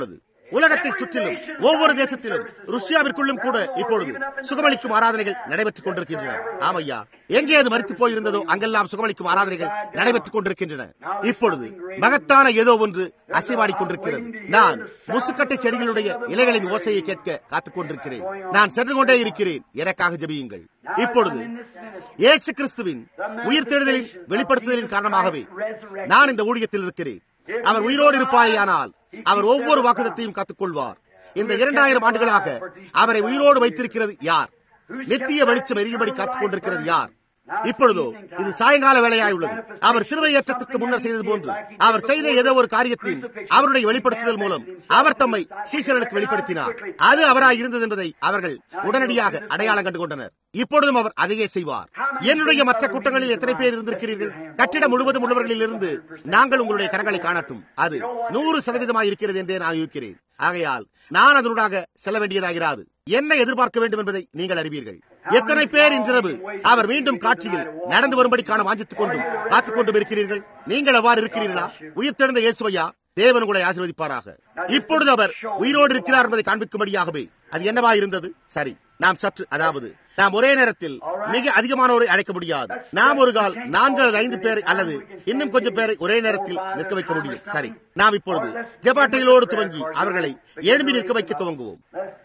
உலகத்தை சுற்றிலும் ஒவ்வொரு தேசத்திலும் ருஷ்யாவிற்குள்ளும் கூட இப்பொழுது சுகமளிக்கும் ஆராதனைகள் நடைபெற்றுக் கொண்டிருக்கின்றன. ஆமையா, எங்கே அது மரித்து போயிருந்ததோ அங்கெல்லாம் சுகமளிக்கும் ஆராதனைகள் நடைபெற்றுக் கொண்டிருக்கின்றன. இப்பொழுது மகத்தான ஏதோ ஒன்று அசைவாடிக் கொண்டிருக்கிறது. நான் முசுக்கட்டை செடிகளுடைய இலைகளின் ஓசையை கேட்க காத்துக் கொண்டிருக்கிறேன். நான் சென்று கொண்டே இருக்கிறேன். எனக்காக ஜெபியுங்கள். இப்பொழுது இயேசு கிறிஸ்துவின் உயிர்த்தெழுதலின் வெளிப்படுத்துதலின் காரணமாகவே நான் இந்த ஊழியத்தில் இருக்கிறேன். அவர் உயிரோடு இருப்பாரேயானால் அவர் ஒவ்வொரு வாக்குத்தத்தையும் காத்துக்கொள்வார். இந்த 2000 ஆண்டுகளாக அவரை உயிரோடு வைத்திருக்கிறது யார்? நித்திய வெளிச்சம் எரியும்படி காத்துக் கொண்டிருக்கிறது யார்? இப்பொழுதோ இது சாயங்கால வேளையாய் உள்ளது. அவர் சிலுவை ஏற்றத்திற்கு முன்னர் செய்தது போன்று அவர் செய்த ஏதோ ஒரு காரியத்தின் அவருடைய வெளிப்படுத்துதல் மூலம் அவர் தம்மை சீஷர்களுக்கு வெளிப்படுத்தினார். அது அவராய் இருந்தது என்பதை அவர்கள் உடனடியாக அடையாளம் கண்டு கொண்டனர். இப்பொழுதும் அவர் அதையே செய்வார். என்னுடைய மற்ற கூட்டங்களில் எத்தனை பேர் இருந்திருக்கிறீர்கள்? கட்டிடம் முழுவதும் உள்ளவர்களில் இருந்து நாங்கள் உங்களுடைய கரங்களை காணட்டும். அது 100% இருக்கிறது என்றே நான் இருக்கிறேன். ஆகையால் நான் அதனூடாக செல்ல வேண்டியதாகிறாது. என்ன எதிர்பார்க்க வேண்டும் என்பதை நீங்கள் அறிவீர்கள். எத்தனை பேர் இன்றிரவு அவர் மீண்டும் காட்சியில் நடந்து வரும்படி காண வாஞ்சித்துக் கொண்டும் காத்துக் கொண்டும் இருக்கிறீர்கள்? நீங்கள் எவ்வாறு இருக்கிறீர்களா? உயிர்த்தெழுந்த இயேசுவையா, தேவன் உங்களை ஆசீர்வதிப்பாராக. இப்பொழுது அவர் உயிரோடு இருக்கிறார் என்பதை காண்பிக்கும்படியாகவே அது என்னவா இருந்தது? சரி, நாம் சற்று, அதாவது நாம் ஒரே நேரத்தில் மிக அதிகமானோரை அழைக்க முடியாது. நாம் ஒரு கால் 4 அல்லது 5 பேரை அல்லது இன்னும் கொஞ்சம் பேரை ஒரே நேரத்தில் நிற்க வைக்க முடியும். சரி, நாம் இப்பொழுது ஜெபாட்டைகளோடு துவங்கி அவர்களை எழும்பி நிற்க வைக்க துவங்குவோம்.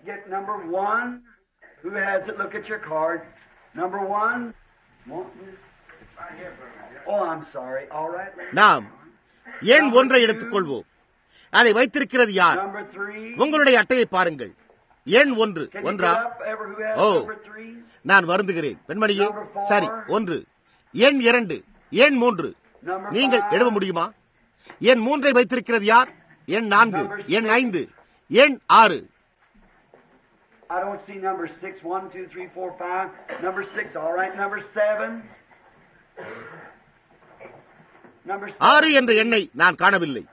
நாம் எண் 1 எடுத்துக் கொள்வோம். அதை வைத்திருக்கிறது யார்? உங்களுடைய அட்டையை பாருங்கள். எண் 1. ஒன்றா? ஓ, நான் வருந்துகிறேன் பெண்மணியே. சரி, 1. எண் 2, எண் 3. நீங்கள் எழுத முடியுமா? எண் 3 வைத்திருக்கிறது யார்? எண் 4, எண் 5, எண் 6. I don't see number 6. 1, 2, 3, 4, 5. Number 6, all right. Number 7. 6 என்ற எண்ணை நான் காணவில்லை.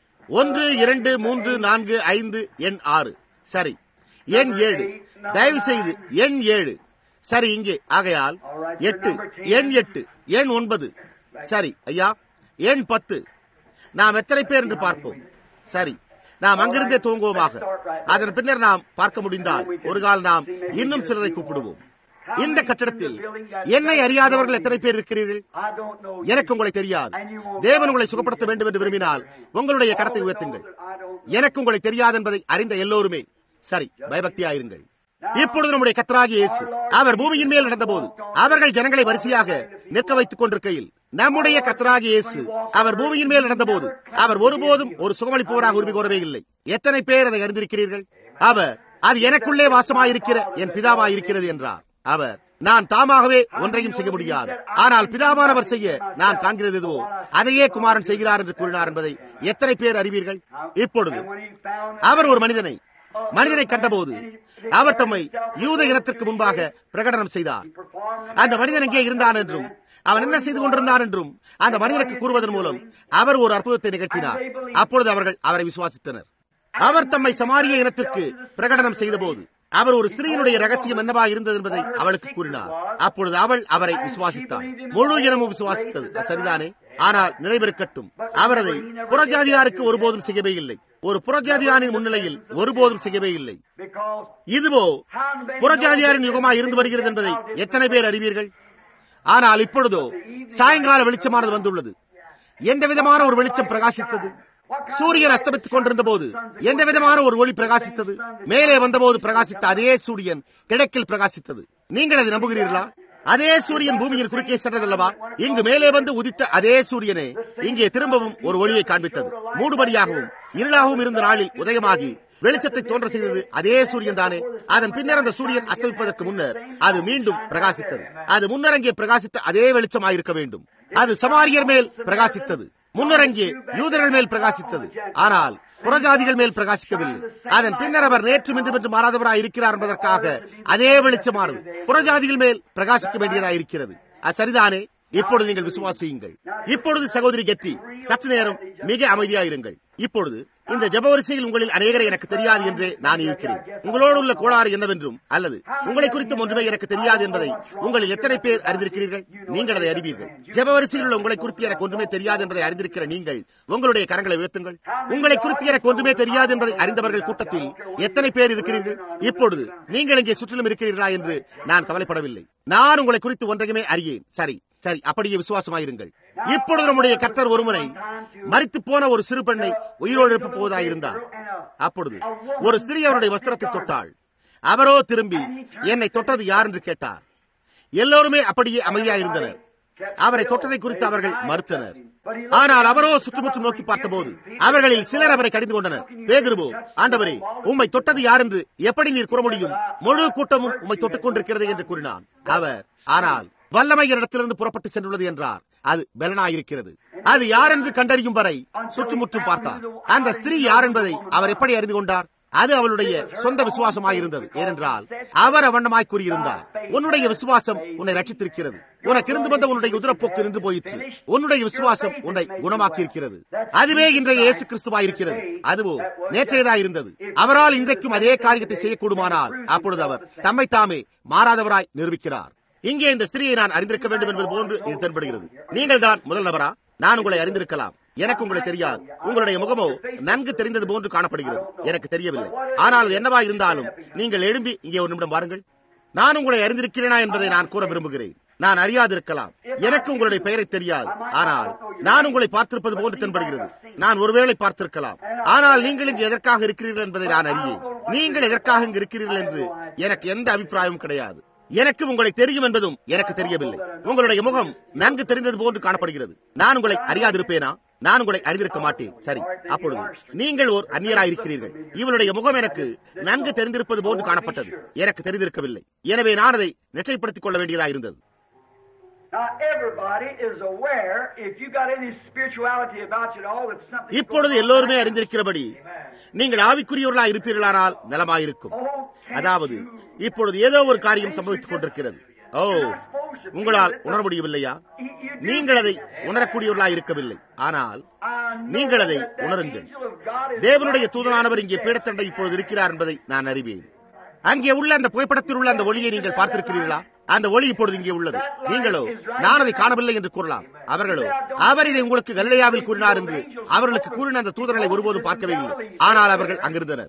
1, 2, 3, 4, 5, எண் 6. சரி, எண் 7. தயவு செய்து எண் 7. சரி, இங்கே. ஆகையால் 8, எண் 8, எண் 9. சரி ஐயா, எண் 10. நாம் எத்தனை பேர் என்று பார்ப்போம். சரி, நாம் அங்கிருந்தே துவங்குவோமாக. அதன் பின்னர் நாம் பார்க்க முடிந்தால் ஒரு கால் நாம் இன்னும் சிலரை கூப்பிடுவோம். இந்த கட்டடத்தில் என்னை அறியாதவர்கள் எத்தனை பேர் இருக்கிறீர்கள்? எனக்கு உங்களை தெரியாது. தேவன் உங்களை சுகப்படுத்த வேண்டும் என்று விரும்பினால் உங்களுடைய கரத்தை உயர்த்துங்கள். எனக்கு உங்களை தெரியாது என்பதை அறிந்த எல்லோருமே சரி, பயபக்தியாயிருங்கள். இப்பொழுது நம்முடைய கர்த்தராகிய இயேசு அவர் பூமியின் மேல் நடந்தபோது அவர்கள் ஜனங்களை வரிசையாக நிற்க வைத்துக் கொண்டிருக்கையில், நம்முடைய கர்த்தராகிய இயேசு அவர் பூமியின் மேல் நடந்தபோது அவர் ஒருபோதும் ஒரு சுகமளிப்பவராக உரிமை கோரவே இல்லை. எத்தனை பேர் அதை அறிந்திருக்கிறீர்கள்? அவர் அது எனக்குள்ளே வாசமாயிருக்கிற என் பிதாவாயிருக்கிறது என்றார். அவர் நான் தாமாகவே ஒன்றையும் செய்ய முடியாது, ஆனால் பிதாவானவர் செய்ய நான் காண்கிறது எதுவோ அதையே குமாரன் செய்கிறார் என்று கூறினார் என்பதை எத்தனை பேர் அறிவீர்கள்? இப்பொழுது அவர் ஒரு மனிதனை கண்டபோது அவர் தம்மை யூத இனத்திற்கு முன்பாக பிரகடனம் செய்தார். அந்த மனிதன் எங்கே இருந்தான் என்றும் அவன் என்ன செய்து கொண்டிருந்தான் என்றும் அந்த மனிதனுக்கு கூறுவதன் மூலம் அவர் ஒரு அற்புதத்தை நிகழ்த்தினார். அப்பொழுது அவர்கள் அவரை விசுவாசித்தனர். அவர் தம்மை சமாரிய இனத்திற்கு பிரகடனம் செய்த போது அவர் ஒரு ஸ்திரீயினுடைய ரகசியம் என்னவா இருந்தது என்பதை அவளுக்கு கூறினார். அப்பொழுது அவள் அவரை விசுவாசித்தாள். முழு இனமும் விசுவாசித்தது. சரிதானே? ஆனால் நினைவிருக்கட்டும், அவர் அதை புறஜாதியாருக்கு ஒருபோதும் செய்யவே இல்லை. ஒரு புறஜாதியாரின் முன்னிலையில் ஒருபோதும் செய்யவே இல்லை. இதுவோ புறஜாதியாரின் யுகமாக இருந்து வருகிறது என்பதை எத்தனை பேர் அறிவீர்கள்? ஆனால் இப்பொழுதோ சாயங்கால வெளிச்சமானது வந்துள்ளது. எந்த விதமான ஒரு வெளிச்சம் பிரகாசித்தது? சூரியன் அஸ்தமித்துக் கொண்டிருந்த போது எந்த விதமான ஒரு ஒளி பிரகாசித்தது? மேலே வந்தபோது பிரகாசித்த அதே சூரியன் கிழக்கில் பிரகாசித்தது. நீங்கள் அதை நம்புகிறீர்களா? அதே சூரியன் பூமியின் குறுக்கே சென்றதல்லவா? இங்கு மேலே வந்து உதித்த அதே சூரியனே இங்கே திரும்பவும் ஒரு ஒளியை காண்பித்தது. மூடுபடியாகவும் இருளாகவும் இருந்த நாளில் உதயமாகி வெளிச்சத்தை தோன்ற செய்தது அதே சூரியன் தானே. அதன் பின்னர் அந்த சூரியன் அஸ்தமிப்பதற்கு முன்னர் அது மீண்டும் பிரகாசித்தது. அது முன்னர் அங்கே பிரகாசித்த அதே வெளிச்சமாயிருக்க வேண்டும். அது சமாரியர் மேல் பிரகாசித்தது. முன்னர் அங்கே யூதர்கள் மேல் பிரகாசித்தது, ஆனால் புறஜாதிகள் மேல் பிரகாசிக்கவில்லை. அதன் பின்னர் அவர் நேற்றும் இன்றும் என்று மாறாதவராய் இருக்கிறார் என்பதற்காக அதே வெளிச்சமானது புறஜாதிகள் மேல் பிரகாசிக்க வேண்டியதாய் இருக்கிறது. அது சரிதானே? இப்பொழுது நீங்கள் விசுவாசியுங்கள். இப்பொழுது சகோதரி கெட்டி, சற்று நேரம் மிக அமைதியாயிருங்கள். இப்பொழுது இந்த ஜெப வரிசையில் உங்களில் அநேகரை எனக்கு தெரியாது என்று நான் இருக்கிறேன். உங்களோடு உள்ள கோளாறு என்னவென்றும் அல்லது உங்களை குறித்தும் ஒன்றுமே எனக்கு தெரியாது என்பதை உங்களில் எத்தனை பேர் அறிந்திருக்கிறீர்கள்? நீங்கள் அதை அறிவீர்கள். ஜெப வரிசையில் உள்ள உங்களை குறித்து எனக்கு ஒன்றுமே தெரியாது என்பதை அறிந்திருக்கிற நீங்கள் உங்களுடைய கரங்களை உயர்த்துங்கள். உங்களை குறித்து எனக்கு ஒன்றுமே தெரியாது என்பதை அறிந்தவர்கள் கூட்டத்தில் எத்தனை பேர் இருக்கிறீர்கள்? இப்பொழுது நீங்கள் இங்கே சுற்றிலும் இருக்கிறீர்களா என்று நான் கவலைப்படவில்லை. நான் உங்களை குறித்து ஒன்றையுமே அறியேன். சரி, அப்படியே விசுவாசமாயிருங்கள். இப்பொழுது நம்முடைய கர்த்தர் ஒருமுறை மரித்து போன ஒரு சிறு பெண்ணை உயிரோடு எழுப்பப் போவதாயிருந்தார். அப்பொழுது ஒரு ஸ்திரீ அவருடைய வஸ்திரத்தை தொட்டாள். அவரோ திரும்பி என்னை தொட்டது யார் என்று கேட்டார். எல்லோருமே அப்படியே அமைதியாயிருந்தனர். அவரை தொட்டதை குறித்து அவர்கள் மறுத்தனர். ஆனால் அவரோ சுற்றுமுற்றும் நோக்கி பார்த்தபோது அவர்களில் சிலர் அவரை கடிந்து கொண்டனர். பேதுருவோ, ஆண்டவரே, உம்மை தொட்டது யார் என்று எப்படி நீர் கூற முடியும்? முழு கூட்டமும் உம்மை தொட்டுக் கொண்டிருக்கிறது என்று கூறினான். அவர், ஆனால் வல்லமை இடத்திலிருந்து புறப்பட்டு சென்றுள்ளது என்றார். அது பெலனாயிருக்கிறது. அது யார் என்று கண்டறியும் வரை சுற்றுமுற்றும் பார்த்தார். அந்த ஸ்திரீ யார் என்பதை அவர் எப்படி அறிந்து கொண்டார்? அது அவளுடைய சொந்த விசுவாசமாயிருந்தது. ஏனென்றால் அவர் அவண்ணமாய் கூறியிருந்தார், உன்னுடைய விசுவாசம் உன்னை ரட்சித்திருக்கிறது. உனக்கு இருந்து வந்த உன்னுடைய உதிரப்போக்கு நின்று போயிற்று. உன்னுடைய விசுவாசம் உன்னை குணமாக்கி இருக்கிறது. அதுவே இன்றைய இயேசு கிறிஸ்துவாயிருக்கிறது. அதுவோ நேற்றையதாயிருந்தது. அவரால் இன்றைக்கும் அதே காரியத்தை செய்யக்கூடுமானால் அப்பொழுது அவர் தம்மை தாமே மாறாதவராய் நிரூபிக்கிறார். இங்கே இந்த ஸ்திரியை நான் அறிந்திருக்க வேண்டும் என்பது போன்று இது தென்படுகிறது. நீங்கள் தான் முதல் நபரா? நான் உங்களை அறிந்திருக்கலாம். எனக்கு உங்களை தெரியாது. உங்களுடைய முகமோ நன்கு தெரிந்தது போன்று காணப்படுகிறது. எனக்கு தெரியவில்லை. ஆனால் அது என்னவா இருந்தாலும் நீங்கள் எழும்பி இங்கே ஒரு நிமிடம் வாருங்கள். நான் உங்களை அறிந்திருக்கிறேனா என்பதை நான் கூற விரும்புகிறேன். நான் அறியாதிருக்கலாம். எனக்கு உங்களுடைய பெயரை தெரியாது. ஆனால் நான் உங்களை பார்த்திருப்பது போன்று தென்படுகிறது. நான் ஒருவேளை பார்த்திருக்கலாம். ஆனால் நீங்கள் இங்கு எதற்காக இருக்கிறீர்கள் என்பதை நான் அறியேன். நீங்கள் எதற்காக இங்கு இருக்கிறீர்கள் என்று எனக்கு எந்த அபிப்பிராயமும் கிடையாது. எனக்கு உங்களை தெரியும் என்பதும் எனக்கு தெரியவில்லை. உங்களுடைய முகம் நன்கு தெரிந்தது போன்று காணப்படுகிறது. நான் உங்களை அறியாதிருப்பேனா? நான் உங்களை அறிந்திருக்க மாட்டேன். சரி, அப்பொழுது நீங்கள் ஓர் அந்நியராயிருக்கிறீர்கள். இவளுடைய முகம் எனக்கு நன்கு தெரிந்திருப்பது போன்று காணப்பட்டது. எனக்கு தெரிந்திருக்கவில்லை. எனவே நான் அதை நிச்சயப்படுத்திக் கொள்ள வேண்டியதாக இருந்தது. இப்பொழுது எல்லோருமே அறிந்திருக்கிறபடி நீங்கள் ஆவிக்குரியவர்களாக இருப்பீர்களானால் நலமாயிருக்கும். அதாவது இப்பொழுது ஏதோ ஒரு காரியம் சம்பவித்துக் கொண்டிருக்கிறது. ஓ, உங்களால் உணர முடியவில்லையா? நீங்கள் அதை உணரக்கூடியவர்களாக இருக்கவில்லை. ஆனால் நீங்கள் அதை உணருங்கள். தேவனுடைய தூதனானவர் இங்கே பீடத்தண்டை இப்பொழுது இருக்கிறார் என்பதை நான் அறிவேன். அங்கே உள்ள அந்த புகைப்படத்தில் உள்ள அந்த ஒளியை நீங்கள் பார்த்திருக்கிறீர்களா? அந்த ஒளி இப்பொழுது இங்கே உள்ளது. நீங்களோ நான் அதை காணவில்லை என்று கூறலாம். அவர்களோ அவர் இதை உங்களுக்கு கலிலேயாவில் கூறினார் என்று அவர்களுக்கு கூறின அந்த தூதர்களை ஒருபோதும் பார்க்கவே இல்லை. ஆனால் அவர்கள் அங்கிருந்தனர்.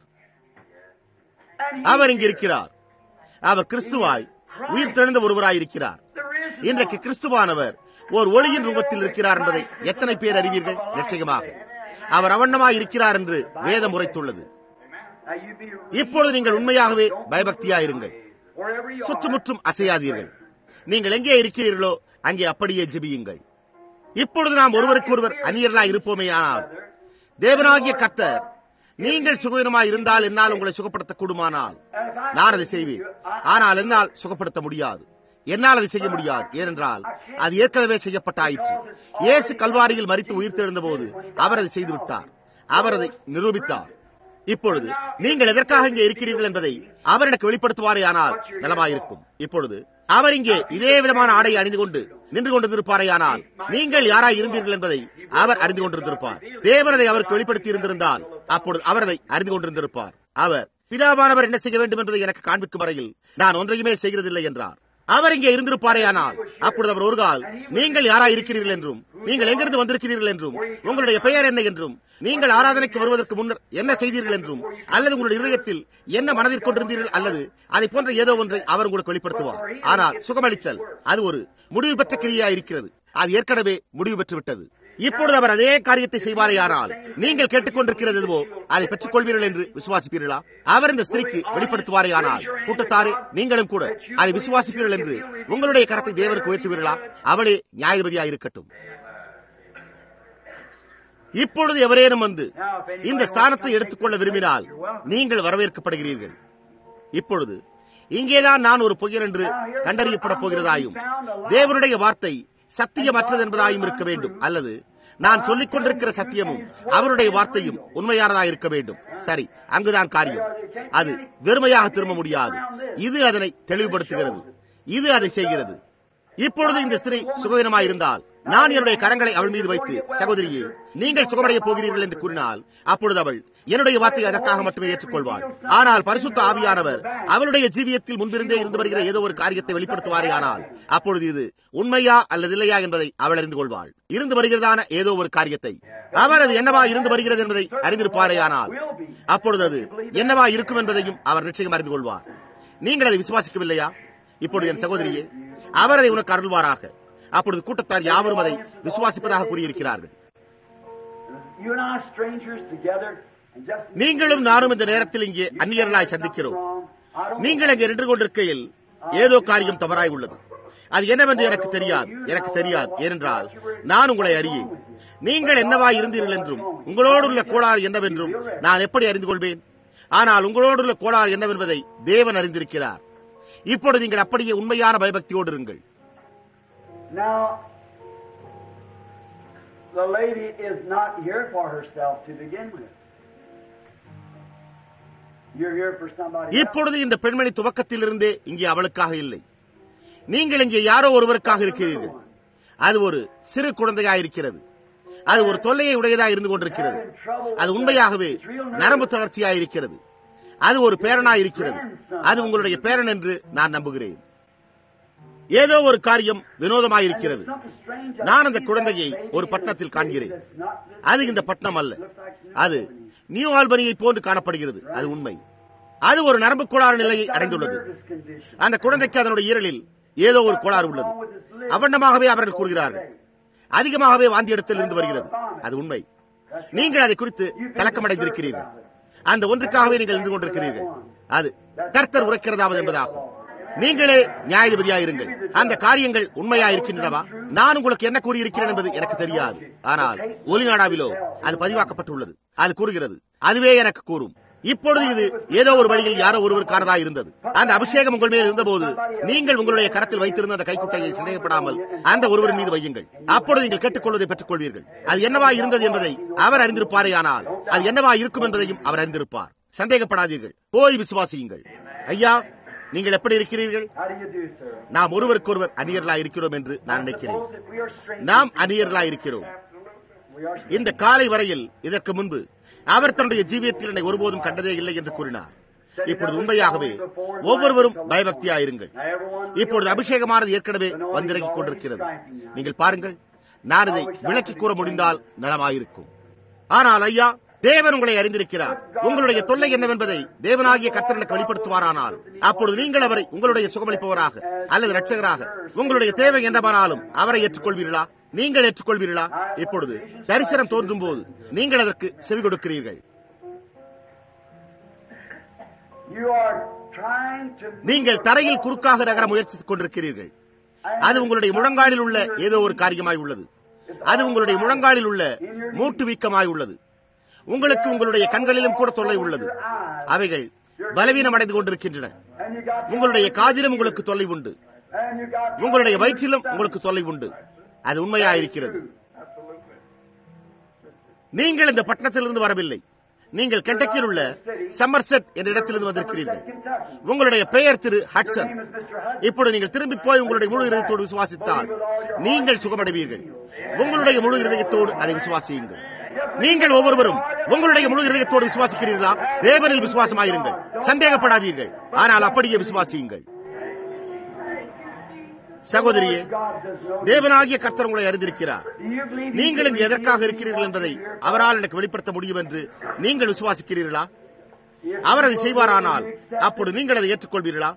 அவர் இங்கு இருக்கிறார். அவர் கிறிஸ்துவாய் உயிர் தெழுந்த ஒருவராயிருக்கிறார். இன்றைக்கு கிறிஸ்துவானவர் ஒரு ஒளியின் ரூபத்தில் இருக்கிறார் என்பதை எத்தனை பேர் அறிவீர்கள்? நிச்சயமாக அவர் அவண்ணமாய் இருக்கிறார் என்று வேதம் உரைத்துள்ளது. இப்பொழுது நீங்கள் உண்மையாகவே பயபக்தியாயிருங்கள். சுற்றுமுற்றும் அசையாதீர்கள். நீங்கள் எங்கே இருக்கிறீர்களோ அங்கே அப்படியே ஜெபியுங்கள். இப்பொழுது நாம் ஒருவருக்கு ஒருவர் அந்நியர்களாய் இருப்போமே. ஆனால் தேவனாகிய கர்த்தர், நீங்கள் சுகவீனமாய் இருந்தால் என்னால் உங்களை சுகப்படுத்த கூடுமானால் நான் அதை செய்வேன். ஆனால் என்னால் சுகப்படுத்த முடியாது. என்னால் அதை செய்ய முடியாது. ஏனென்றால் அது ஏற்கனவே செய்யப்பட்டாயிற்று. இயேசு கல்வாரியில் மரித்து உயிர் தெழுந்த போது அவர் அதை செய்துவிட்டார். அவர் அதை நிரூபித்தார். இப்பொழுது நீங்கள் எதற்காக இங்கே இருக்கிறீர்கள் என்பதை அவர் எனக்கு வெளிப்படுத்துவாரே ஆனால் நலமாயிருக்கும். இப்பொழுது அவர் இங்கே இதே விதமான ஆடையை அணிந்து கொண்டு நின்று கொண்டிருப்பாரே ஆனால் நீங்கள் யாராய் இருந்தீர்கள் என்பதை அவர் அறிந்து கொண்டிருந்திருப்பார். தேவனதை அவருக்கு வெளிப்படுத்தி இருந்திருந்தால் அப்பொழுது அவர் அதை அறிந்து கொண்டிருந்திருப்பார். அவர், பிதாவானவர் என்ன செய்ய வேண்டும் என்பதை எனக்கு காண்பிக்கும் வரையில் நான் ஒன்றையுமே செய்கிறதில்லை என்றார். அவர் இங்கே இருந்திருப்பாரே ஆனால் அப்பொழுது அவர் ஒரு கால் நீங்கள் யாராய் இருக்கிறீர்கள் என்றும் நீங்கள் எங்கிருந்து வந்திருக்கிறீர்கள் என்றும் உங்களுடைய பெயர் என்ன என்றும் நீங்கள் ஆராதனைக்கு வருவதற்கு முன்னர் என்ன செய்தீர்கள் என்றும் அல்லது உங்களுடைய இதயத்தில் என்ன மனதில் கொண்டிருந்தீர்கள் அல்லது அதை போன்ற ஏதோ ஒன்றை அவர் உங்களுக்கு வெளிப்படுத்துவார். ஆனால் சுகமளித்தல் அது ஒரு முடிவு பெற்ற கிரியா இருக்கிறது. அது ஏற்கனவே முடிவு பெற்று விட்டது. இப்பொழுது அவர் அதே காரியத்தை செய்வாரேயானால் நீங்கள் கேட்டுக்கொண்டிருக்கிறது எதுவோ அதை பெற்றுக் கொள்வீர்கள் என்று விசுவாசிப்பீர்களா? அவர் இந்த ஸ்திரீக்கு வெளிப்படுத்துவாரேயானால் கூட்டத்தாரே நீங்களும் கூட அதை விசுவாசிப்பீர்கள் என்று உங்களுடைய கரத்தை தேவனுக்கு உயர்த்துவீர்களா? அவளே நியாயாதிபதியாக இருக்கட்டும். இப்பொழுது எவரேனும் வந்து இந்த ஸ்தானத்தை எடுத்துக்கொள்ள விரும்பினால் நீங்கள் வரவேற்கப்படுகிறீர்கள். இப்பொழுது இங்கேதான் நான் ஒரு பொய்யன் என்று கண்டறியப்பட போகிறதாயும் தேவனுடைய வார்த்தை சத்தியமற்றது என்பதாயும் இருக்க வேண்டும். அல்லது நான் சொல்லிக் கொண்டிருக்கிற சத்தியமும் அவருடைய வார்த்தையும் உண்மையானதாக இருக்க வேண்டும். சரி, அங்குதான் காரியம். அது வெறுமையாக திரும்ப முடியாது. இது அதனை தெளிவுபடுத்துகிறது. இது அதை செய்கிறது. இப்பொழுது இந்த ஸ்திரீ சுகவீனமாயிருந்தால் நான் என்னுடைய கரங்களை அவள் மீது வைத்து, சகோதரியே, நீங்கள் சுகமடைய போகிறீர்கள் என்று கூறினால், அப்பொழுது அவள் என்னுடைய வார்த்தையை அதற்காக மட்டுமே ஏற்றுக்கொள்வாள். ஆனால் பரிசுத்த ஆவியானவர் அவளுடைய ஜீவியத்தில் முன்பிருந்தே இருந்து வருகிற ஏதோ ஒரு காரியத்தை வெளிப்படுத்துவாரே ஆனால், அப்பொழுது இது உண்மையா அல்லது இல்லையா என்பதை அவள் அறிந்து கொள்வாள். இருந்து வருகிறதான ஏதோ ஒரு காரியத்தை அவர் அது என்னவா இருந்து வருகிறது என்பதை அறிந்திருப்பாரே ஆனால், அப்பொழுது அது என்னவா இருக்கும் என்பதையும் அவர் நிச்சயம் அறிந்து கொள்வார். நீங்கள் அதை விசுவாசிக்கவில்லையா? இப்பொழுது என் சகோதரியே, அவர் அதை உனக்கு அருள்வாராக. அப்பொழுது கூட்டத்தார் யாவரும் அதை விசுவாசிப்பதாக கூறியிருக்கிறார்கள். நீங்களும் நானும் இந்த நேரத்தில் இங்கே அந்நியர்களாய் சந்திக்கிறோம். நீங்கள் இங்கே நின்று கொண்டிருக்கையில் ஏதோ காரியம் தவறாய் உள்ளது. அது என்னவென்று எனக்கு தெரியாது. ஏனென்றால் நான் உங்களை அறியேன். நீங்கள் என்னவாய் இருந்தீர்கள் என்றும் உங்களோடு உள்ள கோளாறு என்னவென்றும் நான் எப்படி அறிந்து கொள்வேன்? ஆனால் உங்களோடு உள்ள கோளாறு என்னவென்பதை தேவன் அறிந்திருக்கிறார். இப்பொழுது நீங்கள் அப்படியே உண்மையான பயபக்தியோடு இருங்கள். Now, the lady is not here for herself to begin with. You're here for somebody else. இப்பொழுது இந்த பெண்மணி துவக்கத்திலிருந்தே இங்கே அவளுக்காக இல்லை. நீங்கள் இங்கே யாரோ ஒருவருக்காக இருக்கிறீர்கள். அது ஒரு சிறு குழந்தையாயிருக்கிறது. அது ஒரு தொல்லையை உடையதாக இருந்து கொண்டிருக்கிறது. அது உண்மையாகவே நரம்பு தளர்ச்சியாயிருக்கிறது. அது ஒரு பேரனாயிருக்கிறது. அது உங்களுடைய பேரன் என்று நான் நம்புகிறேன். ஏதோ ஒரு காரியம் வினோதமாயிருக்கிறது. நான் அந்த குழந்தையை ஒரு பட்டணத்தில் காண்கிறேன். அது இந்த பட்டணம் அல்ல. அது நியூ ஆல்பனியை போன்று காணப்படுகிறது. அது உண்மை. அது ஒரு நரம்பு கோளாறு நிலையை அடைந்துள்ளது. அந்த குழந்தைக்கு அதனுடைய ஈரலில் ஏதோ ஒரு கோளாறு உள்ளது. அவண்ணமாகவே அவர்கள் கூறுகிறார்கள். அதிகமாகவே வாந்தி இடத்தில் இருந்து வருகிறது. அது உண்மை. நீங்கள் அதை குறித்து கலக்கமடைந்திருக்கிறீர்கள். அந்த ஒன்றுக்காகவே நீங்கள் நின்று கொண்டிருக்கிறீர்கள். அது கர்த்தர் உரைக்கிறதாவது என்பதாகும். நீங்களே நியாயாதிபதியாயிருங்கள். அந்த காரியங்கள் உண்மையா இருக்கின்றனவா? நான் உங்களுக்கு என்ன கூறியிருக்கிறேன் என்பது எனக்கு தெரியாது. ஆனால் ஒலிநாடாவிலோ அது பதிவாக்கப்பட்டுள்ளது. அது கூறுகிறது. அதுவே எனக்கு கூறும். இப்பொழுது இது ஏதோ ஒரு வழியில் யாரோ ஒருவருக்கானதா இருந்தது. அந்த அபிஷேகம் உங்கள் மேல் இருந்தபோது நீங்கள் உங்களுடைய கரத்தில் வைத்திருந்த அந்த கைக்குட்டையை சந்தேகப்படாமல் அந்த ஒருவர் மீது வையுங்கள். அப்பொழுது நீங்கள் கேட்டுக்கொள்வதை பெற்றுக் கொள்வீர்கள். அது என்னவா இருந்தது என்பதை அவர் அறிந்திருப்பாரே ஆனால் அது என்னவா இருக்கும் என்பதையும் அவர் அறிந்திருப்பார். சந்தேகப்படாதீர்கள். போய் விசுவாசியுங்கள். ஐயா, நீங்கள் எப்படி இருக்கிறீர்கள்? நாம் ஒருவருக்கொருவர் அந்நியர்களாய் இருக்கிறோம் என்று நான் நினைக்கிறேன். நாம் அந்நியர்களாய் இருக்கிறோம். இந்த காலை வரையில் இதற்கு முன்பு அவர் தன்னுடைய ஜீவியத்தில் என்னை ஒருபோதும் கண்டதே இல்லை என்று கூறினார். இப்பொழுது உண்மையாகவே ஒவ்வொருவரும் பயபக்தியாயிருங்கள். இப்பொழுது அபிஷேகமானது ஏற்கனவே வந்திறங்கிக் கொண்டிருக்கிறது. நீங்கள் பாருங்கள், நான் இதை விளக்கி கூற முடிந்தால் நலமாயிருக்கும். ஆனால் ஐயா, தேவன் உங்களை அறிந்திருக்கிறார். உங்களுடைய தொல்லை என்னவென்பதை தேவனாகிய கர்த்தர் எனக்கு வெளிப்படுத்துவாரானால் அப்பொழுது நீங்கள் அவரை உங்களுடைய சுகமளிப்பவராக அல்லது இரட்சகராக உங்களுடைய தேவை என்னவானாலும் அவரை ஏற்றுக்கொள்வீர்களா? நீங்கள் ஏற்றுக்கொள்வீர்களா? இப்பொழுது தரிசனம் தோன்றும் போது நீங்கள் அதற்கு செவி கொடுக்கிறீர்கள். நீங்கள் தரையில் குறுக்காக நகர முயற்சித்துக் கொண்டிருக்கிறீர்கள். அது உங்களுடைய முழங்காலில் உள்ள ஏதோ ஒரு காரியமாய் உள்ளது. அது உங்களுடைய முழங்காலில் உள்ள மூட்டு வீக்கமாய் உள்ளது. உங்களுக்கு உங்களுடைய கண்களிலும் கூட தொல்லை உள்ளது. அவைகள் பலவீனம் அடைந்து கொண்டிருக்கின்றன. உங்களுடைய காதிலும் உங்களுக்கு தொல்லை உண்டு. உங்களுடைய வயிற்றிலும் உங்களுக்கு தொல்லை உண்டு. அது உண்மையாயிருக்கிறது. நீங்கள் இந்த பட்டணத்திலிருந்து வரவில்லை. நீங்கள் கென்டக்கியில் உள்ள சம்மர்செட் என்ற இடத்திலிருந்து வந்திருக்கிறீர்கள். உங்களுடைய பெயர் திரு ஹட்சன். இப்பொழுது நீங்கள் திரும்பி போய் உங்களுடைய முழு இதயத்தோடு விசுவாசித்தால் நீங்கள் சுகமடைவீர்கள். உங்களுடைய முழு இதயத்தோடு அதை விசுவாசியுங்கள். நீங்கள் ஒவ்வொருவரும் உங்களுடைய முழு இதயத்தோடு விசுவாசிக்கிறீர்களா? தேவனில் விசுவாசமாயிருங்கள். சந்தேகப்படாதீர்கள். ஆனால் அப்படியே விசுவாசியுங்கள். சகோதரியே, தேவனாகிய கர்த்தர் உங்களை அறிந்திருக்கிறார். நீங்கள் இங்கு எதற்காக இருக்கிறீர்கள் என்பதை அவரால் எனக்கு வெளிப்படுத்த முடியும் என்று நீங்கள் விசுவாசிக்கிறீர்களா? அவர் அதை செய்வாரானால் அப்பொழுது நீங்கள் அதை ஏற்றுக்கொள்வீர்களா?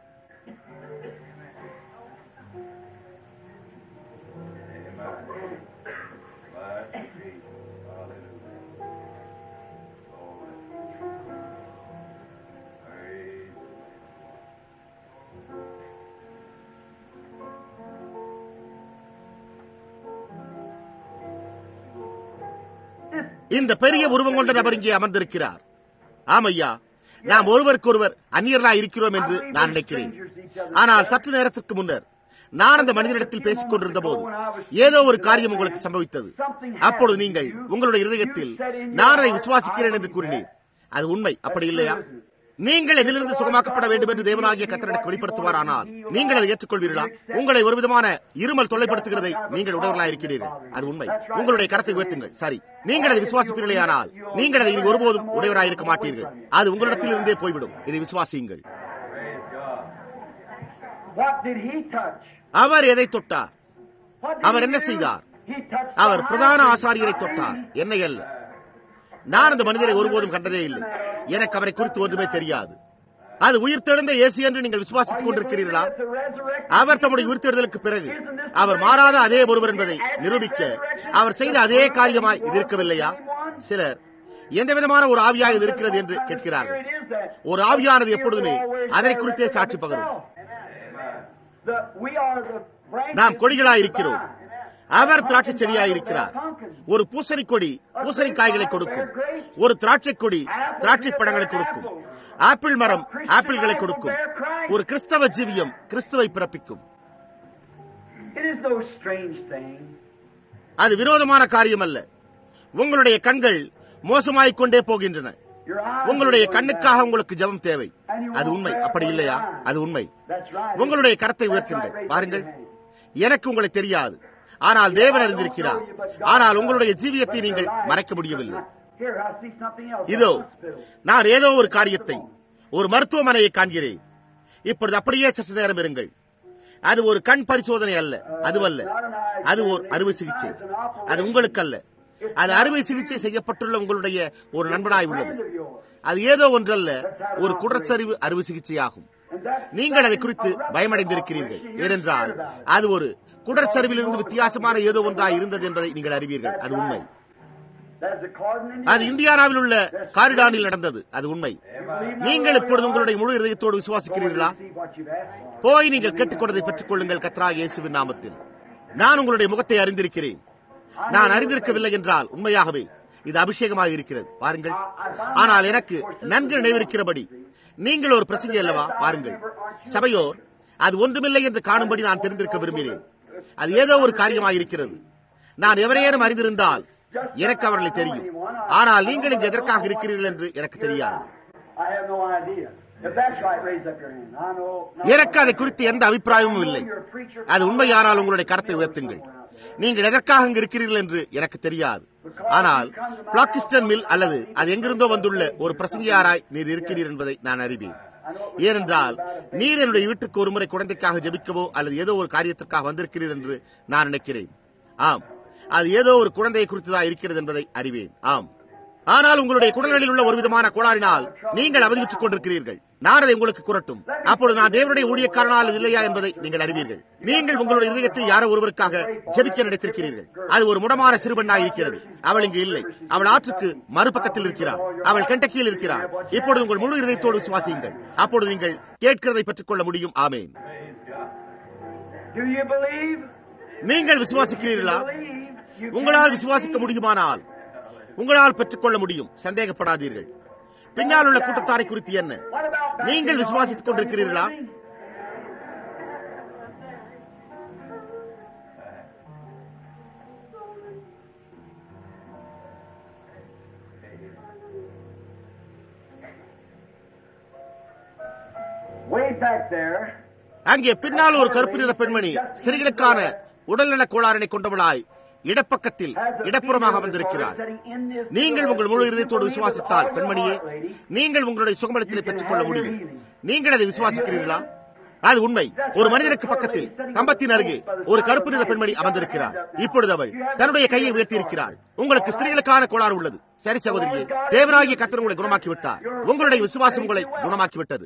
இந்த பெரிய உருவம் கொண்ட நபர் இங்கே அமர்ந்திருக்கிறார். ஆமையா, நாம் ஒருவருக்கொருவர் அந்நியர்களாய் இருக்கிறோம் என்று நான் நினைக்கிறேன். ஆனால் சற்று நேரத்திற்கு முன்னர் நான் அந்த மனிதனிடத்தில் பேசிக் கொண்டிருந்த போது ஏதோ ஒரு காரியம் உங்களுக்கு சம்பவித்தது. அப்பொழுது நீங்கள் உங்களுடைய இதயத்தில் நான் அதை விசுவாசிக்கிறேன் என்று கூறினீர். அது உண்மை, அப்படி இல்லையா? நீங்கள் எதிலிருந்து சுகமாக்கப்பட வேண்டும் என்று தேவனாகிய கர்த்தர் எனக்கு வெளிப்படுத்துவாரானால் நீங்கள் அதை ஏற்றுக்கொள்வீர்களா? உங்களை ஒரு விதமான இருமல் தொல்லைப்படுத்துகிறதை நீங்கள் உடவர்களாக இருக்கிறீர்கள். அது உண்மை. உங்களுடைய கரத்தை உயர்த்துங்கள். சரி, நீங்கள் அதை விசுவாசிப்பீர்களேயானால் நீங்கள் அதை ஒருபோதும் உடையவராக இருக்க மாட்டீர்கள். அது உங்களிடத்தில் இருந்தே போய்விடும். இதை விசுவாசியுங்கள். அவர் எதை தொட்டார்? அவர் என்ன செய்தார்? அவர் பிரதான ஆசாரியரை தொட்டார், என்னை அல்ல. நான் அந்த மனிதரை ஒருபோதும் கண்டதே இல்லை. எனக்கு அவரை குறித்து ஒன்றுமே தெரியாது. அது உயிர்த்தெழுந்த இயேசு என்று நீங்கள் விசுவாசித்துக் கொண்டிருக்கிறீர்களா? அவர் தம்முடைய உயிர்த்தெழுதலுக்கு பிறகு அவர் மாறாத அதே ஒருவர் என்பதை நிரூபிக்க அவர் செய்த அதே காரியமாய் இது இருக்கவில்லையா? சிலர் எந்த விதமான ஒரு ஆவியாக இது இருக்கிறது என்று கேட்கிறார்கள். ஒரு ஆவியானது எப்பொழுதுமே அதை குறித்தே சாட்சி பகரும். நாம் கொடிகளாய் இருக்கிறோம். அவர் திராட்சை செடியாய் இருக்கிறார். ஒரு பூசணி கொடி பூசணிக்காய்களை கொடுக்கும். ஒரு திராட்சை கொடி திராட்சை பழங்களை கொடுக்கும். ஆப்பிள் மரம் ஆப்பிள்களை கொடுக்கும். ஒரு கிறிஸ்தவ ஜீவியம் கிறிஸ்துவை பிறப்பிக்கும். அது வினோதமான காரியம் அல்ல. உங்களுடைய கண்கள் மோசமாய்க் கொண்டே போகின்றன. உங்களுடைய கண்ணுக்காக உங்களுக்கு ஜெபம் தேவை. அது உண்மை. அப்படி இல்லையா? அது உண்மை. உங்களுடைய கரத்தை உயர்த்துங்கள். பாருங்கள், எனக்கு உங்களை தெரியாது, ஆனால் தேவன் அறிந்திருக்கிறார். ஆனால் உங்களுடைய ஜீவியத்தை நீங்கள் மறைக்க முடியவில்லை. இதோ நான் ஏதோ ஒரு காரியத்தை, ஒரு மருத்துவமனையை காண்கிறேன். இப்பொழுது அப்படியே சற்று நேரம் இருங்கள். அது ஒரு கண் பரிசோதனை அல்ல, அதுவல்ல. அது ஒரு அறுவை சிகிச்சை. அது உங்களுக்கு அல்ல. அது அறுவை சிகிச்சை செய்யப்பட்டுள்ள உங்களுடைய ஒரு நண்பனாய் உள்ளது. அது ஏதோ ஒன்றல்ல, ஒரு குடற்சரிவு அறுவை சிகிச்சையாகும். நீங்கள் அதை குறித்து பயமடைந்திருக்கிறீர்கள். ஏனென்றால் அது ஒரு குடற்சரிவிலிருந்து வித்தியாசமான ஏதோ ஒன்றாய் இருந்தது என்பதை நீங்கள் அறிவீர்கள். அது உண்மை. அது இந்தியானாவில் உள்ள காரிடானில் நடந்தது. அது உண்மை. நீங்கள் இப்பொழுது உங்களுடைய முழு இதயத்தோடு விசுவாசிக்கிறீர்களா? போய் நீங்கள் கேட்டுக்கொண்டதை பெற்றுக் கொள்ளுங்கள் கர்த்தராகிய இயேசுவின் நாமத்தில். நான் உங்களுடைய முகத்தை அறிந்திருக்கிறேன். நான் அறிந்திருக்கவில்லை என்றால் உண்மையாகவே இது அபிஷேகமாக இருக்கிறது. பாருங்கள். ஆனால் எனக்கு நன்கு நினைவிருக்கிறபடி நீங்கள் ஒரு பிரசங்கி அல்லவா? பாருங்கள், சபையோர் அது ஒன்றுமில்லை என்று காணும்படி நான் தெரிந்திருக்க விரும்பினேன். அது ஏதோ ஒரு காரியமாக இருக்கிறது. நான் எவரையேனும் அறிந்திருந்தால் எனக்கு அவர்களை தெரியும். ஆனால் நீங்கள் இங்கு எதற்காக இருக்கிறீர்கள் என்று எனக்கு தெரியாது. எனக்கு அதை குறித்து எந்த அபிப்பிராயமும் இல்லை. அது உண்மையானால் உங்களுடைய கரத்தை உயர்த்துங்கள். நீங்கள் எதற்காக இங்கு இருக்கிறீர்கள் என்று எனக்கு தெரியாது. ஆனால் பிளாக்கிஸ்டன் மில் அல்லது அது எங்கிருந்தோ வந்துள்ள ஒரு பிரசங்கியாராய் நீர் இருக்கிறீர் என்பதை நான் அறிவேன். ஏனென்றால் நீர் என்னுடைய வீட்டுக்கு ஒருமுறை குழந்தைக்காக ஜெபிக்கவோ அல்லது ஏதோ ஒரு காரியத்திற்காக வந்திருக்கிறீர் என்று நான் நினைக்கிறேன். ஆம், அது ஏதோ ஒரு குழந்தையை குறித்துதான் இருக்கிறது என்பதை அறிவேன். ஆம், ஆனால் உங்களுடைய குடல்களில் உள்ள ஒரு விதமான கோளாறினால் நீங்கள் அவதியுற்றுக் கொண்டிருக்கிறீர்கள். நான் அதை உங்களுக்கு கூறட்டும். அப்பொழுது நான் தேவனுடைய ஊழியக்காரனால் இல்லையா என்பதை நீங்கள் அறிவீர்கள். நீங்கள் உங்களுடைய இதயத்தில் யாரோ ஒருவருக்காக ஜெபிக்க நினைத்திருக்கிறீர்கள். அது ஒரு முடமான சிறுபெண்ணாய் இருக்கிறது. அவள் இங்கு இல்லை. அவள் ஆற்றுக்கு மறுபக்கத்தில் இருக்கிறார். அவள் கெண்டக்கியில் இருக்கிறார். இப்பொழுது உங்கள் முழு இதயத்தோடு விசுவாசியுங்கள். அப்பொழுது நீங்கள் கேட்கிறதை பெற்றுக் கொள்ள முடியும். ஆமென். நீங்கள் விசுவாசிக்கிறீர்களா? உங்களால் விசுவாசிக்க முடியுமானால் உங்களால் பெற்றுக்கொள்ள முடியும். சந்தேகப்படாதீர்கள். பின்னால் உள்ள கூட்டத்தாரை குறித்து என்ன? நீங்கள் விசுவாசித்துக் கொண்டிருக்கிறீர்களா? அங்கே பின்னால் ஒரு கருப்பு நிற பெண்மணி ஸ்திரீகளுக்கான உடல்நல கோளாறினை கொண்டவளாய் இடப்பக்கத்தில் இடப்புறமாக வந்திருக்கிறார். நீங்கள் உங்கள் முழு இதயத்தோடு விசுவாசித்தால் பெண்மணியே, நீங்கள் உங்களுடைய சுகமளித்தலை பெற்றுக் கொள்ள முடியும். நீங்கள் அதை விசுவாசிக்கிறீர்களா? அது உண்மை. ஒரு மனிதனுக்கு பக்கத்தில் கம்பத்தின் அருகே ஒரு கருப்பு நிற பெண்மணி அமர்ந்திருக்கிறார். இப்பொழுது அவள் தன்னுடைய கையை உயர்த்தி இருக்கிறார். உங்களுக்கு ஸ்திரீகளுக்கான கோளாறு உள்ளது. சரி சகோதரியே, தேவனாகிய கர்த்தர் உங்களை குணமாக்கிவிட்டார். உங்களுடைய விசுவாசம் உங்களை குணமாக்கிவிட்டது.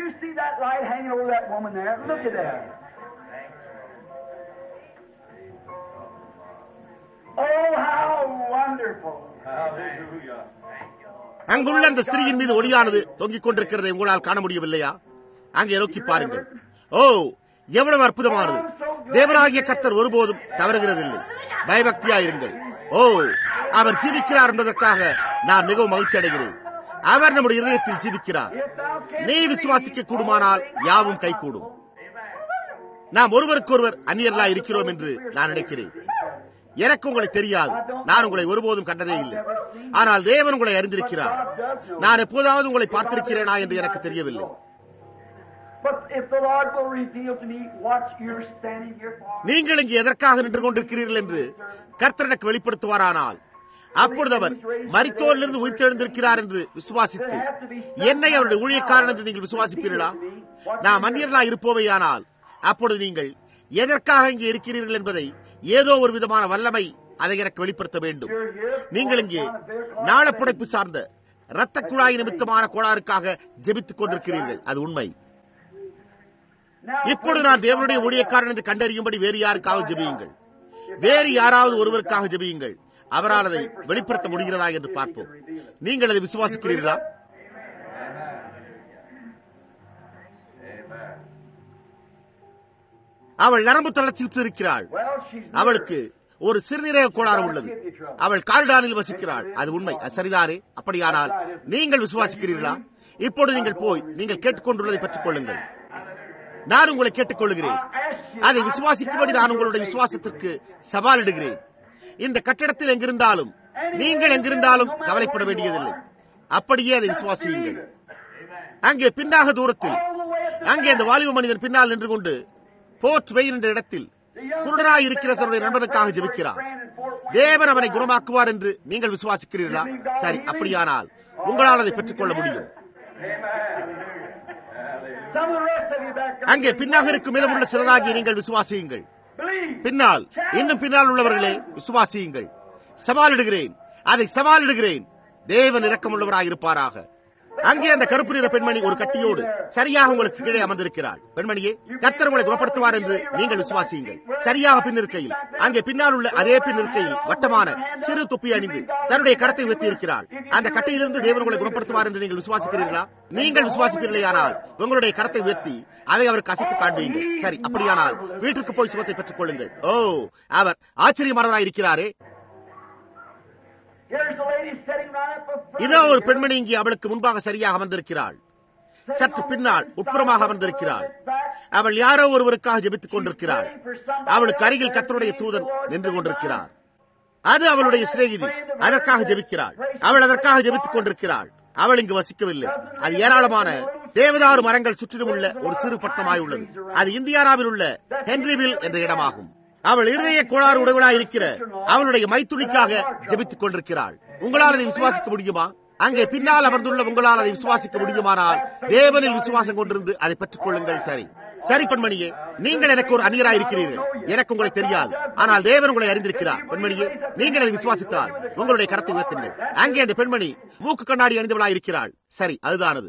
அங்குள்ள அந்த ஸ்திரீயின் மீது ஒளியானது தொங்கிக் கொண்டிருக்கிறதை உங்களால் காண முடியவில்லையா? அங்கே நோக்கி பாருங்கள். ஓ, எவ்வளவு அற்புதமானது! தேவனாகிய கர்த்தர் ஒருபோதும் தவறுகிறதில்லை. பயபக்தியாயிருங்கள். ஓ, அவர் ஜீவிக்கிறார் என்பதற்காக நான் மிகவும் மகிழ்ச்சி அடைகிறேன். அவர் நம்முடைய இதயத்தில் ஜீவிக்கிறார். நீ விசுவாசிக்க கூடுமானால் யாவும் கைகூடும். நாம் ஒருவருக்கொருவர் அந்நியர்களா இருக்கிறோம் என்று நான் நினைக்கிறேன். எனக்கு உங்களை தெரியாது. நான் உங்களை ஒருபோதும் கண்டதே இல்லை. ஆனால் தேவன் உங்களை அறிந்திருக்கிறார். நான் எப்போதாவது உங்களை பார்த்திருக்கிறேனா என்று எனக்கு தெரியவில்லை. நீங்கள் இங்கே எதற்காக நின்று கொண்டிருக்கிறீர்கள் என்று கர்த்தர் எனக்கு வெளிப்படுத்துவாரானால், அப்பொழுது அவர் மரித்தோரிலிருந்து உயிர்த்தெழுந்திருக்கிறார் என்று விசுவாசித்து என்னை அவருடைய ஊழியக்காரன் என்று நீங்கள் விசுவாசிப்பீர்களா? நான் மன்னியர்களாக இருப்போவையானால் அப்பொழுது நீங்கள் எதற்காக இங்கே இருக்கிறீர்கள் என்பதை ஏதோ ஒரு விதமான வல்லமை அதை எனக்கு வெளிப்படுத்த வேண்டும். நீங்கள் இங்கே நாளப்புடைப்பு சார்ந்த இரத்த குழாய் நிமித்தமான கோளாறுக்காக ஜெபித்துக் கொண்டிருக்கிறீர்கள். அது உண்மை. இப்பொழுது நான் தேவனுடைய ஊழியக்காரன் என்று கண்டறியும்படி வேறு யாருக்காக ஜெபியுங்கள். வேறு யாராவது ஒருவருக்காக ஜெபியுங்கள். அவரால் அதை வெளிப்படுத்த முடிகிறதா என்று பார்ப்போம். நீங்கள் அதை விசுவாசிக்கிறீர்களா? அவள் நரம்பு தளர்ச்சி இருக்கிறாள். அவளுக்கு ஒரு சிறுநீரக கோளாறு உள்ளது. அவள் கால்டானில் வசிக்கிறாள். அது உண்மை, அது சரிதானே? அப்படியானால் நீங்கள் விசுவாசிக்கிறீர்களா? இப்பொழுது நீங்கள் போய் நீங்கள் கேட்டுக்கொண்டுள்ளதை பெற்றுக் கொள்ளுங்கள். நான் உங்களை கேட்டுக்கொள்கிறேன். அதை விசுவாசிக்கும்படி நான் உங்களுடைய விசுவாசத்திற்கு சவாலிடுகிறேன். இந்த கட்டிடத்தில் எங்கிருந்தாலும் நீங்கள் எங்கிருந்தாலும் கவலைப்பட வேண்டியதில்லை. அப்படியே அதை விசுவாசியுங்கள். அங்கே பின்னாக தூரத்தில் அங்கே அந்த வாலிப மனிதன் பின்னால் நின்று கொண்டு போர்ட் வெயில் என்ற இடத்தில் குருடனாய் இருக்கிற தன்னுடைய நண்பனுக்காக ஜெபிக்கிறார். தேவன் அவனை குணமாக்குவார் என்று நீங்கள் விசுவாசிக்கிறீர்களா? சரி, அப்படியானால் உங்களால் அதை பெற்றுக்கொள்ள முடியும். அங்கே பின்னாக இருக்கும் இடமுள்ள சிலராகி நீங்கள் விசுவாசியுங்கள். பின்னால் இன்னும் பின்னால் உள்ளவர்களே விசுவாசியுங்கள். சவாலிடுகிறேன், அதை சவாலிடுகிறேன். தேவன் இரக்கமுள்ளவராக இருப்பாராக. அங்கே அந்த கருப்பு நிற பெண்மணி ஒரு கட்டியோடு சரியாக உங்களுக்கு கீழே அமர்ந்திருக்கிறாள். பெண்மணியே, கர்த்தர் உங்களை குணப்படுத்துவார் என்று நீங்கள் விசுவாசியுங்கள். சரியாக பின் இருக்கையில், அங்கே பின்னால் உள்ள அதே பின் இருக்கையில் வட்டமான சிறு தொப்பி அணிந்து தன்னுடைய கரத்தை உயர்த்தி இருக்கிறாள். அந்த கட்டையிலிருந்து தேவன் உங்களை குணப்படுத்துவார் என்று நீங்கள் விசுவாசிக்கிறீர்களா? நீங்கள் விசுவாசிப்பீர்களேயானால் உங்களுடைய கரத்தை உயர்த்தி அதை அவருக்கு அசைத்து காண்பீங்கள். சரி, அப்படியானால் வீட்டுக்கு போய் சுகத்தை பெற்றுக் கொள்ளுங்கள். ஓ, அவர் ஆச்சரியமானவராய் இருக்கிறாரே. இதோ ஒரு பெண்மணி இங்கே அவளுக்கு முன்பாக சரியாக அமர்ந்திருக்கிறாள். சற்று பின்னால் உட்புறமாக அமர்ந்திருக்கிறாள். அவள் யாரோ ஒருவருக்காக ஜெபித்துக் கொண்டிருக்கிறாள். அவளுக்கு அருகில் கர்த்தருடைய தூதன் நின்று கொண்டிருக்கிறார். அது அவளுடைய சிநேகிதி. அதற்காக ஜெபிக்கிறாள். அவள் அதற்காக ஜெபித்துக் கொண்டிருக்கிறாள். அவள் இங்கு வசிக்கவில்லை. அது ஏராளமான தேவதாரு மரங்கள் சுற்றிலும் உள்ள ஒரு சிறு பட்டணமாய் உள்ளது. அது இந்தியானாவில் உள்ள ஹென்ரிவில் என்ற இடமாகும். அவள் இருதய கோளாறு உடையவளாய் இருக்கிற அவளுடைய மைத்துணிக்காக ஜெபித்துக் கொண்டிருக்கிறாள். உங்களால் அதை விசுவாசிக்க முடியுமா? அங்கே பின்னால் அமர்ந்துள்ள உங்களால் அதை விசுவாசிக்க முடியுமானால் தேவனில் விசுவாசம் கொண்டிருந்து அதை பெற்றுக் கொள்ளுங்கள். சரி, சரி பெண்மணியே, நீங்கள் எனக்கு ஒரு அந்நியராய் இருக்கிறீர்கள். எனக்கு உங்களை தெரியாது, ஆனால் தேவன் உங்களை அறிந்திருக்கிறார். பெண்மணியே, நீங்கள் அதை விசுவாசித்தால் உங்களுடைய கரத்தை உயர்த்துங்கள். அங்கே அந்த பெண்மணி மூக்கு கண்ணாடி அணிந்தவளாய் இருக்கிறாள். சரி, அதுதானது.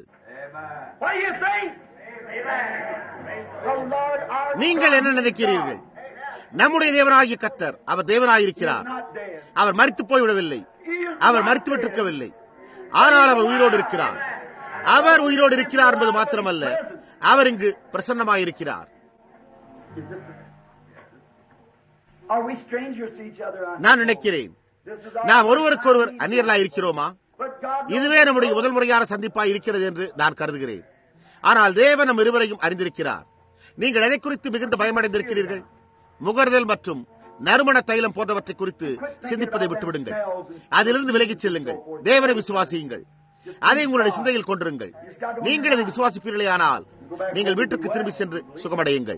நீங்கள் என்ன நினைக்கிறீர்கள்? நம்முடைய தேவனாகிய கர்த்தர், அவர் தேவனாயிருக்கிறார். அவர் மரித்து போய்விடவில்லை. அவர் மரித்துவிட்டிருக்கவில்லை. ஆனால் அவர் உயிரோடு இருக்கிறார். அவர் உயிரோடு இருக்கிறார் என்பது மாத்திரமல்ல, அவர் இங்கு பிரசன்னமாயிருக்கிறார். நான் நினைக்கிறேன், நாம் ஒருவருக்கொருவர் அந்நியர்களாய் இருக்கிறோமா? இதுவே நம்முடைய முதல் முறையான சந்திப்பாய் இருக்கிறது என்று நான் கருதுகிறேன். ஆனால் தேவன் நம் இருவரையும் அறிந்திருக்கிறார். நீங்கள் எதை குறித்து மிகுந்த பயமடைந்திருக்கிறீர்கள்? முகர்தல் மற்றும் நறுமண தைலம் போன்றவற்றை குறித்து சிந்திப்பதை விட்டுவிடுங்கள். அதிலிருந்து விலகிச் செல்லுங்கள். தேவனை விசுவாசியுங்கள். அதை உங்களுடைய சிந்தையில் கொண்டிருங்கள். நீங்கள் அதை விசுவாசிப்பீர்களே, ஆனால் நீங்கள் வீட்டுக்கு திரும்பி சென்று சுகமடையுங்கள்.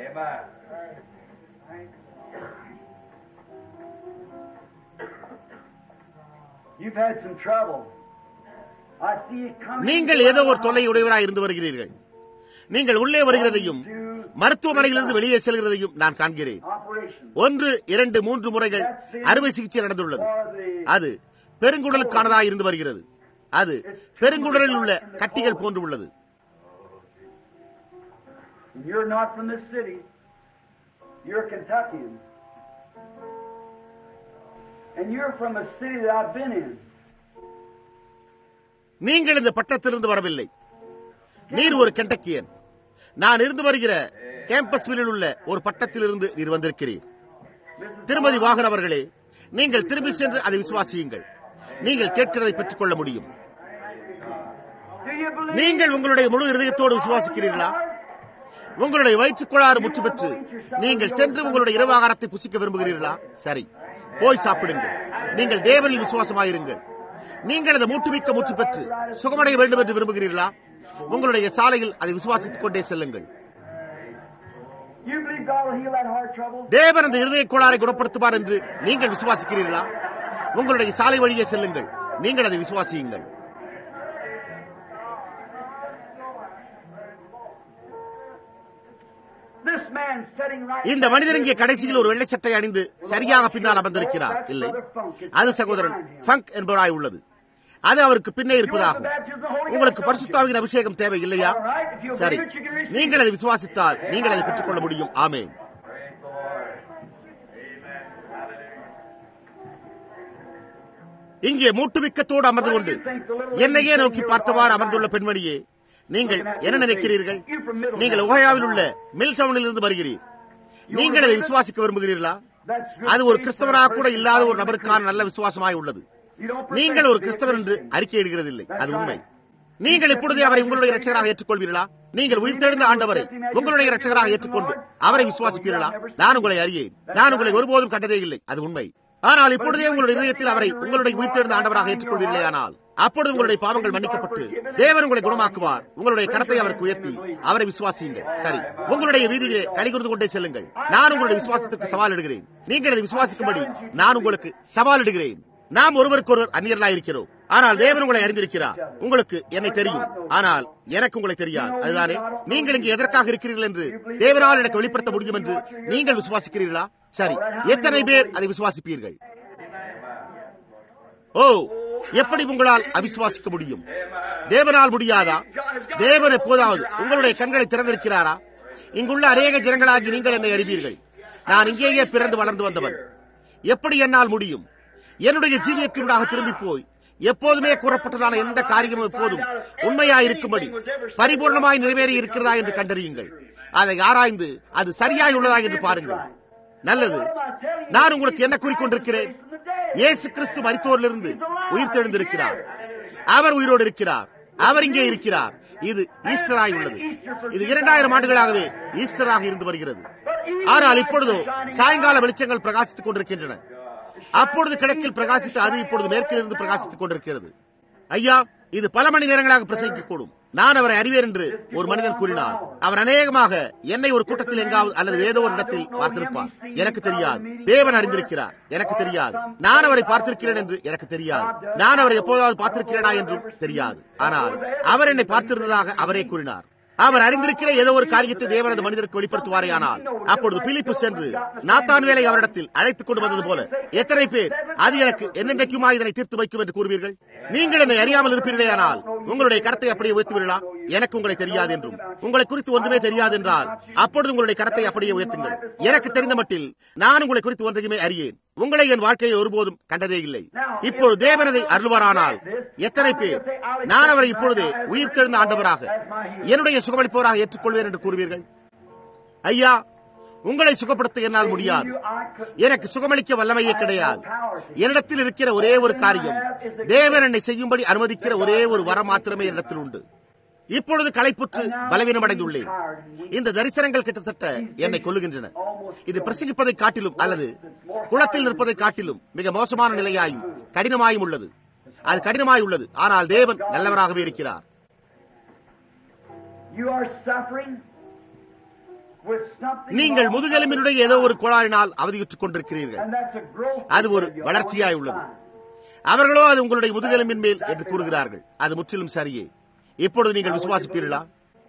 நீங்கள் ஏதோ ஒரு தொல்லை உடையவராய் இருந்து வருகிறீர்கள். நீங்கள் உள்ளே வருகிறதையும் மருத்துவமனையிலிருந்து வெளியே செல்கிறதையும் நான் காண்கிறேன். 1, 2, 3 முறைகள் அறுவை சிகிச்சை நடந்துள்ளது. அது பெருங்குடலுக்கானதாக இருந்து வருகிறது. அது பெருங்குடலில் உள்ள கட்டிகள் போன்று உள்ளது. நீங்கள் இந்த பட்டத்திலிருந்து வரவில்லை. நீர் ஒரு கென்டக்கியன். நான் இருந்து வருகிற கேம்பஸ்வில்லில் உள்ள ஒரு பட்டத்திலிருந்து நீர் வந்திருக்கிறீர். திருமதி வாகன் அவர்களே, நீங்கள் திரும்பி சென்று அதை விசுவாசியுங்கள். நீங்கள் கேட்கிறதை பெற்றுக் கொள்ள முடியும். நீங்கள் உங்களுடைய முழு இருதயத்தோடு விசுவாசிக்கிறீர்களா? உங்களுடைய வயிற்றுக்குழாறு முற்று பெற்று நீங்கள் சென்று உங்களுடைய இரவு ஆகாரத்தை புசிக்க விரும்புகிறீர்களா? சரி, போய் சாப்பிடுங்கள். நீங்கள் தேவனில் விசுவாசமாயிருங்கள். நீங்கள் அந்த மூட்டுமிக்க மூச்சு பெற்று சுகமடைய வேண்டும் என்று விரும்புகிறீர்களா? உங்களுடைய சாலையில் அதை விசுவாசித்துக் கொண்டே செல்லுங்கள். தேவன் அந்த இருதய கோளாறை குணப்படுத்துவார் என்று நீங்கள் விசுவாசிக்கிறீர்களா? உங்களுடைய சாலை வழியே செல்லுங்கள். நீங்கள் அதை விசுவாசியுங்கள். இந்த மனிதர் இங்கே கடைசியில் ஒரு வெள்ளை சட்டை அணிந்து சரியாக பின்னால் அமர்ந்திருக்கிறார். இல்லை, அது சகோதரன் ஃபங்க் என்பவராய் உள்ளது. அது அவருக்கு பின்னே இருப்பதாகும். உங்களுக்கு பரிசுத்தாவின் அபிஷேகம் தேவை இல்லையா? சரி, நீங்கள் அதை விசுவாசித்தால் நீங்கள் அதை பெற்றுக் கொள்ள முடியும். ஆமென். இங்கே மூட்டுமிக்கத்தோடு அமர்ந்து கொண்டு என்னையே நோக்கி பார்த்தவாறு அமர்ந்துள்ள பெண்மணியே, நீங்கள் என்ன நினைக்கிறீர்கள்? நீங்கள் ஒஹாயோவில் உள்ள மில் டவுனில் இருந்து வருகிறீர். நீங்கள் அதை விசுவாசிக்க விரும்புகிறீர்களா? அது ஒரு கிறிஸ்தவராக கூட இல்லாத ஒரு நபருக்கான நல்ல விசுவாசமாய் உள்ளது. நீங்கள் ஒரு கிறிஸ்தவர் என்று அறிக்கையிடுகிறதில்லை, அது உண்மை. நீங்கள் இப்பொழுதே அவரை உங்களுடைய இரட்சகராக ஏற்றுக்கொள்வீர்களா? நீங்கள் உயிர்த்தெழுந்த ஆண்டவரை உங்களுடைய இரட்சகராக ஏற்றுக்கொண்டு அவரை விசுவாசிப்பீர்களா? நான் உங்களை அறியேன், நான் உங்களை ஒருபோதும் கண்டதே இல்லை, அது உண்மை. ஆனால் இப்பொழுதே உங்களுடைய இதயத்தில் அவரை உங்களுடைய உயிர்த்தெழுந்த ஆண்டவராக ஏற்றுக்கொள்வீர்களே, ஆனால் அப்பொழுது உங்களுடைய பாவங்கள் மன்னிக்கப்பட்டு தேவன் உங்களை குணமாக்குவார். உங்களுடைய கரத்தை அவருக்கு உயர்த்தி அவரை விசுவாசியுங்கள். சரி, உங்களுடைய வீதியிலே கலிகூர்ந்து கொண்டே செல்லுங்கள். நான் உங்களுடைய விசுவாசத்துக்கு சவால் இடுகிறேன். நீங்கள் அதை விசுவாசிக்கும்படி நான் உங்களுக்கு சவால் இடுகிறேன். நாம் ஒருவருக்கொருவர் அந்நியர்களாக இருக்கிறோம், ஆனால் தேவன் உங்களை அறிந்திருக்கிறார். உங்களுக்கு என்னை தெரியும், ஆனால் எனக்கு உங்களை தெரியாது. அதுதானே நீங்கள் இங்கே எதற்காக இருக்கிறீர்கள் என்று தேவனால் எனக்கு வெளிப்படுத்த முடியும் என்று நீங்கள் விசுவாசிக்கிறீர்களா? சரி, எத்தனை பேர் அதை விசுவாசிப்பீர்கள்? ஓ, எப்படி உங்களால் அவிசுவாசிக்க முடியும்? தேவனால் முடியாதா? தேவன் எப்போதாவது உங்களுடைய கண்களை திறந்திருக்கிறாரா? இங்குள்ள அநேக ஜனங்களாகி நீங்கள் என்னை அறிவீர்கள். நான் இங்கேயே பிறந்து வளர்ந்து வந்தவன். எப்படி என்னால் முடியும்? என்னுடைய ஜீவியத்தினூடாக திரும்பி போய் எப்போதுமே கூறப்பட்டதான எந்த காரியமும் எப்போதும் உண்மையாயிருக்கும்படி பரிபூர்ணமாய் நிறைவேறி இருக்கிறதா என்று கண்டறியுங்கள். அதை ஆராய்ந்து அது சரியாய் உள்ளதா என்று பாருங்கள். நல்லது. நான் உங்களுக்கு என்ன கூறிக்கொண்டிருக்கிறேன்? இயேசு கிறிஸ்து மரித்தோரிலிருந்து உயிர்த்தெழுந்திருக்கிறார். அவர் உயிரோடு இருக்கிறார். அவர் இங்கே இருக்கிறார். இது ஈஸ்டராய் உள்ளது. இது 2000 ஆண்டுகளாகவே ஈஸ்டராக இருந்து வருகிறது. ஆனால் இப்பொழுதோ சாயங்கால வெளிச்சங்கள் பிரகாசித்துக் கொண்டிருக்கின்றன. அப்பொழுது கிழக்கில் பிரகாசித்து அது இப்பொழுது மேற்கிலிருந்து பிரகாசித்துக் கொண்டிருக்கிறது. ஐயா, இது பல மணி நேரங்களாக பிரசங்கிக்கக்கூடும். நான் அவரை அறிவேன் என்று ஒரு மனிதன் கூறினார். அவர் அநேகமாக என்னை ஒரு கூட்டத்தில் எங்காவது அல்லது ஏதோ ஒரு இடத்தில் பார்த்திருப்பார். எனக்கு தெரியாது. தேவன் அறிந்திருக்கிறார். எனக்கு தெரியாது. நான் அவரை பார்த்திருக்கிறேன் என்று எனக்கு தெரியாது. நான் அவரை எப்போதாவது பார்த்திருக்கிறேனா என்றும் தெரியாது. ஆனால் அவர் என்னை பார்த்திருந்ததாக அவரே கூறினார். அவர் அறிந்திருக்கிற ஏதோ ஒரு காரியத்தை தேவன் அந்த மனிதருக்கு வெளிப்படுத்துவாரே. ஆனால் அப்பொழுது பிலிப்பு சென்று நாத்தான்வேலை அவரிடத்தில் அழைத்துக் கொண்டு வந்தது போல எத்தனை பேர் அது எனக்கு என்னென்றைக்குமா இதனை தீர்த்து வைக்கும் என்று கூறுவீர்கள்? நீங்கள் என்னை அறியாமல் இருப்பீர்களே, ஆனால் உங்களுடைய கரத்தை அப்படியே உயர்த்துவீர்களா? எனக்கு உங்களை தெரியாது என்றும் உங்களை குறித்து ஒன்றுமே தெரியாது என்றால் அப்பொழுது உங்களுடைய கரத்தை அப்படியே உயர்த்துங்கள். எனக்கு தெரிந்த மட்டில் நான் உங்களை குறித்து ஒன்றையுமே அறியேன். உங்களை என் வாழ்க்கையை ஒருபோதும் கண்டதே இல்லை. இப்பொழுது தேவனதை அருள்வாரானால் எத்தனை பேர் நான் அவரை இப்பொழுதே உயிர்த்தெழுந்த ஆண்டவராக என்னுடைய சுகமளிப்பவராக ஏற்றுக்கொள்வேன் என்று கூறுவீர்கள்? ஐயா, உங்களை சுகப்படுத்த என்னால் முடியாது. எனக்கு சுகமளிக்க வல்லமையே கிடையாது. என்னிடத்தில் இருக்கிற ஒரே ஒரு காரியம், தேவன் என்னை செய்யும்படி அனுமதிக்கிற ஒரே ஒரு வரம் மாத்திரமே என்னிடத்தில் உண்டு. இப்பொழுது களைப்புற்று பலவீனம் அடைந்துள்ளேன். இந்த தரிசனங்கள் கிட்டத்தட்ட என்னை கொல்லுகின்றன. இது பிரசங்கிப்பதை காட்டிலும் அல்லது குளத்தில் நிற்பதை காட்டிலும் மிக மோசமான நிலையாயும் கடினமாயும் உள்ளது. அது கடினமாய் உள்ளது. ஆனால் தேவன் நல்லவராகவே இருக்கிறார். நீங்கள் முதுகெலும்பினுடைய ஏதோ ஒரு கோளாறினால் அவதியுற்றுக் கொண்டிருக்கிறீர்கள். அது ஒரு வளர்ச்சியாய் உள்ளது. அவர்களோ அது உங்களுடைய முதுகெலும்பின் மேல் என்று கூறுகிறார்கள். அது முற்றிலும் சரியே. இப்பொழுது நீங்கள் விசுவாசிப்பீர்களா?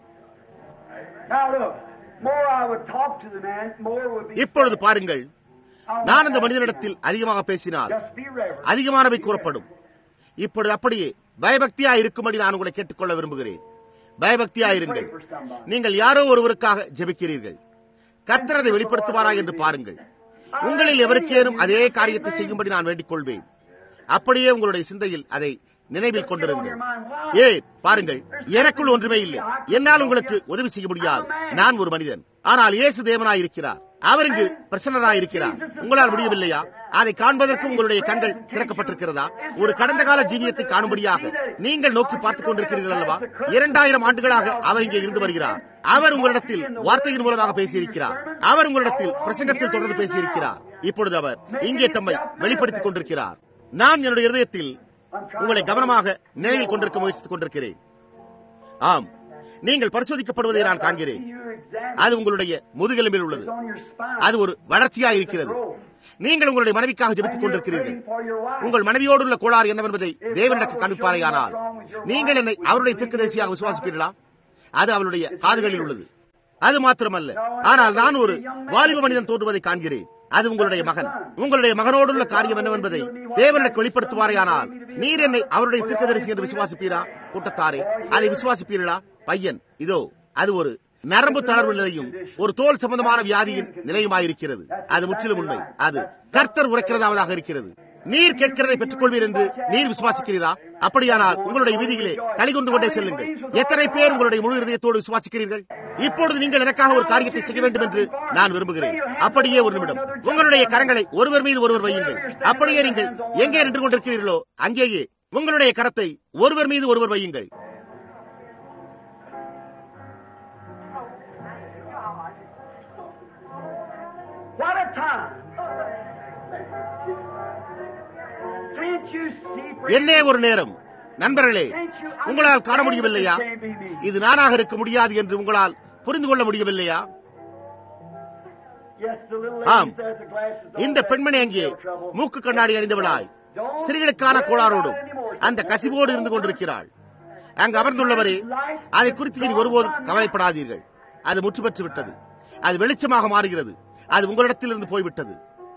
இப்பொழுது பாருங்கள், நான் அந்த மனிதனிடத்தில் அதிகமாக பேசினால் அதிகமானவை கூறப்படும். இப்பொழுது அப்படியே பயபக்தியா இருக்கும்படி நான் உங்களை கேட்டுக்கொள்ள விரும்புகிறேன். பயபக்தியா இருங்கள். நீங்கள் யாரோ ஒருவருக்காக ஜெபிக்கிறீர்கள். கர்த்தர் அதை வெளிப்படுத்துவாரா என்று பாருங்கள். உங்களில் எவருக்கேனும் அதே காரியத்தை செய்யும்படி நான் வேண்டிக் கொள்வேன். அப்படியே உங்களுடைய சிந்தையில் அதை நினைவில் கொண்டிருங்கள். பாருங்கள், எனக்குள் ஒன்றுமே இல்லை. என்னால் உங்களுக்கு உதவி செய்ய முடியாது. நான் ஒரு மனிதன். ஆனால் இயேசு தேவனாய் இருக்கிறார். அவர் இங்கு பிரசன்னராய் இருக்கிறார். உங்களால் முடியவில்லையா? அதை காண்பதற்கு உங்களுடைய கண்கள் திறக்கப்பட்டிருக்கிறதா? ஒரு கடந்த கால ஜீவியத்தை காணும்படியாக நீங்கள் நோக்கி பார்த்துக் கொண்டிருக்கிறீர்கள் அல்லவா? 2000 ஆண்டுகளாக அவர் இங்கே இருந்து வருகிறார். அவர் உங்களிடத்தில் வார்த்தையின் மூலமாக பேசியிருக்கிறார். அவர் உங்களிடத்தில் பிரசங்கத்தில் தொடர்ந்து பேசியிருக்கிறார். இப்பொழுது அவர் இங்கே தம்மை வெளிப்படுத்திக் கொண்டிருக்கிறார். நான் என்னுடைய இதயத்தில் உங்களை கவனமாக நினைவில் கொண்டிருக்க முயற்சித்துக் கொண்டிருக்கிறேன். ஆம், நீங்கள் பரிசோதிக்கப்படுவதை நான் காண்கிறேன். அது உங்களுடைய முதுகெலும்பில் உள்ளது. அது ஒரு வளர்ச்சியாக இருக்கிறது. நீங்கள் உங்களுடைய மனைவிக்காக ஜெபித்துக் கொண்டிருக்கிறீர்கள். உங்கள் மனைவியோடு உள்ள கோளாறு என்னவென்பதை தேவன் எனக்கு காண்பிப்பாரேயானால் நீங்கள் என்னை அவருடைய தீர்க்கதரிசியாக விசுவாசிப்பீர்களா? அது அவளுடைய காதுகளில் உள்ளது. அது மாத்திரமல்ல, ஆனால் நான் ஒரு வாலிப மனிதன் தோன்றுவதை காண்கிறேன். அது உங்களுடைய மகன். உங்களுடைய மகனோடுள்ள காரியம் என்னவென்பதை தேவன் எனக்கு வெளிப்படுத்துவாரேயானால் நீர் என்னை அவருடைய தீர்க்கதரிசி என்று விசுவாசிப்பீரா? கூட்டத்தாரே, அதை விசுவாசிப்பீர்களா? பையன், இதோ அது ஒரு நரம்பு தளர்வு நிலையும் ஒரு தோல் சம்பந்தமான வியாதியின் நிலையுமாயிருக்கிறது. அது முற்றிலும் உண்மை. அது கர்த்தர் உரைக்கிறதாவது இருக்கிறது. நீர் கேட்கிறதை பெற்றுக் கொள்வீர் என்று நீர் விசுவாசிக்கிறீரா? அப்படியானால் உங்களுடைய வீதிகளே களி கொண்டு கொண்டே செல்லுங்கள். எத்தனை பேர் உங்களுடைய முழு இதயத்தோடு விசுவாசிக்கிறீர்கள்? இப்பொழுது நீங்கள் எனக்காக ஒரு காரியத்தை செய்ய வேண்டும் என்று நான் விரும்புகிறேன். அப்படியே ஒரு நிமிடம் உங்களுடைய கரங்களை ஒருவர் மீது ஒருவர் வையுங்கள். அப்படியே நீங்கள் எங்கே நின்று கொண்டிருக்கிறீர்களோ அங்கேயே உங்களுடைய கரத்தை ஒருவர் மீது ஒருவர் வையுங்கள். என்னே ஒரு நேரம். நண்பர்களே, உங்களால் காண முடியவில்லையா? இது நானாக இருக்க முடியாது என்று உங்களால் புரிந்து கொள்ள முடியவில்லையா? ஆம், இந்த பெண்மணி அங்கே மூக்கு கண்ணாடி அணிந்தவளாய் ஸ்திரீகளுக்கான கோளாறோடும் அந்த கசிவோடு இருந்து கொண்டிருக்கிறாள். அங்கு அமர்ந்துள்ளவரே, அதை குறித்து இனி ஒருபோதும் கவலைப்படாதீர்கள். அது முற்று பெற்று விட்டது. அது வெளிச்சமாக மாறுகிறது. அது உங்களிடத்திலிருந்து போய்விட்டது.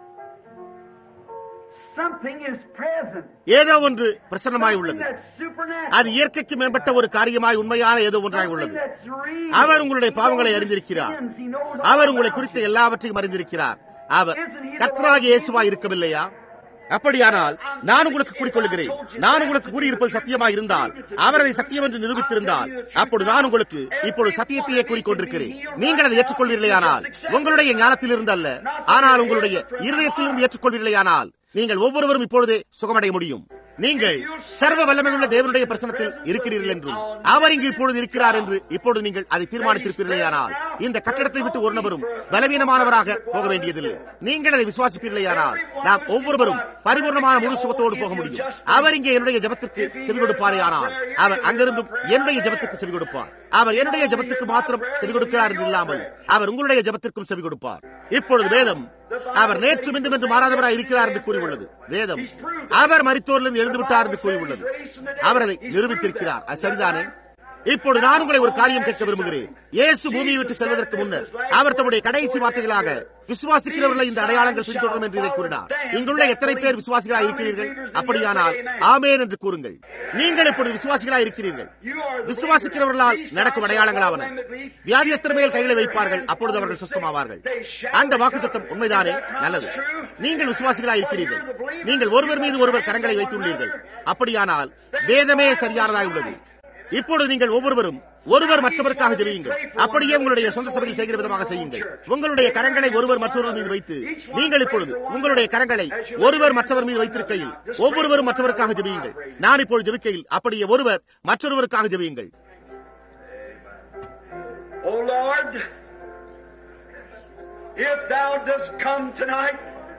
ஏதோ ஒன்று பிரசன்னமாய் உள்ளது. அது இயற்கைக்கு மேம்பட்ட ஒரு காரியமாய் உண்மையான ஏதோ ஒன்றாய் உள்ளது. அவர் உங்களுடைய பாவங்களை அறிந்திருக்கிறார். அவர் உங்களை குறித்த எல்லாவற்றையும் அறிந்திருக்கிறார். அவர் கர்த்தராகிய இயேசுவாய் இருக்கவில்லையா? அப்படியானால் நான் உங்களுக்கு கூறிக்கொள்கிறேன், நான் உங்களுக்கு கூறியிருப்பது சத்தியமாக இருந்தால், அவர் அதை சத்தியம் என்று நிரூபித்திருந்தால், அப்போது நான் உங்களுக்கு இப்பொழுது சத்தியத்தையே கூறிக்கொண்டிருக்கிறேன். நீங்கள் அதை ஏற்றுக்கொள்வீர்களேயானால், உங்களுடைய ஞானத்திலிருந்து அல்ல, ஆனால் உங்களுடைய இருதயத்திலிருந்து ஏற்றுக்கொள்வீர்களேயானால், நீங்கள் ஒவ்வொருவரும் இப்பொழுதே சுகமடைய முடியும். நீங்கள் சர்வ வல்லமையுள்ள தேவனுடைய பிரசனத்தில் இருக்கிறீர்கள் என்றும் அவர் இங்கு இப்பொழுது இருக்கிறார் என்று இப்பொழுது நீங்கள் அதை தீர்மானித்திருப்பீர்களேயானால், இந்த கட்டடத்தை விட்டு ஒரு நபரும் பலவீனமானவராக போக வேண்டியதில்லை. நீங்கள் அதை விசுவாசிப்பீர்களேயானால் நாம் ஒவ்வொருவரும் பரிபூர்ணமான முழு சுகத்தோடு போக முடியும். அவர் இங்கே என்னுடைய ஜெபத்திற்கு செவி கொடுப்பாரேயானால் அவர் அங்கிருந்தும் என்னுடைய ஜெபத்திற்கு செவி கொடுப்பார். அவர் என்னுடைய ஜெபத்திற்கு மாத்திரம் செவி கொடுக்கிறார் என்று இல்லாமல் அவர் உங்களுடைய ஜெபத்திற்கும் செவி கொடுப்பார். இப்பொழுது வேதம் அவர் நேற்று மீண்டும் என்று மாறாதவராய் இருக்கிறார் என்று கூறியுள்ளது. வேதம் அவர் மரித்தோரிலிருந்து எழுந்து விட்டார் என்று கூறியுள்ளது. அவர் அதை நிரூபித்திருக்கிறார். அது சரிதானே? இப்பொழுது நான் உங்களை ஒரு காரியம் கேட்க விரும்புகிறேன். இயேசு பூமியை விட்டு செல்வதற்கு முன்னர் அவர் தம்முடைய கடைசி வார்த்தைகளாக விசுவாசிக்கிறவர்களை இந்த அடையாளங்கள் பின்தொடரும் என்று இதை கூறினார். இங்குள்ள எத்தனை பேர் விசுவாசிகளாக இருக்கிறீர்கள்? அப்படியானால் ஆமென் என்று கூறுங்கள். நீங்கள் இப்பொழுது விசுவாசிகளாக இருக்கிறீர்கள். விசுவாசிக்கிறவர்களால் நடக்கும் அடையாளங்களாவன. வியாதியஸ்தர் மேல் கைகளை வைப்பார்கள், அப்பொழுது அவர்கள் சுத்தமாவார்கள். அந்த வாக்குத்தத்தம் உண்மைதானே? நல்லது. நீங்கள் விசுவாசிகளாக இருக்கிறீர்கள். நீங்கள் ஒருவர் மீது ஒருவர் கரங்களை வைத்துள்ளீர்கள். அப்படியானால் வேதமே சரியானதாக உள்ளது. இப்பொழுது நீங்கள் ஒவ்வொருவரும் ஒருவர் மற்றவருக்காக ஜெபியுங்கள். அப்படியே உங்களுடைய சொந்த சபையில் செய்கிற விதமாக செய்யுங்கள். உங்களுடைய கரங்களை ஒருவர் மற்றொருவர் மீது வைத்து நீங்கள் இப்பொழுது உங்களுடைய கரங்களை ஒருவர் மற்றவர் மீது வைத்திருக்கையில் ஒவ்வொருவரும் மற்றவருக்காக ஜெபியுங்கள். நான் இப்பொழுது ஜெபிக்கையில் அப்படியே ஒருவர் மற்றொருவருக்காக ஜெபியுங்கள். O Lord, if thou dost come tonight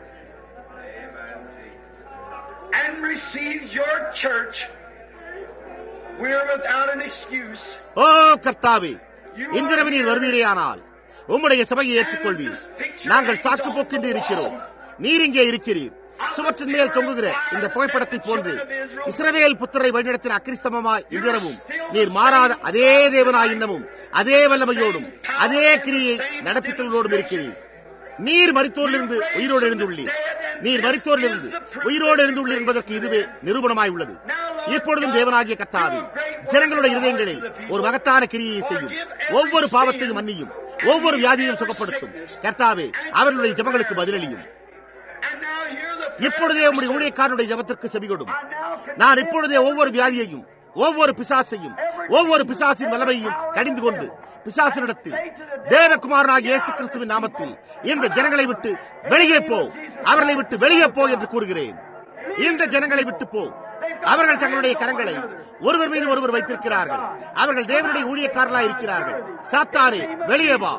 and receives your church, we're without an excuse. ஓ கர்த்தாவே, இன்றிரவு நீர் வருவீரேயானால் உம்முடைய சபையை ஏற்றுக்கொள்வீர். நாங்கள் சாக்கு போக்கின்றி இருக்கிறோம். நீர் இங்கே இருக்கிறீர். சுவற்றின் மேல் தொங்குகிற இந்த புகைப்படத்தை போன்று இஸ்ரவேல் புத்திரை வழிநடத்தின அக்கிரிஸ்தமமாய் இன்றிரவும் நீர் மாறாத அதே தேவனாய் இன்னமும் அதே வல்லமையோடும் அதே கிரியை நடப்பித்தலோடும் இருக்கிறீர். நீர் மரித்தோரிலிருந்து உயிரோடு எழுந்துள்ளீர். நீர் மரித்தோரிலிருந்து உயிரோடு எழுந்துள்ளீர் என்பதற்கு இதுவே நிரூபணமாய் உள்ளது. இப்பொழுதும் தேவனாகிய கர்த்தாவே, ஜனங்களுடைய இருதயங்களில் ஒரு மகத்தான கிரியை செய்யும். ஒவ்வொரு பாவத்தையும் மன்னியும். ஒவ்வொரு வியாதியையும் சுகப்படுத்தும். கர்த்தாவே, அவர்களுடைய ஜெபங்களுக்கு பதிலளியும். இப்பொழுதே உம்முடைய ஊழியக்காரனுடைய ஜெபத்திற்கு செவிகொடும். நான் இப்பொழுதே ஒவ்வொரு வியாதியையும் ஒவ்வொரு பிசாசையும் ஒவ்வொரு பிசாசின் வல்லமையையும் கடிந்து கொண்டு பிசாசினிடத்தில் தேவகுமாரனாகிய இயேசு கிறிஸ்துவின் நாமத்தில் இந்த ஜனங்களை விட்டு வெளியே போ, அவர்களை விட்டு வெளியே போ என்று கூறுகிறேன். இந்த ஜனங்களை விட்டு போ. அவர்கள் தங்களுடைய கரங்களை ஒருவர் மீது ஒருவர் வைத்திருக்கிறார்கள். அவர்கள் தேவனுடைய ஊழியக்காரர்களாய் இருக்கிறார்கள். சாத்தானே, வெளியே வா.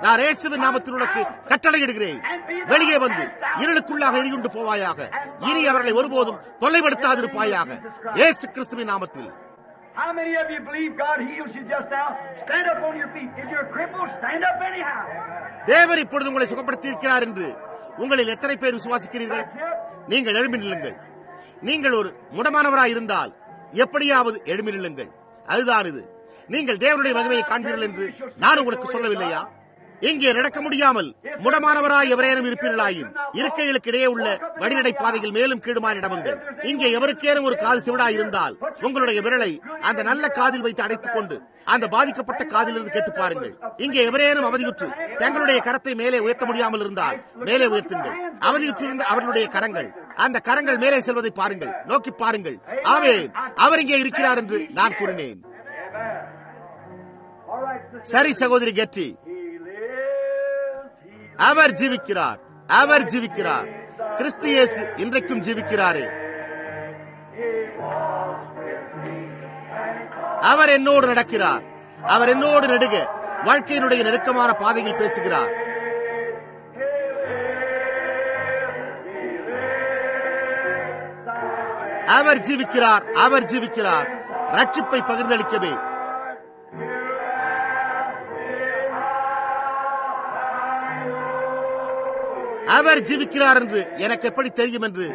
நான் இயேசுவின் நாமத்தில் உனக்கு கட்டளையிடுகிறேன். வெளியே வந்து இருளுக்குள்ளாக எரியுண்டு போவாயாக. இனி அவர்களை ஒருபோதும் தொல்லைப்படுத்தாதிருப்பாயாக. இயேசு கிறிஸ்துவின் நாமத்தில். How many of you believe God heals you just now? Stand up on your feet. If you're crippled, stand up anyhow. தேவன் இப்பொழுது உங்களை சுகப்படுத்தி இருக்கிறார் என்று உங்களில் எத்தனை பேர் விசுவாசிக்கிறீர்கள்? நீங்கள் எழும்பி நில்லுங்கள். நீங்கள் ஒரு முடமானவராய் இருந்தால் எப்படியாவது எழும்பி நில்லுங்கள். அதுதான் இது. நீங்கள் தேவனுடைய மகிமையை காண்பீர்கள் என்று நான் உங்களுக்கு சொல்லவில்லையா? இங்கே நடக்க முடியாமல் முடமானவராய் எவரேனும் இருப்பீர்களாயின் இருக்கைகளுக்கு இடையே உள்ள வழிநடை பாதையில் மேலும் கீழுமாய் நடவுங்கள். இங்கே எவருக்கேனும் ஒரு காது சிவடாய் இருந்தால் உங்களுடைய விரலை அந்த நல்ல காதில் வைத்து அடைத்துக் கொண்டு அந்த பாதிக்கப்பட்ட காதிலிருந்து கேட்டு பாருங்கள். இங்கே எவரேனும் அவதியுற்று தங்களுடைய கரத்தை மேலே உயர்த்த முடியாமல் இருந்தால் மேலே உயர்த்துங்கள். அவதியுற்றிருந்த அவர்களுடைய கரங்கள், அந்த கரங்கள் மேலே செல்வதை பாருங்கள், நோக்கி பாருங்கள். ஆமென், அவர் இங்கே இருக்கிறார் என்று நான் கூறினேன். சரி சகோதரி கெட்டி, அவர் ஜீவிக்கிறார், அவர் ஜீவிக்கிறார். கிறிஸ்து இயேசு இன்றைக்கும் ஜீவிக்கிறாரே. அவர் என்னோடு நடக்கிறார், அவர் என்னோடு நடுக வாழ்க்கையினுடைய நெருக்கமான பாதையில் பேசுகிறார். அவர் ஜீவிக்கிறார், அவர் ஜீவிக்கிறார். ரட்சிப்பை பகிர்ந்தளிக்கவே அவர் ஜீவிக்கிறார் என்று எனக்கு எப்படி தெரியும் என்று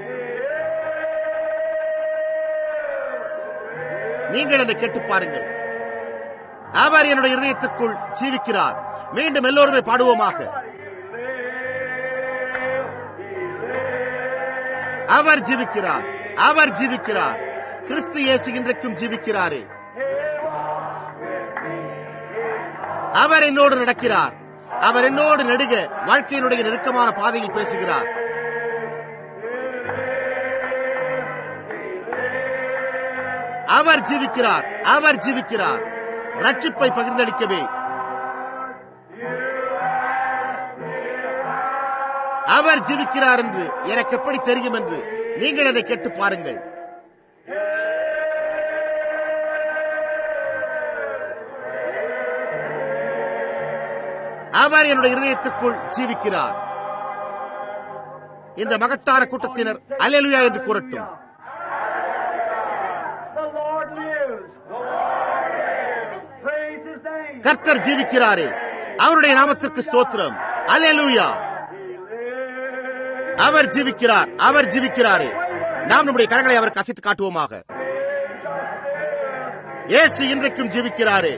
நீங்கள் அதை கேட்டு பாருங்கள். அவர் என்னுடைய இதயத்திற்குள் ஜீவிக்கிறார். மீண்டும் எல்லோருமே பாடுவோமாக. அவர் ஜீவிக்கிறார், அவர் ஜீவிக்கிறார். கிறிஸ்து இயேசு இன்றைக்கும் ஜீவிக்கிறாரே. அவர் என்னோடு நடக்கிறார், அவர் என்னோடு நடுக வாழ்க்கையினுடைய நெருக்கமான பாதையில் பேசுகிறார். அவர் ஜீவிக்கிறார், அவர் ஜீவிக்கிறார். ரட்சிப்பை பகிர்ந்தளிக்கவே அவர் ஜீவிக்கிறார் என்று எனக்கு எப்படி தெரியும் என்று நீங்கள் அதை கேட்டு பாருங்கள். அவர் என்னுடைய இதயத்திற்குள் ஜீவிக்கிறார். இந்த மகத்தான கூட்டத்தினர் அல்லேலூயா என்று கூறட்டும். கர்த்தர் ஜீவிக்கிறாரே, அவருடைய நாமத்திற்கு ஸ்தோத்திரம். அல்லேலூயா. அவர் ஜீவிக்கிறார், அவர் ஜீவிக்கிறாரே. நாம் நம்முடைய கரங்களை அவருக்கு அசைத்து காட்டுவோமாக. இயேசு இன்றைக்கும் ஜீவிக்கிறாரே.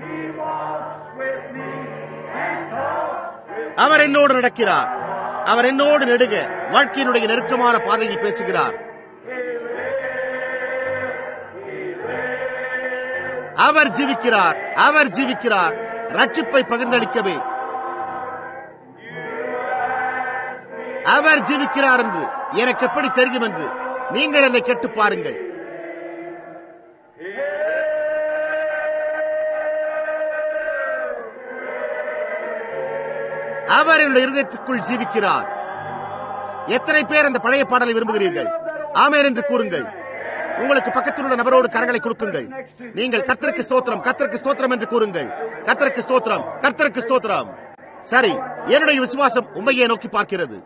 அவர் என்னோடு நடக்கிறார், அவர் என்னோடு நெடுக வாழ்க்கையினுடைய நெருக்கமான பாதையில் பேசுகிறார். அவர் ஜீவிக்கிறார், அவர் ஜீவிக்கிறார். ரட்சிப்பை பகிர்ந்தளிக்கவே அவர் ஜீவிக்கிறார் என்று எனக்கு எப்படி தெரியும் என்று நீங்கள் என்னை கேட்டு பாருங்கள். அவர் என்னுடைய இருதயத்திற்குள் ஜீவிக்கிறார். எத்தனை பேர் அந்த பழைய பாடலை விரும்புகிறீர்கள்? ஆமென் என்று கூறுங்கள். உங்களுக்கு பக்கத்தில் உள்ள நபரோடு கரங்களை கொடுக்குங்கள். நீங்கள் கர்த்தருக்கு ஸ்தோத்திரம், கர்த்தருக்கு ஸ்தோத்திரம் என்று கூறுங்கள். கர்த்தருக்கு ஸ்தோத்திரம், கர்த்தருக்கு ஸ்தோத்திரம். சரி, என்னுடைய விசுவாசம் உண்மையை நோக்கி பார்க்கிறது.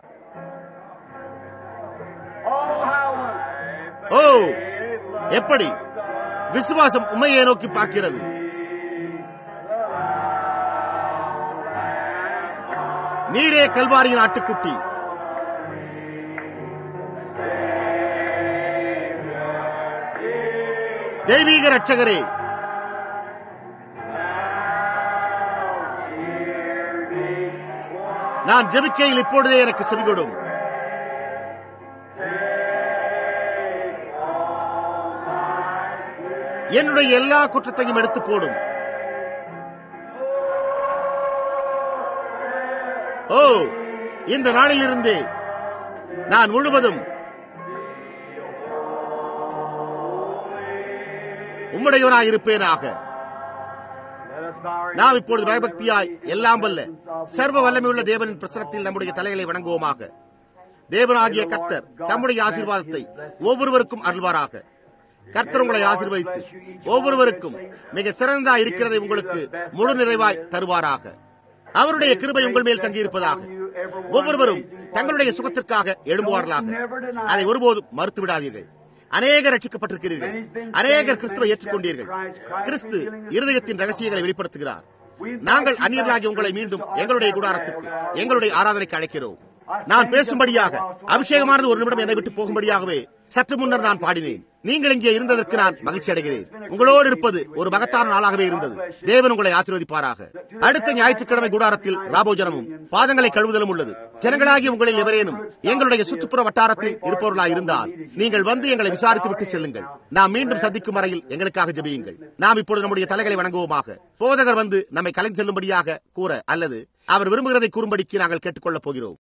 ஓ, எப்படி விசுவாசம் உண்மையை நோக்கி பார்க்கிறது. நீரே கல்வாரியின் ஆட்டுக்குட்டி. தெய்வீக ரட்சகரே, நான் ஜெபிக்கையில் இப்பொழுதே எனக்கு செவிகொடும். என்னுடைய எல்லா குற்றத்தையும் எடுத்து போடும். ஓ, இந்த நாளிலிருந்து நான் முழுவதும் உம்முடையவனாய் இருப்பேனாக. நாம் இப்பொழுது பயபக்தியாய் எல்லாம் வல்ல சர்வ வல்லமையுள்ள தேவனின் பிரசனத்தில் நம்முடைய தலைகளை வணங்குவோமாக. தேவனாகிய கர்த்தர் தம்முடைய ஆசீர்வாதத்தை ஒவ்வொருவருக்கும் அருள்வாராக. கர்த்தர் உங்களை ஆசீர்வதித்து ஒவ்வொருவருக்கும் மிக சிறந்தா இருக்கிறதை உங்களுக்கு முழு நிறைவாய் தருவாராக. அவருடைய கிருபை உங்கள் மேல் தங்கியிருப்பதாக. ஒவ்வொருவரும் தங்களுடைய சுகத்திற்காக எழும்புவார்களாக. அதை ஒருபோதும் மறுத்து விடாதீர்கள். அநேகர் ரட்சிக்கப்பட்டிருக்கிறீர்கள். அநேகர் கிறிஸ்துவை ஏற்றுக்கொண்டீர்கள். கிறிஸ்து இருதயத்தின் ரகசியங்களை வெளிப்படுத்துகிறார். நாங்கள் அந்நியர்களாகி உங்களை மீண்டும் எங்களுடைய கூடாரத்துக்கு, எங்களுடைய ஆராதனைக்கு அழைக்கிறோம். நான் பேசும்படியாக, அபிஷேகமானது ஒரு நிமிடம் என்னை விட்டு போகும்படியாகவே சற்று முன்னர் நான் பாடினேன். நீங்கள் இங்கே இருந்ததற்கு நான் மகிழ்ச்சி அடைகிறேன். உங்களோடு இருப்பது ஒரு மகத்தான நாளாகவே இருந்தது. தேவன் உங்களை ஆசீர்வதிப்பாராக. அடுத்த ஞாயிற்றுக்கிழமை கூடாரத்தில் ராபோஜனமும் பாதங்களை கழுவுதலும் உள்ளது. ஜனங்களாகி உங்களில் எவரேனும் எங்களுடைய சுற்றுப்புற வட்டாரத்தில் இருப்பவர்களாக இருந்தால் நீங்கள் வந்து எங்களை விசாரித்து விட்டு செல்லுங்கள். நாம் மீண்டும் சந்திக்கும் வரையில் எங்களுக்காக ஜெபியுங்கள். நாம் இப்பொழுது நம்முடைய தலைகளை வணங்குவோமாக. போதகர் வந்து நம்மை கலைந்து செல்லும்படியாக கூற அல்லது அவர் விரும்புகிறதை கூறும்படிக்கு நாங்கள் கேட்டுக்கொள்ளப் போகிறோம்.